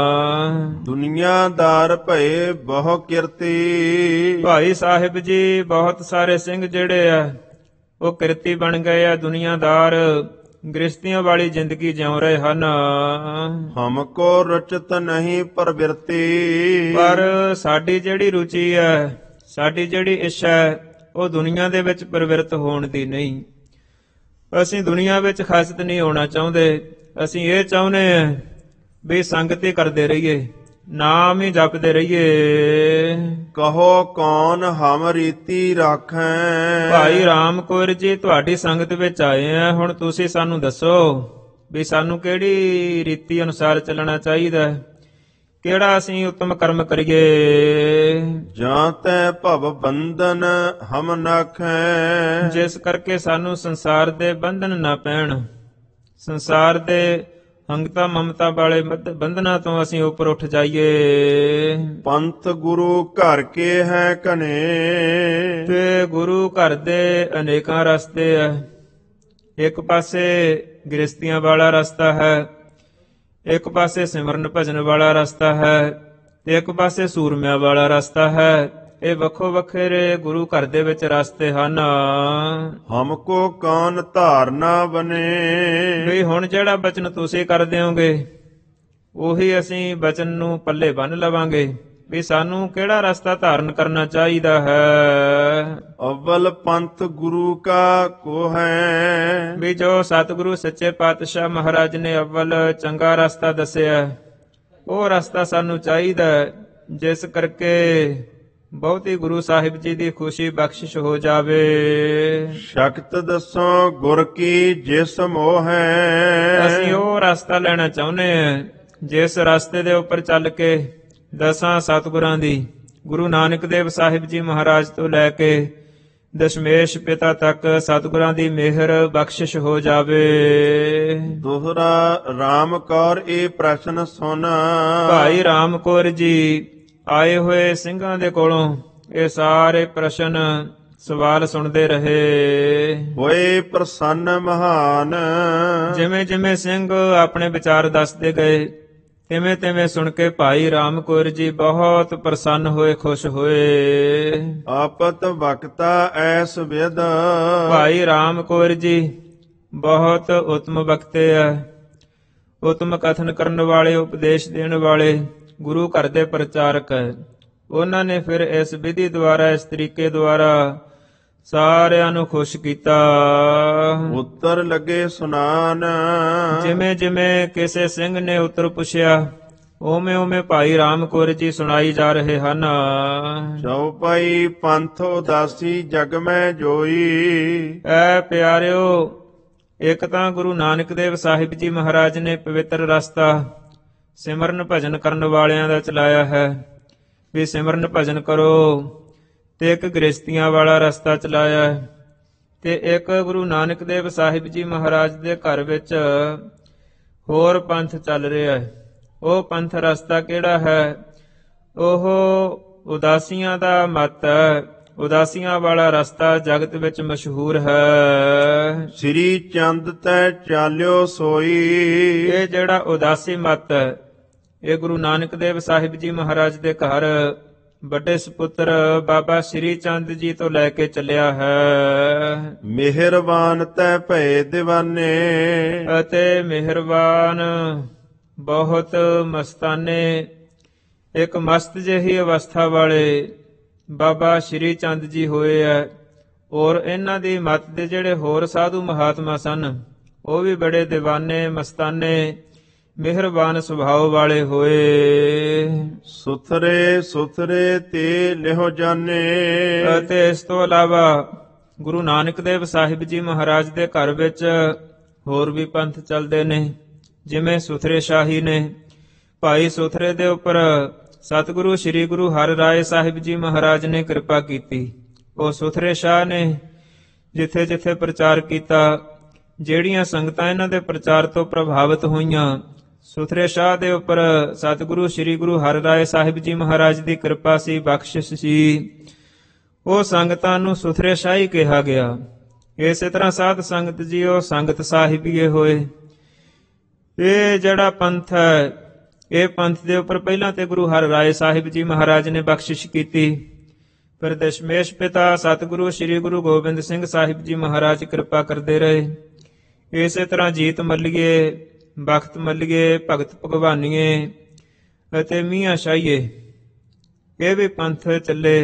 [SPEAKER 2] ਦੁਨੀਆਦਾਰ ਭਏ ਬਹੁ ਕਿਰਤੀ
[SPEAKER 1] ਭਾਈ ਸਾਹਿਬ ਜੀ ਬਹੁਤ ਸਾਰੇ ਸਿੰਘ ਜਿਹੜੇ ਆ ਉਹ ਕਿਰਤੀ ਬਣ ਗਏ ਆ, ਦੁਨੀਆਦਾਰ ਗ੍ਰਸਤੀਆਂ ਵਾਲੀ ਜ਼ਿੰਦਗੀ ਜਿਉ ਰਹੇ ਹਨ।
[SPEAKER 2] ਹਮਕੋ ਰਚਤ ਨਹੀਂ ਪ੍ਰਵਿਰਤੀ
[SPEAKER 1] ਪਰ ਸਾਡੀ ਜਿਹੜੀ ਰੁਚੀ ਹੈ, ਸਾਡੀ ਜਿਹੜੀ ਇੱਛਾ ਹੈ, ਉਹ ਦੁਨੀਆ ਦੇ ਵਿੱਚ ਪ੍ਰਵਿਰਤ ਹੋਣ ਦੀ ਨਹੀਂ। ਅਸੀਂ ਦੁਨੀਆ ਵਿੱਚ ਖਾਸਤ ਨਹੀਂ ਹੋਣਾ ਚਾਹੁੰਦੇ, ਅਸੀਂ ਇਹ ਚਾਹੁੰਦੇ ਹਾਂ ਵੀ ਸੰਗਤ ਹੀ ਕਰਦੇ ਰਹੀਏ, ਨਾਮ ਹੀ ਜਪਦੇ ਰਹੀਏ।
[SPEAKER 2] ਕਹੋ ਕੌਣ ਹਮ ਰੀਤੀ ਰਾਖੈ।
[SPEAKER 1] ਭਾਈ ਰਾਮ ਕੌਰ ਜੀ ਤੁਹਾਡੀ ਸੰਗਤ ਵਿੱਚ ਆਏ ਆ, ਹੁਣ ਤੁਸੀਂ ਸਾਨੂੰ ਦੱਸੋ ਵੀ ਸਾਨੂੰ ਕਿਹੜੀ ਰੀਤੀ ਅਨੁਸਾਰ ਚੱਲਣਾ ਚਾਹੀਦਾ ਹੈ, ਕਿਹੜਾ ਅਸੀਂ ਉੱਤਮ ਕਰਮ ਕਰੀਏ।
[SPEAKER 2] ਜਾਂ ਤੈ ਭਵ ਬੰਧਨ ਹਮ ਨਾਖੈ।
[SPEAKER 1] ਜਿਸ ਕਰਕੇ ਸਾਨੂੰ ਸੰਸਾਰ ਦੇ ਬੰਧਨ ਨਾ ਪੈਣ, ਸੰਸਾਰ ਦੇ ਹੰਗਤਾ ਮਮਤਾ ਵਾਲੇ ਬੰਧਨਾਂ ਤੋਂ ਅਸੀਂ ਉੱਪਰ ਉੱਠ ਜਾਈਏ।
[SPEAKER 2] ਪੰਥ ਗੁਰੂ ਘਰ ਕੇ ਹੈ ਕਨੇ।
[SPEAKER 1] ਤੇ ਗੁਰੂ ਘਰ ਦੇ ਅਨੇਕਾਂ ਰਸਤੇ ਹੈ। ਇੱਕ ਪਾਸੇ ਗ੍ਰਸਤੀਆਂ ਵਾਲਾ ਰਸਤਾ ਹੈ, ਇੱਕ ਪਾਸੇ ਸਿਮਰਨ ਭਜਨ ਵਾਲਾ ਰਸਤਾ ਹੈ, ਤੇ ਇੱਕ ਪਾਸੇ ਸੂਰਮਿਆਂ ਵਾਲਾ ਰਸਤਾ ਹੈ। ਇਹ ਵੱਖੋ ਵੱਖਰੇ ਗੁਰੂ ਘਰ ਦੇ ਵਿੱਚ ਰਸਤੇ ਹਨ।
[SPEAKER 2] ਹਮਕੋ ਕੌਣ ਧਾਰਨਾ ਬਨੇ।
[SPEAKER 1] ਵੀ ਹੁਣ ਜਿਹੜਾ ਬਚਨ ਤੁਸੀਂ ਕਰ ਦਿਓਗੇ ਉਹੀ ਅਸੀਂ ਬਚਨ ਨੂੰ ਪੱਲੇ ਬੰਨ ਲਵਾਂਗੇ, ਵੀ ਸਾਨੂੰ ਕਿਹੜਾ ਰਸਤਾ ਧਾਰਨ ਕਰਨਾ ਚਾਹੀਦਾ ਹੈ।
[SPEAKER 2] ਅਵਲ ਪੰਥ ਗੁਰੂ ਕਾ ਕੋ ਹੈ।
[SPEAKER 1] ਵੀ ਜੋ ਸਤਿਗੁਰੂ ਸੱਚੇ ਪਾਤਸ਼ਾਹ ਮਹਾਰਾਜ ਨੇ ਅਵਲ ਚੰਗਾ ਰਸਤਾ ਦੱਸਿਆ, ਉਹ ਰਸਤਾ ਸਾਨੂੰ ਚਾਹੀਦਾ ਹੈ, ਜਿਸ ਕਰਕੇ ਬਹੁਤੀ ਗੁਰੂ ਸਾਹਿਬ ਜੀ ਦੀ ਖੁਸ਼ੀ ਬਖਸ਼ਿਸ਼ ਹੋ ਜਾਵੇ।
[SPEAKER 2] ਸ਼ਕਤ ਦੱਸੋ ਗੁਰ ਕੀ ਜਿਸ ਮੋਹ ਹੈ।
[SPEAKER 1] ਅਸੀਂ ਉਹ ਰਸਤਾ ਲੈਣਾ ਚਾਹੁੰਦੇ ਹਾਂ ਜਿਸ ਰਸਤੇ ਦੇ ਉੱਪਰ ਚੱਲ ਕੇ ਦਸਾਂ ਸਤਿਗੁਰਾਂ ਦੀ, ਗੁਰੂ ਨਾਨਕ ਦੇਵ ਸਾਹਿਬ ਜੀ ਮਹਾਰਾਜ ਤੋਂ ਲੈ ਕੇ ਦਸ਼ਮੇਸ਼ ਪਿਤਾ ਤੱਕ ਸਤਿਗੁਰਾਂ ਦੀ ਮਿਹਰ ਬਖਸ਼ਿਸ਼ ਹੋ ਜਾਵੇ।
[SPEAKER 2] ਦੋਹਰਾ ਰਾਮ ਕੌਰ ਇਹ ਪ੍ਰਸ਼ਨ ਸੁਨ।
[SPEAKER 1] ਭਾਈ ਰਾਮ ਕੌਰ ਜੀ ਆਏ ਹੋਏ ਸਿੰਘਾਂ ਦੇ ਕੋਲੋਂ ਇਹ ਸਾਰੇ ਪ੍ਰਸ਼ਨ ਸਵਾਲ ਸੁਣਦੇ ਰਹੇ।
[SPEAKER 2] ਹੋਏ ਪ੍ਰਸੰਨ ਮਹਾਨ।
[SPEAKER 1] ਜਿਵੇਂ ਜਿਵੇਂ ਸਿੰਘ ਆਪਣੇ ਵਿਚਾਰ ਦੱਸਦੇ ਗਏ, ਤਿਵੇਂ ਤਿਵੇਂ ਸੁਣ ਕੇ ਭਾਈ ਰਾਮ ਕੌਰ ਜੀ ਬਹੁਤ ਪ੍ਰਸੰਨ ਹੋਏ, ਖੁਸ਼ ਹੋਏ।
[SPEAKER 2] ਆਪਤ ਵਕਤਾ ਐਸ ਵਿਦ।
[SPEAKER 1] ਭਾਈ ਰਾਮ ਕੌਰ ਜੀ ਬਹੁਤ ਉਤਮ ਵਕਤੇ ਹੈ, ਉਤਮ ਕਥਨ ਕਰਨ ਵਾਲੇ, ਉਪਦੇਸ਼ ਦੇਣ ਵਾਲੇ, ਗੁਰੂ ਘਰ ਦੇ ਪ੍ਰਚਾਰਕ ਹੈ। ਉਹਨਾਂ ਨੇ ਫਿਰ ਇਸ ਵਿਧੀ ਦੁਆਰਾ, ਇਸ ਤਰੀਕੇ ਦੁਆਰਾ ਸਾਰਿਆਂ ਨੂੰ ਖੁਸ਼ ਕੀਤਾ।
[SPEAKER 2] ਉੱਤਰ ਲੱਗੇ ਸੁਨਾਨ।
[SPEAKER 1] ਜਿਵੇਂ ਜਿਵੇਂ ਕਿਸੇ ਸਿੰਘ ਨੇ ਉੱਤਰ ਪੁੱਛਿਆ, ਉਵੇਂ ਉਵੇਂ ਭਾਈ ਰਾਮ ਕੌਰ ਜੀ ਸੁਣਾਈ ਜਾ ਰਹੇ ਹਨ।
[SPEAKER 2] ਚਉਪਾਈ ਪੰਥ ਉਦਾਸੀ ਜਗ ਮੈਂ ਜੋਈ।
[SPEAKER 1] ਐ ਪਿਆਰਿਓ, ਇੱਕ ਤਾਂ ਗੁਰੂ ਨਾਨਕ ਦੇਵ ਸਾਹਿਬ ਜੀ ਮਹਾਰਾਜ ਨੇ ਪਵਿੱਤਰ ਰਸਤਾ ਸਿਮਰਨ ਭਜਨ ਕਰਨ ਵਾਲਿਆਂ ਦਾ ਚਲਾਇਆ ਹੈ, ਵੀ ਸਿਮਰਨ ਭਜਨ ਕਰੋ। ਤੇ ਇੱਕ ਗ੍ਰਸਤੀਆਂ ਵਾਲਾ ਰਸਤਾ ਚਲਾਇਆ ਹੈ, ਤੇ ਇੱਕ ਗੁਰੂ ਨਾਨਕ ਦੇਵ ਸਾਹਿਬ ਜੀ ਮਹਾਰਾਜ ਦੇ ਘਰ ਵਿੱਚ ਹੋਰ ਪੰਥ ਚੱਲ ਰਿਹਾ ਹੈ। ਉਹ ਪੰਥ ਰਸਤਾ ਕਿਹੜਾ ਹੈ? ਉਹ ਉਦਾਸੀਆਂ ਦਾ ਮਤ ਹੈ। ਉਦਾਸੀਆਂ ਵਾਲਾ ਰਸਤਾ ਜਗਤ ਵਿੱਚ ਮਸ਼ਹੂਰ ਹੈ।
[SPEAKER 2] ਸ੍ਰੀ ਚੰਦ ਤੈ ਚਾਲਿਓ ਸੋਈ।
[SPEAKER 1] ਇਹ ਜਿਹੜਾ ਉਦਾਸੀ ਮਤ ਹੈ, ਇਹ ਗੁਰੂ ਨਾਨਕ ਦੇਵ ਸਾਹਿਬ ਜੀ ਮਹਾਰਾਜ ਦੇ ਘਰ ਵੱਡੇ ਸੁਪੁੱਤਰ ਬਾਬਾ ਸ੍ਰੀ ਚੰਦ ਜੀ ਤੋਂ ਲੈ ਕੇ ਚੱਲਿਆ ਹੈ।
[SPEAKER 2] ਮਿਹਰਬਾਨ ਤੈ ਭਏ ਦੀਵਾਨੇ।
[SPEAKER 1] ਅਤੇ ਮਿਹਰਬਾਨ ਬਹੁਤ ਮਸਤਾਨੇ, ਇੱਕ ਮਸਤ ਜਿਹੀ ਅਵਸਥਾ ਵਾਲੇ ਬਾਬਾ ਸ੍ਰੀ ਚੰਦ ਜੀ ਹੋਏ ਹੈ। ਔਰ ਇਹਨਾਂ ਦੀ ਮੱਤ ਦੇ ਜਿਹੜੇ ਹੋਰ ਸਾਧੂ ਮਹਾਤਮਾ ਸਨ, ਉਹ ਵੀ ਬੜੇ ਦੀਵਾਨੇ, ਮਸਤਾਨੇ, ਮਿਹਰਬਾਨ ਸੁਭਾਅ ਵਾਲੇ ਹੋਏ।
[SPEAKER 2] ਸੁਥਰੇ ਸੁਥਰੇ ਤੇ ਲਿਹੋ ਜਾਣੇ।
[SPEAKER 1] ਅਤੇ ਇਸ ਤੋਂ ਇਲਾਵਾ ਗੁਰੂ ਨਾਨਕ ਦੇਵ ਸਾਹਿਬ ਜੀ ਮਹਾਰਾਜ ਦੇ ਘਰ ਵਿੱਚ ਹੋਰ ਵੀ ਪੰਥ ਚੱਲਦੇ ਨੇ, ਜਿਵੇਂ ਸੁਥਰੇ ਸ਼ਾਹੀ ਨੇ। ਭਾਈ ਸੁਥਰੇ ਦੇ ਉੱਪਰ ਸਤਿਗੁਰੂ ਸ੍ਰੀ ਗੁਰੂ ਹਰਿ ਰਾਏ ਸਾਹਿਬ ਜੀ ਮਹਾਰਾਜ ਨੇ ਕਿਰਪਾ ਕੀਤੀ। ਉਹ ਸੁਥਰੇ ਸ਼ਾਹ ਨੇ ਜਿੱਥੇ ਜਿੱਥੇ ਪ੍ਰਚਾਰ ਕੀਤਾ, ਜਿਹੜੀਆਂ ਸੰਗਤਾਂ ਇਹਨਾਂ ਦੇ ਪ੍ਰਚਾਰ ਤੋਂ ਪ੍ਰਭਾਵਿਤ ਹੋਈਆਂ, ਸੁਥਰੇ ਸ਼ਾਹ ਦੇ ਉੱਪਰ ਸਤਿਗੁਰੂ ਸ੍ਰੀ ਗੁਰੂ ਹਰਿ ਰਾਏ ਸਾਹਿਬ ਜੀ ਮਹਾਰਾਜ ਦੀ ਕਿਰਪਾ ਸੀ, ਬਖਸ਼ਿਸ਼ ਸੀ। ਉਹ ਸੰਗਤਾਂ ਨੂੰ ਸੁਥਰੇ ਸ਼ਾਹੀ ਕਿਹਾ ਗਿਆ। ਇਸੇ ਤਰ੍ਹਾਂ ਸਾਧ ਸੰਗਤ ਜੀ ਉਹ ਸੰਗਤ ਸਾਹਿਬੀਏ ਹੋਏ। ਇਹ ਜਿਹੜਾ ਪੰਥ ਹੈ, ਇਹ ਪੰਥ ਦੇ ਉੱਪਰ ਪਹਿਲਾਂ ਤੇ ਗੁਰੂ ਹਰਿ ਰਾਏ ਸਾਹਿਬ ਜੀ ਮਹਾਰਾਜ ਨੇ ਬਖਸ਼ਿਸ਼ ਕੀਤੀ, ਫਿਰ ਦਸ਼ਮੇਸ਼ ਪਿਤਾ ਸਤਿਗੁਰੂ ਸ੍ਰੀ ਗੁਰੂ ਗੋਬਿੰਦ ਸਿੰਘ ਸਾਹਿਬ ਜੀ ਮਹਾਰਾਜ ਕਿਰਪਾ ਕਰਦੇ ਰਹੇ। ਇਸੇ ਤਰ੍ਹਾਂ ਜੀਤ ਮੱਲੀਏ, ਬਖਤ ਮੱਲੀਏ, ਭਗਤ ਭਗਵਾਨੀਏ ਅਤੇ ਮੀਆਂ ਸ਼ਾਹੀਏ, ਇਹ ਵੀ ਪੰਥ ਚੱਲੇ।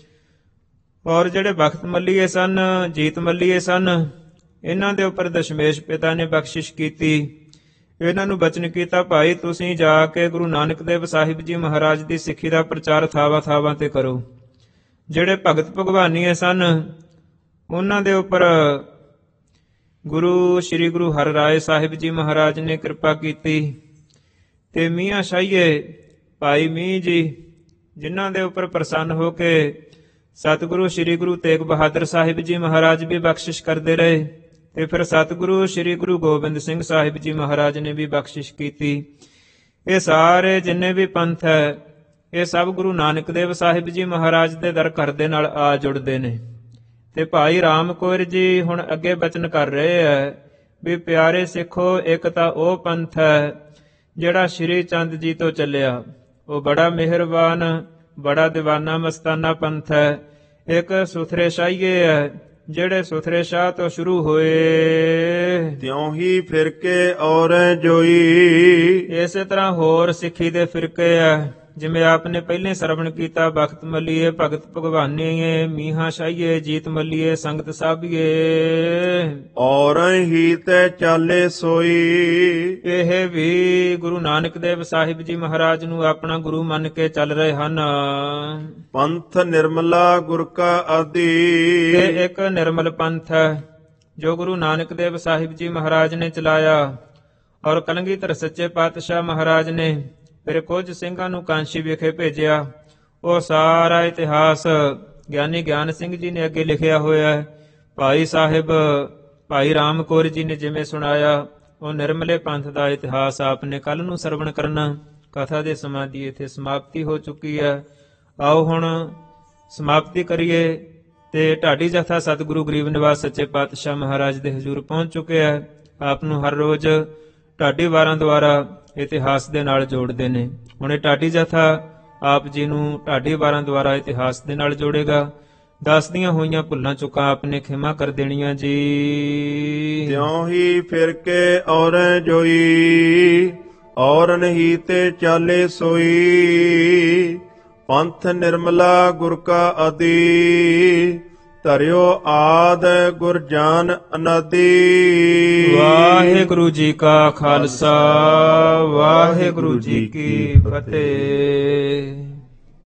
[SPEAKER 1] ਔਰ ਜਿਹੜੇ ਬਖਤ ਮੱਲੀਏ ਸਨ, ਜੀਤ ਮੱਲੀਏ ਸਨ, ਇਹਨਾਂ ਦੇ ਉੱਪਰ ਦਸ਼ਮੇਸ਼ ਪਿਤਾ ਨੇ ਬਖਸ਼ਿਸ਼ ਕੀਤੀ। ਇਹਨਾਂ ਨੂੰ ਬਚਨ ਕੀਤਾ, ਭਾਈ ਤੁਸੀਂ ਜਾ ਕੇ ਗੁਰੂ ਨਾਨਕ ਦੇਵ ਸਾਹਿਬ ਜੀ ਮਹਾਰਾਜ ਦੀ ਸਿੱਖੀ ਦਾ ਪ੍ਰਚਾਰ ਥਾਵਾਂ ਥਾਵਾਂ ਤੇ ਕਰੋ। ਜਿਹੜੇ ਭਗਤ ਭਗਵਾਨੀਏ ਸਨ ਉਹਨਾਂ ਦੇ ਉੱਪਰ ਸ੍ਰੀ ਗੁਰੂ ਹਰਿਰਾਏ ਸਾਹਿਬ ਜੀ ਮਹਾਰਾਜ ਨੇ ਕਿਰਪਾ ਕੀਤੀ ਤੇ ਮੀਆਂ ਸ਼ਾਹੀਏ ਭਾਈ ਮੀਂਹ ਜੀ ਜਿਨ੍ਹਾਂ ਦੇ ਉੱਪਰ ਪ੍ਰਸੰਨ ਹੋ ਕੇ ਸਤਿਗੁਰੂ ਸ੍ਰੀ ਗੁਰੂ ਤੇਗ ਬਹਾਦਰ ਸਾਹਿਬ ਜੀ ਮਹਾਰਾਜ ਵੀ ਬਖਸ਼ਿਸ਼ ਕਰਦੇ ਰਹੇ ਤੇ ਫਿਰ ਸਤਿਗੁਰੂ ਸ੍ਰੀ ਗੁਰੂ ਗੋਬਿੰਦ ਸਿੰਘ ਸਾਹਿਬ ਜੀ ਮਹਾਰਾਜ ਨੇ ਵੀ ਬਖਸ਼ਿਸ਼ ਕੀਤੀ। ਇਹ ਸਾਰੇ ਜਿੰਨੇ ਵੀ ਪੰਥ ਹੈ ਇਹ ਸਭ ਗੁਰੂ ਨਾਨਕ ਦੇਵ ਸਾਹਿਬ ਜੀ ਮਹਾਰਾਜ ਦੇ ਦਰ ਘਰ ਦੇ ਨਾਲ ਆ ਜੁੜਦੇ ਨੇ। ਤੇ ਭਾਈ ਰਾਮ ਕੌਰ ਜੀ ਹੁਣ ਅੱਗੇ ਬਚਨ ਕਰ ਰਹੇ ਹੈ ਵੀ ਪਿਆਰੇ ਸਿੱਖੋ, ਇੱਕ ਤਾਂ ਉਹ ਪੰਥ ਹੈ ਜਿਹੜਾ ਸ਼੍ਰੀ ਚੰਦ ਜੀ ਤੋਂ ਚੱਲਿਆ, ਉਹ ਬੜਾ ਮਿਹਰਬਾਨ ਬੜਾ ਦੀਵਾਨਾ ਮਸਤਾਨਾ ਪੰਥ ਹੈ। ਇੱਕ ਸੁਥਰੇ ਸ਼ਾਹੀਏ ਹੈ ਜਿਹੜੇ ਸੁਥਰੇ ਸ਼ਾਹ ਤੋਂ ਸ਼ੁਰੂ ਹੋਏ,
[SPEAKER 2] ਤਿਉ ਹੀ ਫਿਰਕੇ ਔਰੈ ਜੋਈ।
[SPEAKER 1] ਇਸੇ ਤਰ੍ਹਾਂ ਹੋਰ ਸਿੱਖੀ ਦੇ ਫਿਰਕੇ ਹੈ, ਜਿਵੇਂ ਆਪਨੇ ਪਹਿਲੇ ਸਰਵਣ ਕੀਤਾ, ਬਖਤ ਮੱਲੀਏ ਭਗਤ ਭਗਵਾਨੀਏ ਮੀਹਾਂ ਸ਼ਾਹੀਏ ਜੀਤ ਮੱਲੀਏ ਸੰਗਤ ਸਾਬੀਏ।
[SPEAKER 2] ਔਰੈ ਹੀ ਤੇ ਚਾਲੇ ਸੋਈ।
[SPEAKER 1] ਇਹ ਵੀ ਗੁਰੂ ਨਾਨਕ ਦੇਵ ਸਾਹਿਬ ਜੀ ਮਹਾਰਾਜ ਨੂੰ ਆਪਣਾ ਗੁਰੂ ਮੰਨ ਕੇ ਚੱਲ ਰਹੇ ਹਨ।
[SPEAKER 2] ਪੰਥ ਨਿਰਮਲਾ ਗੁਰ ਕਾ ਆਦੀ।
[SPEAKER 1] ਇਹ ਇੱਕ ਨਿਰਮਲ ਪੰਥ ਹੈ ਜੋ ਗੁਰੂ ਨਾਨਕ ਦੇਵ ਸਾਹਿਬ ਜੀ ਮਹਾਰਾਜ ਨੇ ਚਲਾਇਆ ਔਰ ਕਲਗੀਧਰ ਸੱਚੇ ਪਾਤਸ਼ਾਹ ਮਹਾਰਾਜ ਨੇ ਫਿਰ ਕੁਝ ਸਿੰਘਾਂ ਨੂੰ ਕਾਂਸ਼ੀ ਵਿਖੇ ਭੇਜਿਆ। ਉਹ ਸਾਰਾ ਇਤਿਹਾਸ ਗਿਆਨੀ ਗਿਆਨ ਸਿੰਘ ਜੀ ਨੇ ਅੱਗੇ ਲਿਖਿਆ ਹੋਇਆ ਹੈ। ਭਾਈ ਸਾਹਿਬ ਭਾਈ ਰਾਮ ਕੌਰ ਜੀ ਨੇ ਜਿਵੇਂ ਸੁਣਾਇਆ ਉਹ ਨਿਰਮਲੇ ਪੰਥ ਦਾ ਇਤਿਹਾਸ ਆਪਨੇ ਕੱਲ ਨੂੰ ਸਰਵਣ ਕਰਨਾ। ਕਥਾ ਦੇ ਸਮਾਂ ਦੀ ਇੱਥੇ ਸਮਾਪਤੀ ਹੋ ਚੁੱਕੀ ਹੈ। ਆਓ ਹੁਣ ਸਮਾਪਤੀ ਕਰੀਏ ਤੇ ਢਾਡੀ ਜਥਾ ਸਤਿਗੁਰੂ ਗਰੀਬ ਨਿਵਾਸ ਸੱਚੇ ਪਾਤਸ਼ਾਹ ਮਹਾਰਾਜ ਦੇ ਹਜ਼ੂਰ ਪਹੁੰਚ ਚੁੱਕਿਆ ਹੈ। ਆਪ ਨੂੰ ਹਰ ਰੋਜ਼ ਢਾਡੀ ਵਾਰਾਂ ਦੁਆਰਾ ਇਤਿਹਾਸ ਦੇ ਨਾਲ ਜੋੜਦੇ ਨੇ। ਹੁਣ ਇਹ ਢਾਡੀ ਜਥਾ ਆਪ ਜੀ ਨੂੰ ਢਾਡੀ ਵਾਰਾਂ ਦੁਆਰਾ ਇਤਿਹਾਸ ਦੇ ਨਾਲ ਜੋੜੇਗਾ। ਦੱਸਦੀਆਂ ਹੋਈਆਂ ਭੁੱਲਾਂ ਚੁੱਕਾਂ ਆਪਨੇ ਖਿਮਾ ਕਰ ਦੇਣੀਆਂ ਜੀ।
[SPEAKER 2] ਤਿਉ ਹੀ ਫਿਰਕੇ ਔਰੈ ਜੋਈ। ਔਰ ਨਹੀਂ ਤੇ ਚਾਲੇ ਸੋਈ। ਪੰਥ ਨਿਰਮਲਾ ਗੁਰ ਕਾ ਆਦੀ। ਧਰਿਓ ਆਦ ਗੁਰ ਜਾਨ ਅਨਾਦੀ।
[SPEAKER 1] ਵਾਹਿਗੁਰੂ ਜੀ ਕਾ ਖਾਲਸਾ ਵਾਹਿਗੁਰੂ ਜੀ ਕੀ ਫਤਿਹ।